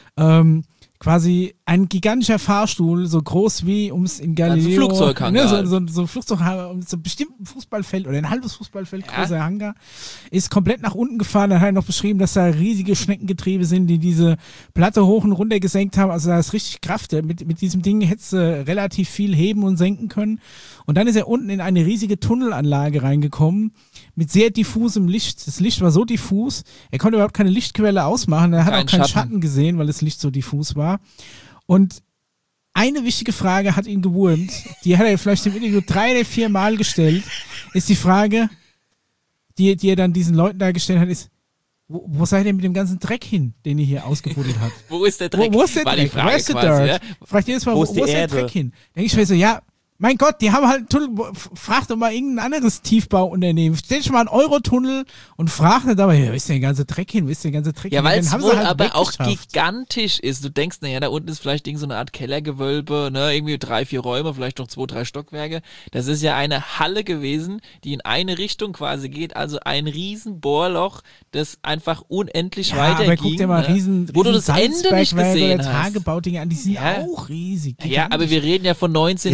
quasi ein gigantischer Fahrstuhl, so groß wie in Galileo. Also Flugzeughangar. So ein Flugzeughangar, so bestimmt ein Fußballfeld oder ein halbes Fußballfeld, großer Hangar, ist komplett nach unten gefahren. Dann hat er noch beschrieben, dass da riesige Schneckengetriebe sind, die diese Platte hoch und runter gesenkt haben. Also da ist richtig Kraft. Mit diesem Ding hättest du relativ viel heben und senken können. Und dann ist er unten in eine riesige Tunnelanlage reingekommen mit sehr diffusem Licht. Das Licht war so diffus, er konnte überhaupt keine Lichtquelle ausmachen. Er hat auch keinen Schatten gesehen, weil das Licht so diffus war. Und eine wichtige Frage hat ihn gewurmt, die hat er vielleicht im Interview 3 oder 4 Mal gestellt, ist die Frage, die er dann diesen Leuten da gestellt hat, ist, wo seid ihr mit dem ganzen Dreck hin, den ihr hier ausgebuddelt habt? Wo ist der Dreck? Wo ist der Dreck? Wo ist der Dirt? Ja? Fragt jedes Mal, wo ist der Dreck hin? Denke ich mir so, ja, mein Gott, die haben halt einen Tunnel, frag doch mal irgendein anderes Tiefbauunternehmen. Stell dich mal einen Eurotunnel und frag nicht dabei, wo ist der ganze Dreck hin? Ja, weil es wohl halt aber auch gigantisch ist. Du denkst, naja, da unten ist vielleicht so eine Art Kellergewölbe, ne, irgendwie 3, 4 Räume, vielleicht noch 2, 3 Stockwerke. Das ist ja eine Halle gewesen, die in eine Richtung quasi geht, also ein riesen Bohrloch, das einfach unendlich weiter aber guck dir mal, ne? Wo du das Ende nicht gesehen hast. Tagebaudinger an, die sind auch riesig. Ja, aber wir reden ja von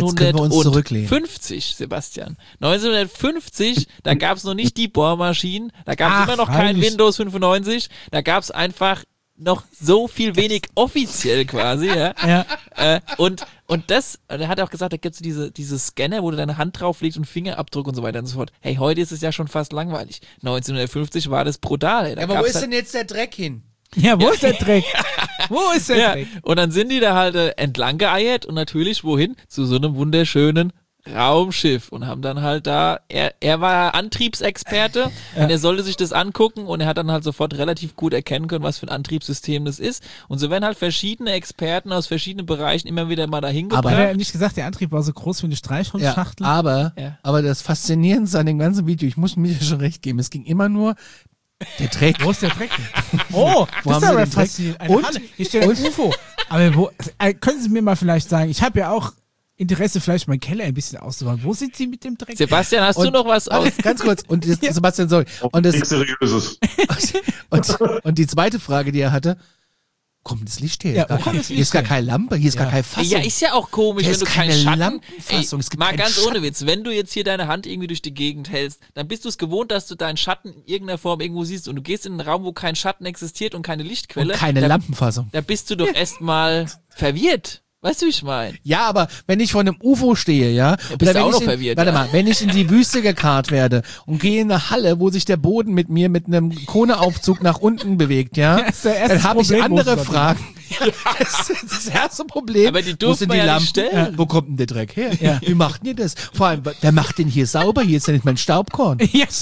1950, Sebastian. 1950, da gab es noch nicht die Bohrmaschinen, da gab es immer noch kein Windows 95, da gab es einfach noch so viel wenig offiziell quasi, ja. Und er hat auch gesagt, da gibt es diese Scanner, wo du deine Hand drauf legst und Fingerabdruck und so weiter und so fort. Hey, heute ist es ja schon fast langweilig. 1950 war das brutal. Ja, aber wo ist denn jetzt der Dreck hin? Ja, wo ist der Dreck? Wo ist der Dreck? Und dann sind die da halt entlang geeiert und natürlich wohin? Zu so einem wunderschönen Raumschiff und haben dann halt da, er war Antriebsexperte und er sollte sich das angucken und er hat dann halt sofort relativ gut erkennen können, was für ein Antriebssystem das ist. Und so werden halt verschiedene Experten aus verschiedenen Bereichen immer wieder mal dahin gebracht. Aber er hat nicht gesagt, der Antrieb war so groß wie eine Streichholzschachtel. Ja, aber das Faszinierendste an dem ganzen Video, ich muss mir schon recht geben, es ging immer nur der Dreck. Wo ist der Dreck? Oh, das ist aber faszinierend. Hier steht ein UFO. Aber können Sie mir mal vielleicht sagen, ich habe ja auch Interesse, vielleicht meinen Keller ein bisschen auszubauen. Wo sind Sie mit dem Dreck? Sebastian, hast du noch was aus? Ganz kurz. Und Sebastian, sorry. Und die zweite Frage, die er hatte, Kommt das Licht her? Ja, hier ist gar keine Lampe, hier ist gar keine Fassung. Ja, ist ja auch komisch, wenn du keinen Schatten... Ey, mal ganz ohne Witz, wenn du jetzt hier deine Hand irgendwie durch die Gegend hältst, dann bist du es gewohnt, dass du deinen Schatten in irgendeiner Form irgendwo siehst und du gehst in einen Raum, wo kein Schatten existiert und keine Lichtquelle. Und keine Lampenfassung. Da bist du doch erstmal verwirrt. Weißt du, wie ich meine? Ja, aber wenn ich vor einem UFO stehe, ja, bist du auch noch verwirrt. Warte mal, wenn ich in die Wüste gekarrt werde und gehe in eine Halle, wo sich der Boden mit mir mit einem Kohleaufzug nach unten bewegt, ja, dann habe ich andere Fragen. Das ist das erste Problem. Aber die dürfen wir ja nicht stellen. Ja, wo kommt denn der Dreck her? Ja. Wie macht denn ihr das? Vor allem, wer macht den hier sauber? Hier ist ja nicht mein Staubkorn.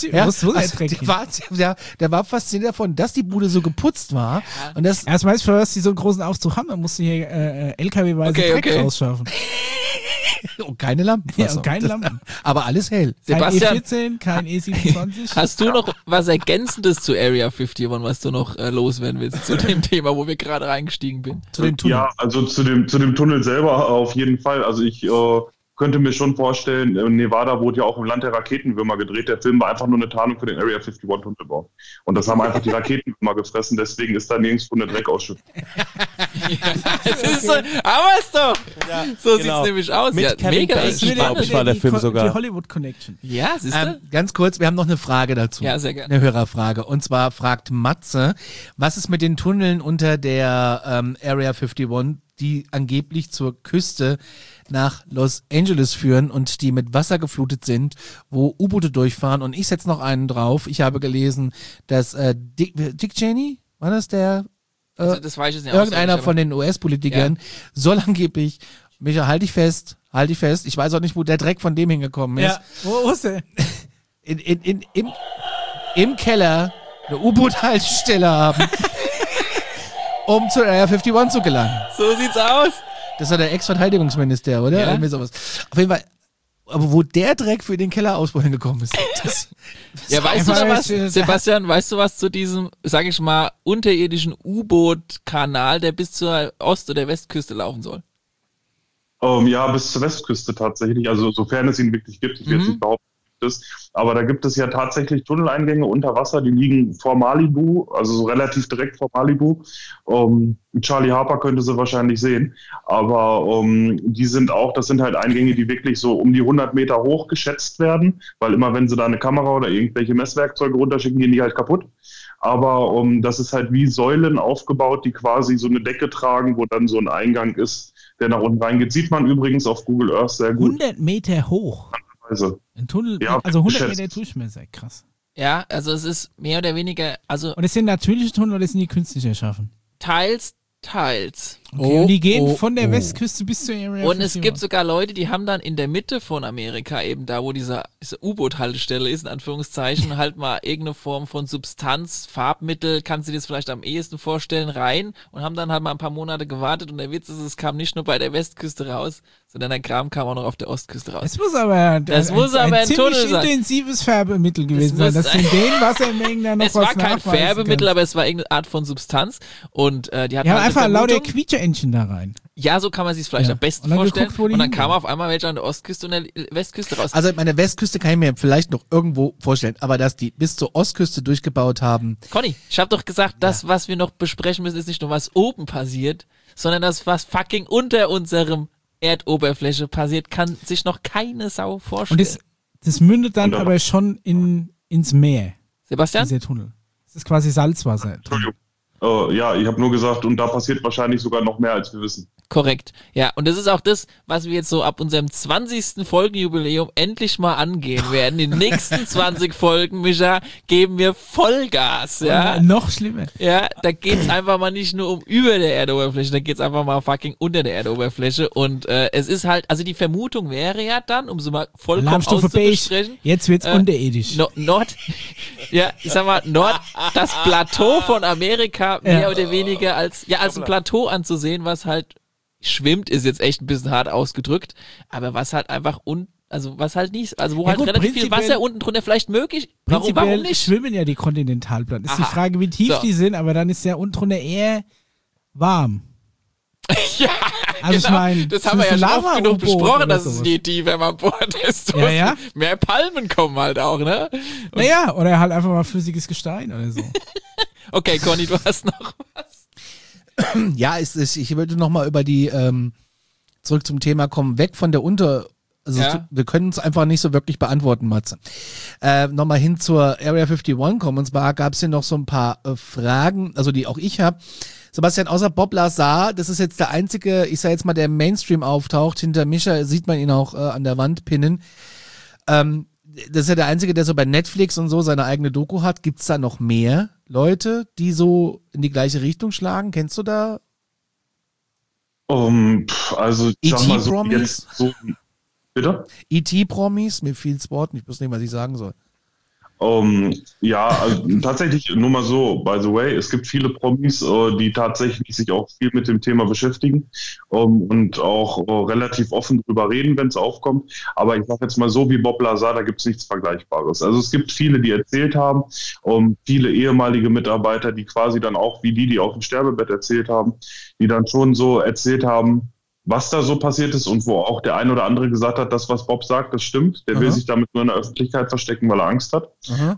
Der war fasziniert davon, dass die Bude so geputzt war. Ja. Und das erstmal ist für was die so einen großen Aufzug haben, dann musst du hier LKW-weise Dreck rausschaffen. Und keine Lampen. Ja, und keine Lampen. Aber alles hell. Sebastian, kein E14, kein E27. Hast du noch was Ergänzendes zu Area 51, was du noch loswerden willst zu dem Thema, wo wir gerade reingestiegen bin? Zu dem Tunnel. Ja, also zu dem Tunnel selber auf jeden Fall. Also ich könnte mir schon vorstellen, Nevada wurde ja auch im Land der Raketenwürmer gedreht. Der Film war einfach nur eine Tarnung für den Area 51 Tunnelbau. Und das haben einfach die Raketenwürmer gefressen, deswegen ist da nirgendwo eine Dreckausschüttung. Es ist so, aber es doch. Ja, so sieht's nämlich aus. Mit Kevin Bacon, glaube ich, war der Film sogar. Die Hollywood Connection. Ja, siehst du? Ganz kurz, wir haben noch eine Frage dazu. Ja, sehr gerne. Eine Hörerfrage. Und zwar fragt Matze, was ist mit den Tunneln unter der Area 51, die angeblich zur Küste nach Los Angeles führen und die mit Wasser geflutet sind, wo U-Boote durchfahren. Und ich setze noch einen drauf. Ich habe gelesen, dass Dick Cheney, war das der? Also das weiß ich jetzt nicht. Irgendeiner von den US-Politikern soll angeblich, Micha, halt dich fest. Ich weiß auch nicht, wo der Dreck von dem hingekommen ist. Ja, wo ist der? Im Keller eine U-Boot-Haltestelle haben, um zur Area 51 zu gelangen. So sieht's aus. Das war der Ex-Verteidigungsminister, oder? Ja. Irgendwie sowas. Auf jeden Fall, aber wo der Dreck für den Kellerausbau hingekommen ist. Das ja, weißt du noch was, Sebastian, weißt du was zu diesem, sag ich mal, unterirdischen U-Boot-Kanal, der bis zur Ost- oder Westküste laufen soll? Ja, bis zur Westküste tatsächlich, also sofern es ihn wirklich gibt. Ich will jetzt nicht behaupten, aber da gibt es ja tatsächlich Tunneleingänge unter Wasser, die liegen vor Malibu, also so relativ direkt vor Malibu. Charlie Harper könnte sie wahrscheinlich sehen, aber die sind auch, das sind halt Eingänge, die wirklich so um die 100 Meter hoch geschätzt werden, weil immer wenn sie da eine Kamera oder irgendwelche Messwerkzeuge runterschicken, gehen die halt kaputt. Aber das ist halt wie Säulen aufgebaut, die quasi so eine Decke tragen, wo dann so ein Eingang ist, der nach unten reingeht. Sieht man übrigens auf Google Earth sehr gut. 100 Meter hoch. Ein Tunnel, ja, also 100 Meter Durchmesser, krass. Ja, also es ist mehr oder weniger, also... Und es sind natürliche Tunnel oder sind die künstlich erschaffen? Teils. Okay, und die gehen von der Westküste bis zur Area 51. Und es gibt sogar Leute, die haben dann in der Mitte von Amerika, eben da, wo diese U-Boot-Haltestelle ist, in Anführungszeichen, halt mal irgendeine Form von Substanz, Farbmittel, kannst du dir das vielleicht am ehesten vorstellen, rein und haben dann halt mal ein paar Monate gewartet und der Witz ist, es kam nicht nur bei der Westküste raus, sondern der Kram kam auch noch auf der Ostküste raus. Es muss aber ein ziemlich intensives Färbemittel gewesen sein, dass in den Wassermengen da noch was nachweisen. Es war kein Färbemittel, aber es war irgendeine Art von Substanz und die hatten einfach lauter Quietscheentchen da rein. Ja, so kann man sich es vielleicht am besten vorstellen. Und dann kam auf einmal welche an der Ostküste und der Westküste raus. Also meine Westküste kann ich mir vielleicht noch irgendwo vorstellen, aber dass die bis zur Ostküste durchgebaut haben. Conny, ich habe doch gesagt, das, was wir noch besprechen müssen, ist nicht nur, was oben passiert, sondern das, was fucking unter unserem Erdoberfläche passiert, kann sich noch keine Sau vorstellen. Und das mündet dann aber schon ins Meer. Sebastian? Dieser Tunnel. Das ist quasi Salzwasser. Entschuldigung. Ja, ich habe nur gesagt, und da passiert wahrscheinlich sogar noch mehr, als wir wissen. Korrekt. Ja, und das ist auch das, was wir jetzt so ab unserem 20. Folgenjubiläum endlich mal angehen werden. In den nächsten 20 Folgen, Micha, geben wir Vollgas. Ja? Und noch schlimmer. Ja, da geht's einfach mal nicht nur um über der Erdoberfläche, da geht's einfach mal fucking unter der Erdoberfläche. Und es ist halt, also die Vermutung wäre ja dann, um so mal vollkommen auszubesprechen. Jetzt wird's unterirdisch. Ich sag mal, das Plateau von Amerika mehr oder weniger als ein Plateau anzusehen, was halt schwimmt, ist jetzt echt ein bisschen hart ausgedrückt, aber was halt einfach was halt nicht, also wo halt relativ viel Wasser unten drunter vielleicht möglich, warum nicht? Schwimmen ja die Kontinentalplatten. Ist die Frage, wie tief die sind, aber dann ist ja unten drunter eher warm. Ja, also ich meine, das haben wir ja schon oft genug besprochen, dass es je tiefer man bohrt, desto mehr Palmen kommen halt auch, ne? Naja, oder halt einfach mal flüssiges Gestein oder so. Okay, Conny, du hast noch was. Ja, ich würde nochmal über die, zurück zum Thema kommen, weg von der wir können es einfach nicht so wirklich beantworten, Matze. Nochmal hin zur Area 51 kommen, und zwar gab es hier noch so ein paar Fragen, also die auch ich habe. Sebastian, außer Bob Lazar, das ist jetzt der einzige, ich sag jetzt mal, der im Mainstream auftaucht, hinter Mischa sieht man ihn auch an der Wand pinnen. Das ist ja der einzige, der so bei Netflix und so seine eigene Doku hat. Gibt's da noch mehr Leute, die so in die gleiche Richtung schlagen? Kennst du da? Also, sag mal so, jetzt so, bitte? E.T.-Promis, mir fiel das Wort, ich weiß nicht, was ich sagen soll. Ja, also tatsächlich, nur mal so, by the way, es gibt viele Promis, die tatsächlich sich auch viel mit dem Thema beschäftigen und auch relativ offen drüber reden, wenn es aufkommt. Aber ich sage jetzt mal so wie Bob Lazar, da gibt es nichts Vergleichbares. Also es gibt viele, die erzählt haben, viele ehemalige Mitarbeiter, die quasi dann auch wie die auf dem Sterbebett erzählt haben, die dann schon so erzählt haben, was da so passiert ist und wo auch der ein oder andere gesagt hat, das, was Bob sagt, das stimmt. Der will sich damit nur in der Öffentlichkeit verstecken, weil er Angst hat.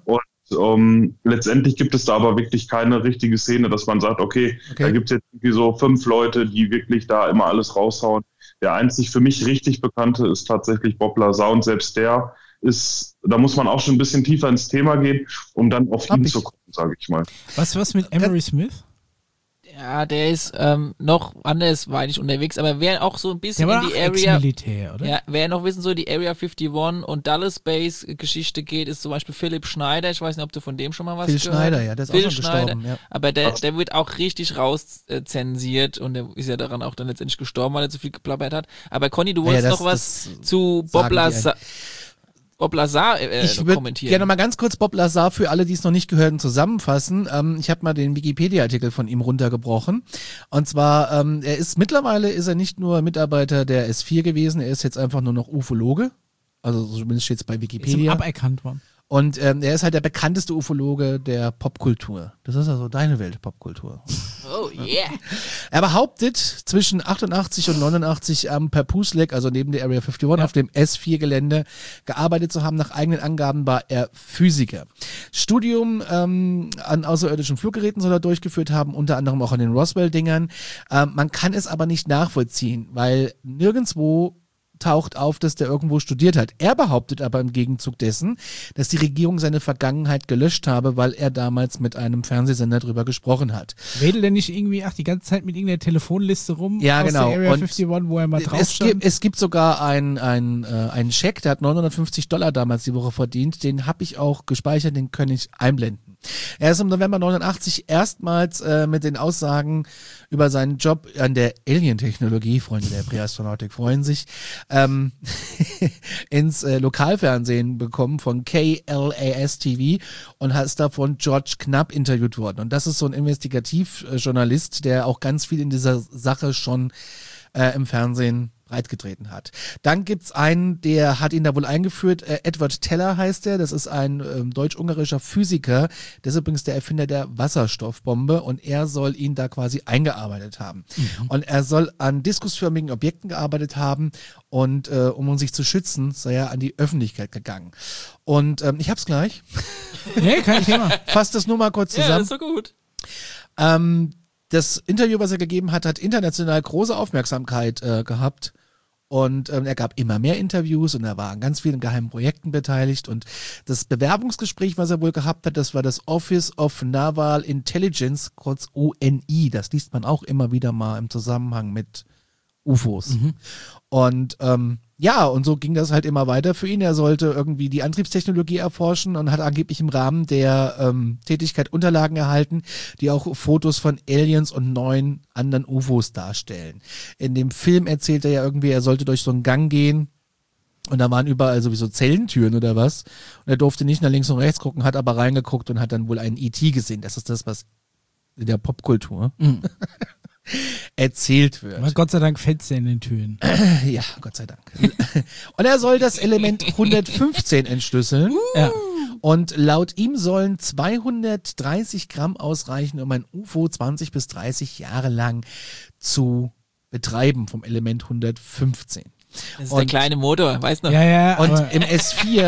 Und letztendlich gibt es da aber wirklich keine richtige Szene, dass man sagt, okay. Da gibt es jetzt irgendwie so 5 Leute, die wirklich da immer alles raushauen. Der einzig für mich richtig Bekannte ist tatsächlich Bob Lazar, und selbst der ist, da muss man auch schon ein bisschen tiefer ins Thema gehen, um dann auf ihn zu gucken, sage ich mal. Was mit Emery Smith? Ja, der ist noch andersweitig unterwegs, aber wer auch so ein bisschen der war in die auch Area, Ex-Militär, oder? Ja, wer noch wissen so die Area 51 und Dallas Base Geschichte geht, ist zum Beispiel Philipp Schneider. Ich weiß nicht, ob du von dem schon mal was gehört hast. Phil Schneider, ja, der ist auch schon gestorben. Ja. Aber der wird auch richtig rauszensiert und der ist ja daran auch dann letztendlich gestorben, weil er zu viel geplappert hat. Aber Conny, du wolltest noch was zu Bob Lazar. Bob Lazar ich würde kommentieren. gerne mal ganz kurz Bob Lazar für alle, die es noch nicht gehört, zusammenfassen. Ich habe mal den Wikipedia-Artikel von ihm runtergebrochen. Und zwar, mittlerweile ist er nicht nur Mitarbeiter der S4 gewesen, er ist jetzt einfach nur noch Ufologe. Also zumindest steht es bei Wikipedia. Ist aberkannt worden. Und er ist halt der bekannteste Ufologe der Popkultur. Das ist also deine Welt, Popkultur. Oh yeah. Er behauptet, zwischen 88 und 89 am Papoose-Lake, also neben der Area 51, auf dem S4-Gelände gearbeitet zu haben. Nach eigenen Angaben war er Physiker. Studium an außerirdischen Fluggeräten soll er durchgeführt haben, unter anderem auch an den Roswell-Dingern. Man kann es aber nicht nachvollziehen, weil nirgendwo taucht auf, dass der irgendwo studiert hat. Er behauptet aber im Gegenzug dessen, dass die Regierung seine Vergangenheit gelöscht habe, weil er damals mit einem Fernsehsender drüber gesprochen hat. Wedelt er nicht irgendwie die ganze Zeit mit irgendeiner Telefonliste rum? Ja, aus genau. Der Area 51, wo er mal drauf stand? Es gibt sogar einen Scheck, der hat $950 damals die Woche verdient. Den habe ich auch gespeichert, den kann ich einblenden. Er ist im November 89 erstmals mit den Aussagen über seinen Job an der Alien-Technologie, Freunde der Präastronautik freuen sich, ins Lokalfernsehen bekommen von KLAS TV und ist da von George Knapp interviewt worden. Und das ist so ein Investigativjournalist, der auch ganz viel in dieser Sache schon im Fernsehen breitgetreten hat. Dann gibt's einen, der hat ihn da wohl eingeführt, Edward Teller heißt er, das ist ein deutsch-ungarischer Physiker, der ist übrigens der Erfinder der Wasserstoffbombe und er soll ihn da quasi eingearbeitet haben. Und er soll an diskusförmigen Objekten gearbeitet haben und um sich zu schützen, sei er an die Öffentlichkeit gegangen. Und ich hab's gleich. Nee, kein Thema. Fass das nur mal kurz zusammen. Ja, das ist so gut. Das Interview, was er gegeben hat, hat international große Aufmerksamkeit gehabt. Und er gab immer mehr Interviews und er war an ganz vielen geheimen Projekten beteiligt. Und das Bewerbungsgespräch, was er wohl gehabt hat, das war das Office of Naval Intelligence, kurz ONI. Das liest man auch immer wieder mal im Zusammenhang mit UFOs. Und und so ging das halt immer weiter für ihn. Er sollte irgendwie die Antriebstechnologie erforschen und hat angeblich im Rahmen der Tätigkeit Unterlagen erhalten, die auch Fotos von Aliens und 9 anderen UFOs darstellen. In dem Film erzählt er ja irgendwie, er sollte durch so einen Gang gehen und da waren überall sowieso Zellentüren oder was. Und er durfte nicht nach links und rechts gucken, hat aber reingeguckt und hat dann wohl einen E.T. gesehen. Das ist das, was in der Popkultur erzählt wird. Aber Gott sei Dank Fenster in den Türen. Ja, Gott sei Dank. Und er soll das Element 115 entschlüsseln. Ja. Und laut ihm sollen 230 Gramm ausreichen, um ein UFO 20 bis 30 Jahre lang zu betreiben vom Element 115. Das ist der kleine Motor, weißt du noch? Ja, und im S4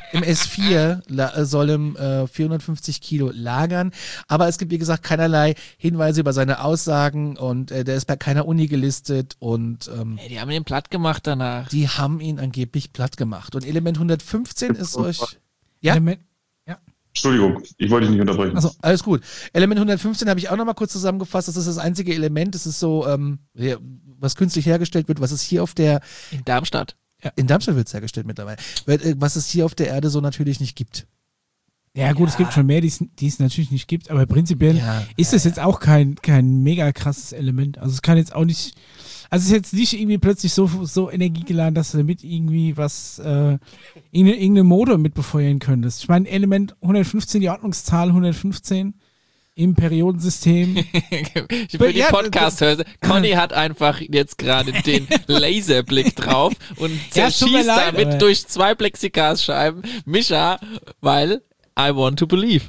im S4 soll 450 Kilo lagern. Aber es gibt, wie gesagt, keinerlei Hinweise über seine Aussagen und der ist bei keiner Uni gelistet. Und die haben ihn platt gemacht danach. Die haben ihn angeblich platt gemacht. Und Element 115 ist euch... Ja? Entschuldigung, ich wollte dich nicht unterbrechen. Achso, alles gut. Element 115 habe ich auch nochmal kurz zusammengefasst. Das ist das einzige Element, das ist so, was künstlich hergestellt wird, was es hier auf der... In Darmstadt. Ja, in Darmstadt wird es hergestellt mittlerweile. Was es hier auf der Erde so natürlich nicht gibt. Ja gut, es gibt schon mehr, die es natürlich nicht gibt, aber prinzipiell ist es jetzt auch kein mega krasses Element. Also es kann jetzt auch nicht... Also es ist jetzt nicht irgendwie plötzlich so energiegeladen, dass du damit irgendwie was, irgendeine Motor mit befeuern könntest. Ich meine, Element 115, die Ordnungszahl 115 im Periodensystem. Für die Podcast-Hörer, Conny hat einfach jetzt gerade den Laserblick drauf und zerschießt damit durch 2 Plexiglasscheiben Mischa, weil I want to believe.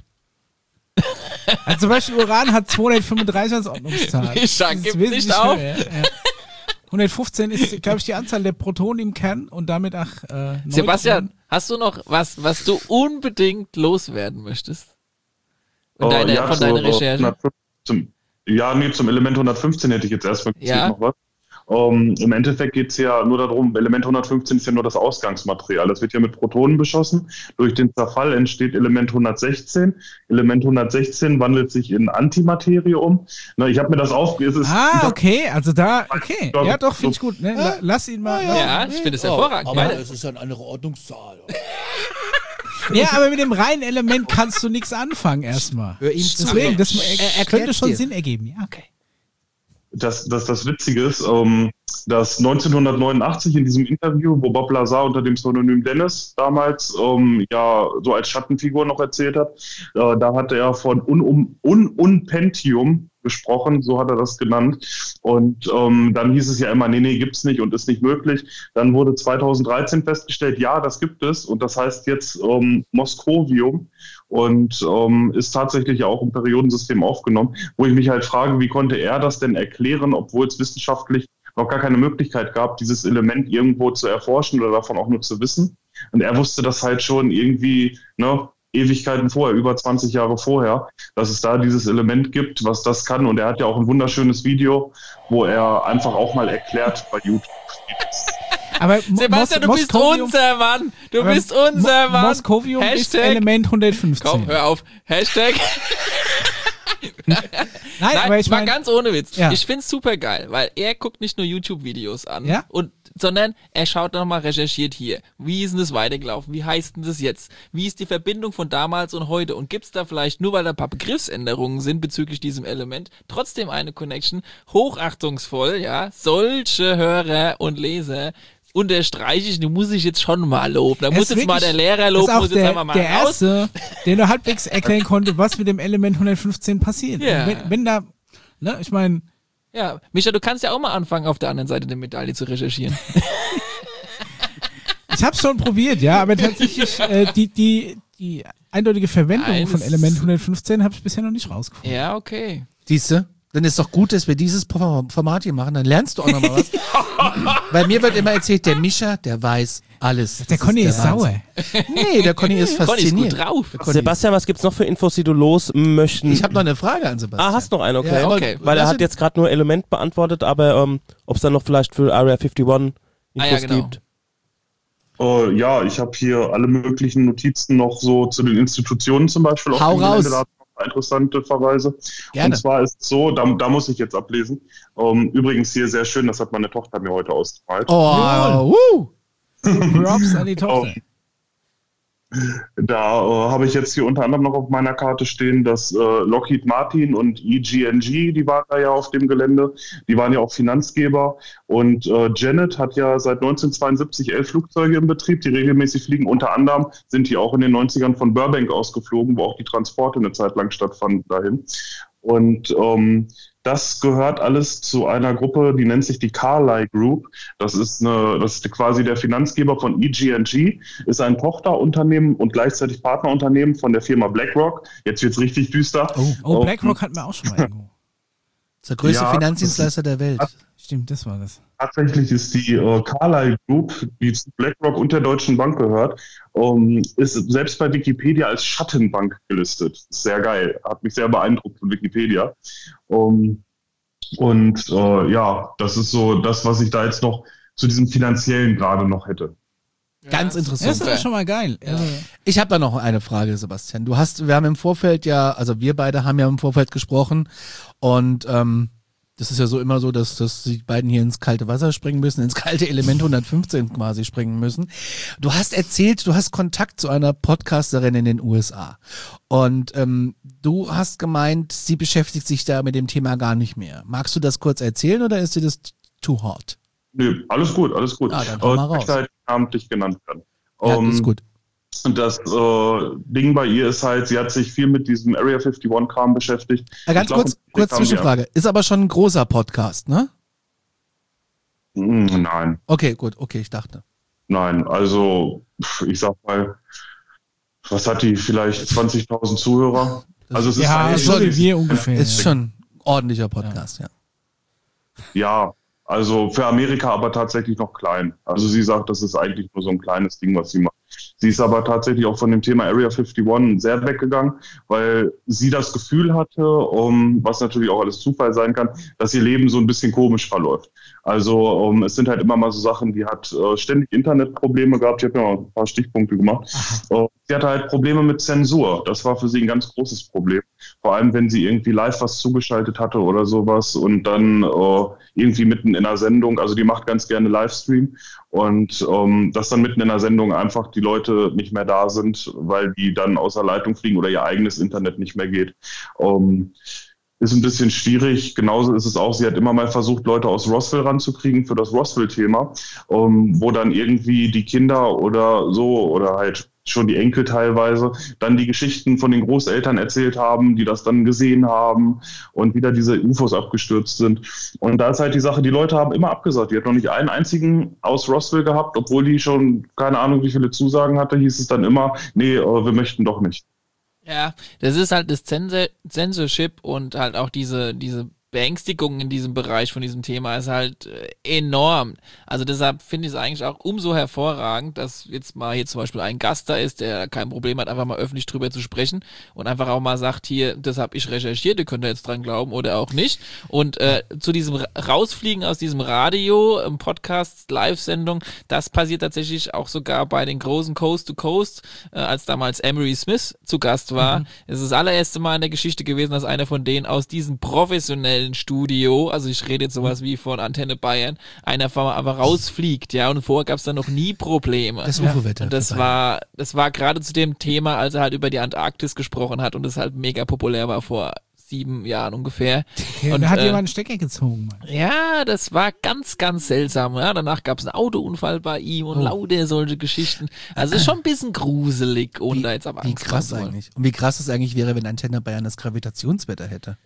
Also zum Beispiel Uran hat 235 als Ordnungszahl. Mischa gibt nicht auf. Höher, ja. 115 ist, glaube ich, die Anzahl der Protonen im Kern und damit Sebastian, hast du noch was du unbedingt loswerden möchtest? Von deiner Recherche? Zum Element 115 hätte ich jetzt erstmal noch was. Im Endeffekt geht es ja nur darum, Element 115 ist ja nur das Ausgangsmaterial. Das wird ja mit Protonen beschossen. Durch den Zerfall entsteht Element 116. Element 116 wandelt sich in Antimaterie um. Na, ich habe mir das okay, also okay. Ja, doch, finde ich gut. Ne? Lass ihn mal. Ja, ich finde es hervorragend. Aber es ist ja eine andere Ordnungszahl. Ja, aber mit dem reinen Element kannst du nichts anfangen erstmal. Deswegen, das könnte schon Sinn ergeben. Ja, okay. Das Witzige ist, dass 1989 in diesem Interview, wo Bob Lazar unter dem Pseudonym Dennis damals so als Schattenfigur noch erzählt hat, da hat er von Unpentium gesprochen, so hat er das genannt. Und dann hieß es ja immer, nee, gibt's nicht und ist nicht möglich. Dann wurde 2013 festgestellt, ja, das gibt es und das heißt jetzt Moskovium und ist tatsächlich auch im Periodensystem aufgenommen, wo ich mich halt frage, wie konnte er das denn erklären, obwohl es wissenschaftlich noch gar keine Möglichkeit gab, dieses Element irgendwo zu erforschen oder davon auch nur zu wissen. Und er wusste das halt schon irgendwie, Ewigkeiten vorher, über 20 Jahre vorher, dass es da dieses Element gibt, was das kann. Und er hat ja auch ein wunderschönes Video, wo er einfach auch mal erklärt bei YouTube. Aber Sebastian, du bist unser Mann. Du bist unser Mann. Moskovium ist Element 115. Komm, hör auf. Hashtag. Nein, aber ich meine, ganz ohne Witz. Ja. Ich find's super geil, weil er guckt nicht nur YouTube-Videos an, ja? sondern er schaut nochmal, recherchiert hier. Wie ist denn das weitergelaufen? Wie heißt denn das jetzt? Wie ist die Verbindung von damals und heute? Und gibt's da vielleicht, nur weil da ein paar Begriffsänderungen sind bezüglich diesem Element, trotzdem eine Connection? Hochachtungsvoll, ja, solche Hörer und Leser unterstreiche ich, die muss ich jetzt schon mal loben. Da muss jetzt mal der Lehrer loben, muss jetzt einmal mal der Erste, der nur halbwegs erklären konnte, was mit dem Element 115 passiert. Ja. Wenn da, ich meine... Ja, Mischa, du kannst ja auch mal anfangen, auf der anderen Seite der Medaille zu recherchieren. Ich hab's schon probiert, ja, aber tatsächlich die eindeutige Verwendung von Element 115 habe ich bisher noch nicht rausgefunden. Ja, okay. Siehste? Dann ist doch gut, dass wir dieses Format hier machen, dann lernst du auch nochmal was. Weil mir wird immer erzählt, der Mischa, der weiß alles. Der Conny ist sauer. Nee, der Conny ist fasziniert. Conny ist gut drauf. Sebastian, was gibt's noch für Infos, die du losmöchten? Ich habe noch eine Frage an Sebastian. Hast noch eine, okay. Ja, okay. Weil er hat jetzt gerade nur Element beantwortet, aber ob es dann noch vielleicht für Area 51 Infos gibt? Ja, ich habe hier alle möglichen Notizen noch so zu den Institutionen zum Beispiel. Hau raus. Interessante Verweise. Gerne. Und zwar ist es so, da muss ich jetzt ablesen. Übrigens hier sehr schön, das hat meine Tochter mir heute ausgemalt. Props an die Tochter. Da habe ich jetzt hier unter anderem noch auf meiner Karte stehen, dass Lockheed Martin und EG&G, die waren da ja auf dem Gelände, die waren ja auch Finanzgeber und Janet hat ja seit 1972 11 Flugzeuge im Betrieb, die regelmäßig fliegen. Unter anderem sind die auch in den 90ern von Burbank ausgeflogen, wo auch die Transporte eine Zeit lang stattfanden dahin. Und das gehört alles zu einer Gruppe, die nennt sich die Carlyle Group. Das ist quasi der Finanzgeber von EG&G, ist ein Tochterunternehmen und gleichzeitig Partnerunternehmen von der Firma BlackRock. Jetzt wird's richtig düster. Oh, BlackRock hatten wir auch schon mal irgendwo. ist der größte Finanzdienstleister der Welt. Stimmt, das war das. Tatsächlich ist die Carlyle Group, die zu BlackRock und der Deutschen Bank gehört, ist selbst bei Wikipedia als Schattenbank gelistet. Sehr geil. Hat mich sehr beeindruckt von Wikipedia. Das ist so das, was ich da jetzt noch zu diesem Finanziellen gerade noch hätte. Ganz interessant. Das ist aber schon mal geil. Ja. Ich habe da noch eine Frage, Sebastian. Wir haben im Vorfeld wir beide haben ja im Vorfeld gesprochen und das ist ja so immer so, dass die beiden hier ins kalte Wasser springen müssen, ins kalte Element 115 quasi springen müssen. Du hast erzählt, du hast Kontakt zu einer Podcasterin in den USA. Und du hast gemeint, sie beschäftigt sich da mit dem Thema gar nicht mehr. Magst du das kurz erzählen oder ist dir das too hot? Nö, alles gut. Dann komm mal raus. Ich möchte namentlich genannt werden. Ja, das ist gut. Und das Ding bei ihr ist halt, sie hat sich viel mit diesem Area 51-Kram beschäftigt. Ganz kurz Zwischenfrage. Ist aber schon ein großer Podcast, ne? Nein. Okay, gut. Okay, ich dachte. Nein, also ich sag mal, was hat die? Vielleicht 20.000 Zuhörer? Also es ist so wie wir ungefähr. Ist schon ein ordentlicher Podcast, ja. Ja, also für Amerika aber tatsächlich noch klein. Also sie sagt, das ist eigentlich nur so ein kleines Ding, was sie macht. Sie ist aber tatsächlich auch von dem Thema Area 51 sehr weggegangen, weil sie das Gefühl hatte, was natürlich auch alles Zufall sein kann, dass ihr Leben so ein bisschen komisch verläuft. Also es sind halt immer mal so Sachen, die hat ständig Internetprobleme gehabt. Ich habe ja mal ein paar Stichpunkte gemacht. Sie hatte halt Probleme mit Zensur. Das war für sie ein ganz großes Problem. Vor allem, wenn sie irgendwie live was zugeschaltet hatte oder sowas und dann irgendwie mitten in einer Sendung, also die macht ganz gerne Livestream und dass dann mitten in einer Sendung einfach die Leute nicht mehr da sind, weil die dann außer Leitung fliegen oder ihr eigenes Internet nicht mehr geht. Ist ein bisschen schwierig. Genauso ist es auch, sie hat immer mal versucht, Leute aus Roswell ranzukriegen für das Roswell-Thema, wo dann irgendwie die Kinder oder so oder halt schon die Enkel teilweise dann die Geschichten von den Großeltern erzählt haben, die das dann gesehen haben und wieder diese UFOs abgestürzt sind. Und da ist halt die Sache, die Leute haben immer abgesagt. Die hat noch nicht einen einzigen aus Roswell gehabt, obwohl die schon keine Ahnung, wie viele Zusagen hatte, hieß es dann immer, nee, wir möchten doch nicht. Ja, das ist halt das Censorship und halt auch diese Beängstigung in diesem Bereich von diesem Thema ist halt enorm. Also deshalb finde ich es eigentlich auch umso hervorragend, dass jetzt mal hier zum Beispiel ein Gast da ist, der kein Problem hat, einfach mal öffentlich drüber zu sprechen und einfach auch mal sagt, hier, das habe ich recherchiert, ihr könnt da jetzt dran glauben oder auch nicht. Und zu diesem Rausfliegen aus diesem Radio, Podcast, Live-Sendung, das passiert tatsächlich auch sogar bei den großen Coast to Coast, als damals Emery Smith zu Gast war. Es ist das allererste Mal in der Geschichte gewesen, dass einer von denen aus diesem professionellen Studio, also ich rede jetzt sowas wie von Antenne Bayern, einer einfach rausfliegt, ja, und vorher gab es da noch nie Probleme. Das UFO-Wetter. Und das war gerade zu dem Thema, als er halt über die Antarktis gesprochen hat und das halt mega populär war vor 7 Jahren ungefähr. Okay, und da hat jemand einen Stecker gezogen, Mann. Ja, das war ganz, ganz seltsam. Ja, danach gab es einen Autounfall bei ihm und lauter solche Geschichten. Also ist schon ein bisschen gruselig, ohne da jetzt aber Angst wie krass eigentlich. Und wie krass es eigentlich wäre, wenn Antenne Bayern das Gravitationswetter hätte.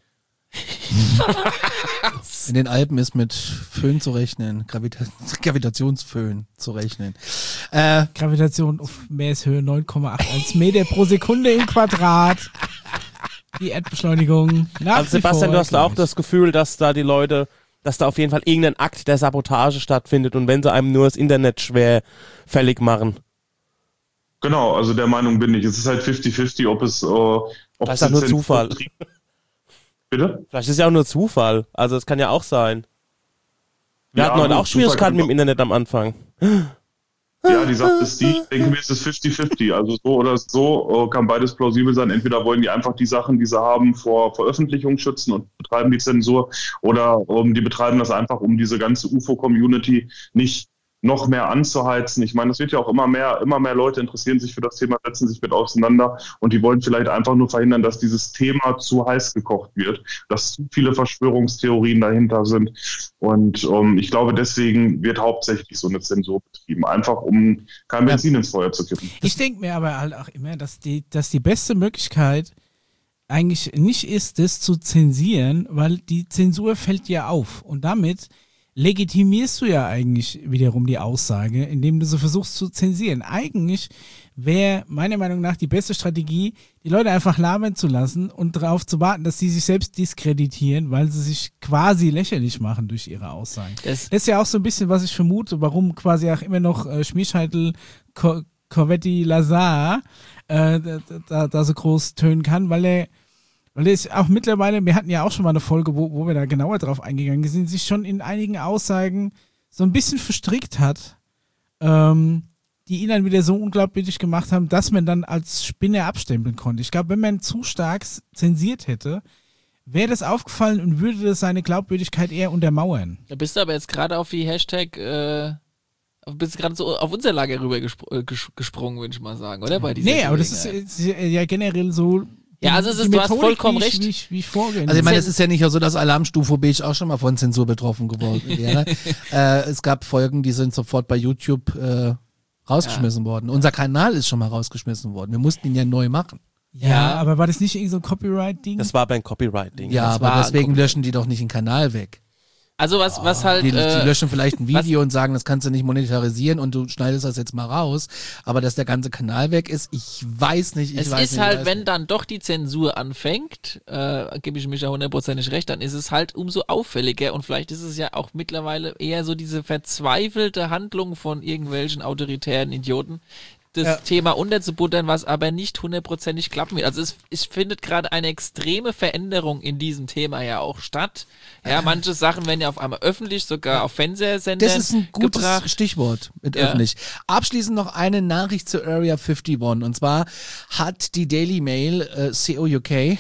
In den Alpen ist mit Föhn zu rechnen, Gravitationsföhn zu rechnen. Gravitation auf Meereshöhe 9,81 Meter pro Sekunde im Quadrat. Die Erdbeschleunigung. Also Sebastian, du hast auch das Gefühl, dass da die Leute, dass da auf jeden Fall irgendein Akt der Sabotage stattfindet und wenn sie einem nur das Internet schwerfällig machen. Genau, also der Meinung bin ich. Es ist halt 50-50, ob es das ist nur Zufall. Bitte? Vielleicht ist es ja auch nur Zufall. Also es kann ja auch sein. Wir hatten heute auch Schwierigkeiten mit dem Internet am Anfang. Ja, die Sache ist die, ich denke mir, es ist 50-50. Also so oder so kann beides plausibel sein. Entweder wollen die einfach die Sachen, die sie haben, vor Veröffentlichung schützen und betreiben die Zensur oder die betreiben das einfach, um diese ganze UFO-Community nicht noch mehr anzuheizen. Ich meine, es wird ja auch immer mehr Leute interessieren sich für das Thema, setzen sich mit auseinander und die wollen vielleicht einfach nur verhindern, dass dieses Thema zu heiß gekocht wird, dass zu viele Verschwörungstheorien dahinter sind und ich glaube, deswegen wird hauptsächlich so eine Zensur betrieben, einfach um kein Benzin ins Feuer zu kippen. Ich denke mir aber halt auch immer, dass die beste Möglichkeit eigentlich nicht ist, das zu zensieren, weil die Zensur fällt ja auf und damit legitimierst du ja eigentlich wiederum die Aussage, indem du so versuchst zu zensieren. Eigentlich wäre meiner Meinung nach die beste Strategie, die Leute einfach labern zu lassen und darauf zu warten, dass sie sich selbst diskreditieren, weil sie sich quasi lächerlich machen durch ihre Aussagen. Das ist ja auch so ein bisschen, was ich vermute, warum quasi auch immer noch Schmierscheitel, Corvetti, Lazar da so groß tönen kann, weil er ist auch mittlerweile, wir hatten ja auch schon mal eine Folge, wo wir da genauer drauf eingegangen sind, sich schon in einigen Aussagen so ein bisschen verstrickt hat, die ihn dann wieder so unglaubwürdig gemacht haben, dass man dann als Spinner abstempeln konnte. Ich glaube, wenn man zu stark zensiert hätte, wäre das aufgefallen und würde das seine Glaubwürdigkeit eher untermauern. Da bist du aber jetzt gerade auf die Hashtag, bist gerade so auf unser Lager rüber gesprungen, würde ich mal sagen, oder? Bei dieser aber das ist ja generell so. Ja, also du hast vollkommen recht. Wie ich vorgehe. Also ich meine, es ist ja nicht so, dass Alarmstufe Beige auch schon mal von Zensur betroffen geworden wäre. Es gab Folgen, die sind sofort bei YouTube rausgeschmissen worden. Unser Kanal ist schon mal rausgeschmissen worden. Wir mussten ihn ja neu machen. Ja, aber war das nicht irgend so ein Copyright-Ding? Das war beim Copyright-Ding. Ja, aber deswegen löschen die doch nicht den Kanal weg. Also was halt... Die löschen vielleicht ein Video und sagen, das kannst du nicht monetarisieren und du schneidest das jetzt mal raus. Aber dass der ganze Kanal weg ist, ich weiß nicht. Wenn dann doch die Zensur anfängt, gebe ich mich ja 100% recht, dann ist es halt umso auffälliger und vielleicht ist es ja auch mittlerweile eher so diese verzweifelte Handlung von irgendwelchen autoritären Idioten, das Thema unterzubuttern, was aber nicht 100%ig klappen wird. Also es findet gerade eine extreme Veränderung in diesem Thema ja auch statt. Ja, manche Sachen werden ja auf einmal öffentlich, sogar auf Fernsehsendern Das ist ein gutes Stichwort mit öffentlich. Abschließend noch eine Nachricht zur Area 51 und zwar hat die Daily Mail COUK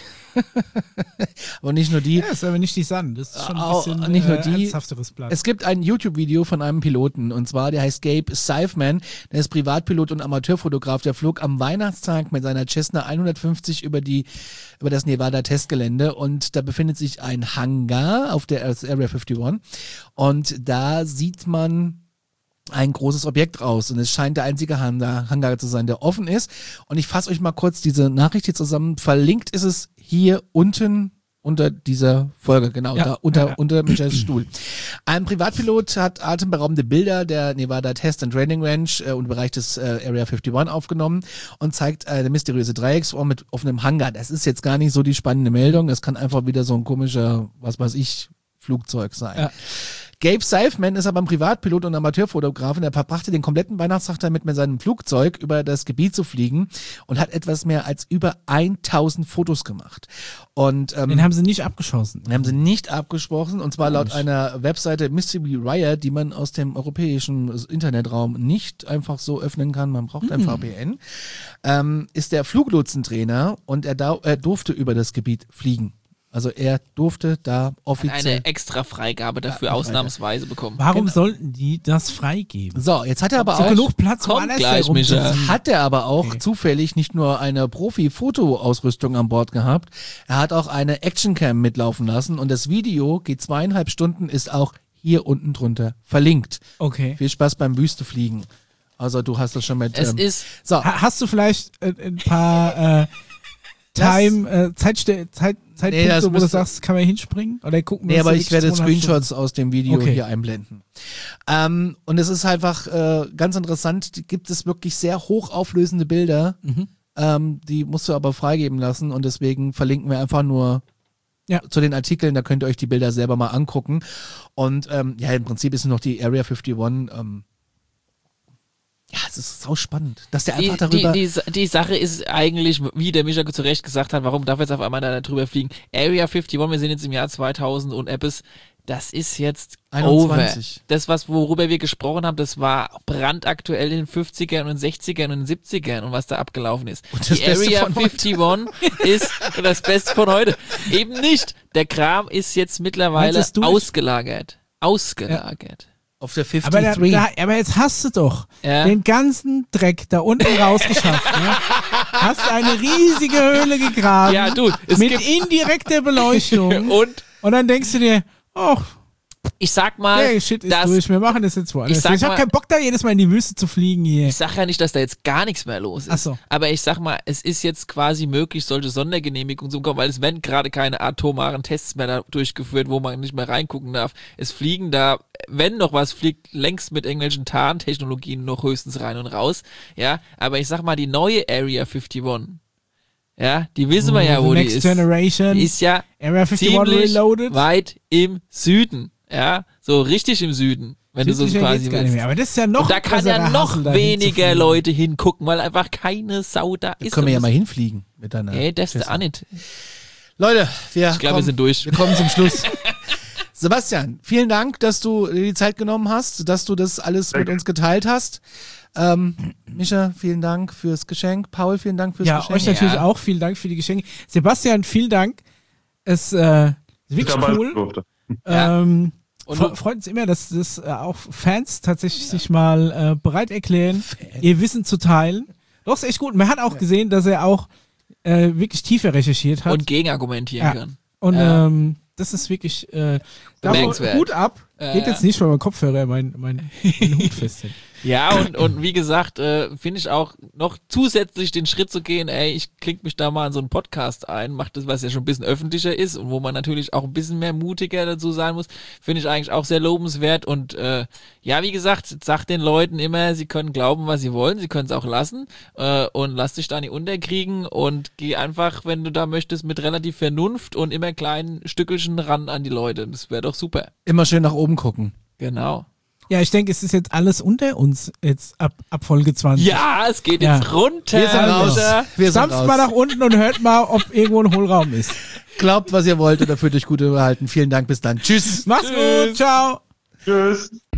aber nicht nur die. Ja, ist aber nicht die Sun. Das ist schon ein bisschen nicht nur die. ernsthafteres Blatt. Es gibt ein YouTube-Video von einem Piloten und zwar, der heißt Gabe Seifman. Der ist Privatpilot und Amateurfotograf. Der flog am Weihnachtstag mit seiner Cessna 150 über das Nevada-Testgelände und da befindet sich ein Hangar auf der Area 51 und da sieht man ein großes Objekt raus und es scheint der einzige Hangar zu sein, der offen ist. Und ich fasse euch mal kurz diese Nachricht hier zusammen. Verlinkt ist es hier unten unter dieser Folge, genau, da unter Michaels Stuhl. Ein Privatpilot hat atemberaubende Bilder der Nevada Test and Training Range und Bereich des Area 51 aufgenommen und zeigt eine mysteriöse Dreiecksform mit offenem Hangar. Das ist jetzt gar nicht so die spannende Meldung. Das kann einfach wieder so ein komischer, was weiß ich, Flugzeug sein. Ja. Gabe Seifman ist aber ein Privatpilot und Amateurfotograf und er verbrachte den kompletten Weihnachtstag damit, mit seinem Flugzeug über das Gebiet zu fliegen und hat etwas mehr als über 1000 Fotos gemacht. Und den haben sie nicht abgeschossen. Den haben sie nicht abgesprochen und zwar laut einer Webseite Mystery Riot, die man aus dem europäischen Internetraum nicht einfach so öffnen kann, man braucht ein VPN, ist der Fluglotsentrainer und er durfte über das Gebiet fliegen. Also er durfte da offiziell eine extra Freigabe dafür ausnahmsweise bekommen. Warum sollten die das freigeben? So, jetzt hat er aber auch genug Platz, hat er aber auch zufällig nicht nur eine Profi-Fotoausrüstung an Bord gehabt, er hat auch eine Actioncam mitlaufen lassen und das Video geht 2,5 Stunden, ist auch hier unten drunter verlinkt. Okay. Viel Spaß beim Wüstefliegen. Also du hast das schon mit... So. Hast du vielleicht ein paar Zeitpunkte, wo du sagst, kann man hinspringen? Oder gucken wir aber ich werde Screenshots aus dem Video hier einblenden. Und es ist einfach ganz interessant, gibt es wirklich sehr hochauflösende Bilder, die musst du aber freigeben lassen und deswegen verlinken wir einfach nur zu den Artikeln, da könnt ihr euch die Bilder selber mal angucken. Und im Prinzip ist noch die Area 51 ja, es ist sau spannend, dass der einfach darüber... Die Sache ist eigentlich, wie der Micha zu Recht gesagt hat, warum darf jetzt auf einmal da drüber fliegen? Area 51, wir sind jetzt im Jahr 2000 und Eppes, das ist jetzt 21. Over. Das, worüber wir gesprochen haben, das war brandaktuell in den 50ern und 60ern und 70ern und was da abgelaufen ist. Die Area 51 ist das Beste von heute. Eben nicht. Der Kram ist jetzt mittlerweile ausgelagert. Ausgelagert. Auf der 53. Aber jetzt hast du doch den ganzen Dreck da unten rausgeschafft. Ne? Hast eine riesige Höhle gegraben mit indirekter Beleuchtung. Und dann denkst du dir, Ich sag mal, der Shit ist durch, wir machen das jetzt woanders. Ich hab keinen Bock da jedes Mal in die Wüste zu fliegen hier. Ich sag ja nicht, dass da jetzt gar nichts mehr los ist. Ach so. Aber ich sag mal, es ist jetzt quasi möglich, solche Sondergenehmigungen zu bekommen, weil es werden gerade keine atomaren Tests mehr da durchgeführt, wo man nicht mehr reingucken darf. Es fliegen da, wenn noch was fliegt, längst mit irgendwelchen Tarntechnologien noch höchstens rein und raus. Ja, aber ich sag mal, die neue Area 51, ja, die wissen wir ja, wo die ist. Generation. Die ist ja Area 51 ziemlich reloaded. weit im Süden. Ja, so richtig im Süden, wenn du so quasi willst. Aber das ist ja noch und da kann ja noch weniger Leute hingucken, weil einfach keine Sau da ist. Können wir ja mal hinfliegen mit deiner. Nee, das ist auch nicht. Leute, ich glaube, wir sind durch. Wir kommen zum Schluss. Sebastian, vielen Dank, dass du dir die Zeit genommen hast, dass du das alles mit uns geteilt hast. Mischa, vielen Dank fürs Geschenk. Paul, vielen Dank fürs Geschenk. Ja, euch natürlich auch vielen Dank für die Geschenke. Sebastian, vielen Dank. Es ist wirklich cool. Freut uns immer, dass auch Fans tatsächlich sich mal bereit erklären, ihr Wissen zu teilen. Doch, ist echt gut. Man hat auch gesehen, dass er auch wirklich tiefer recherchiert hat. Und gegenargumentieren kann. Und das ist wirklich bemerkenswert. Hut ab. Geht jetzt nicht, weil mein Kopfhörer mein Hut festhält. Ja, und wie gesagt, finde ich auch noch zusätzlich den Schritt zu gehen, ich klinge mich da mal in so einen Podcast ein, mache das, was ja schon ein bisschen öffentlicher ist und wo man natürlich auch ein bisschen mehr mutiger dazu sein muss, finde ich eigentlich auch sehr lobenswert und ja, wie gesagt, sagt den Leuten immer, sie können glauben, was sie wollen, sie können es auch lassen und lass dich da nicht unterkriegen und geh einfach, wenn du da möchtest, mit relativ Vernunft und immer kleinen Stückelchen ran an die Leute. Das wäre doch super. Immer schön nach oben gucken. Genau. Ja, ich denke, es ist jetzt alles unter uns jetzt ab Folge 20. Ja, es geht jetzt runter. Wir sind raus. Stampft mal nach unten und hört mal, ob irgendwo ein Hohlraum ist. Glaubt, was ihr wollt oder fühlt euch gut unterhalten. Vielen Dank, bis dann. Tschüss. Macht's gut. Ciao. Tschüss.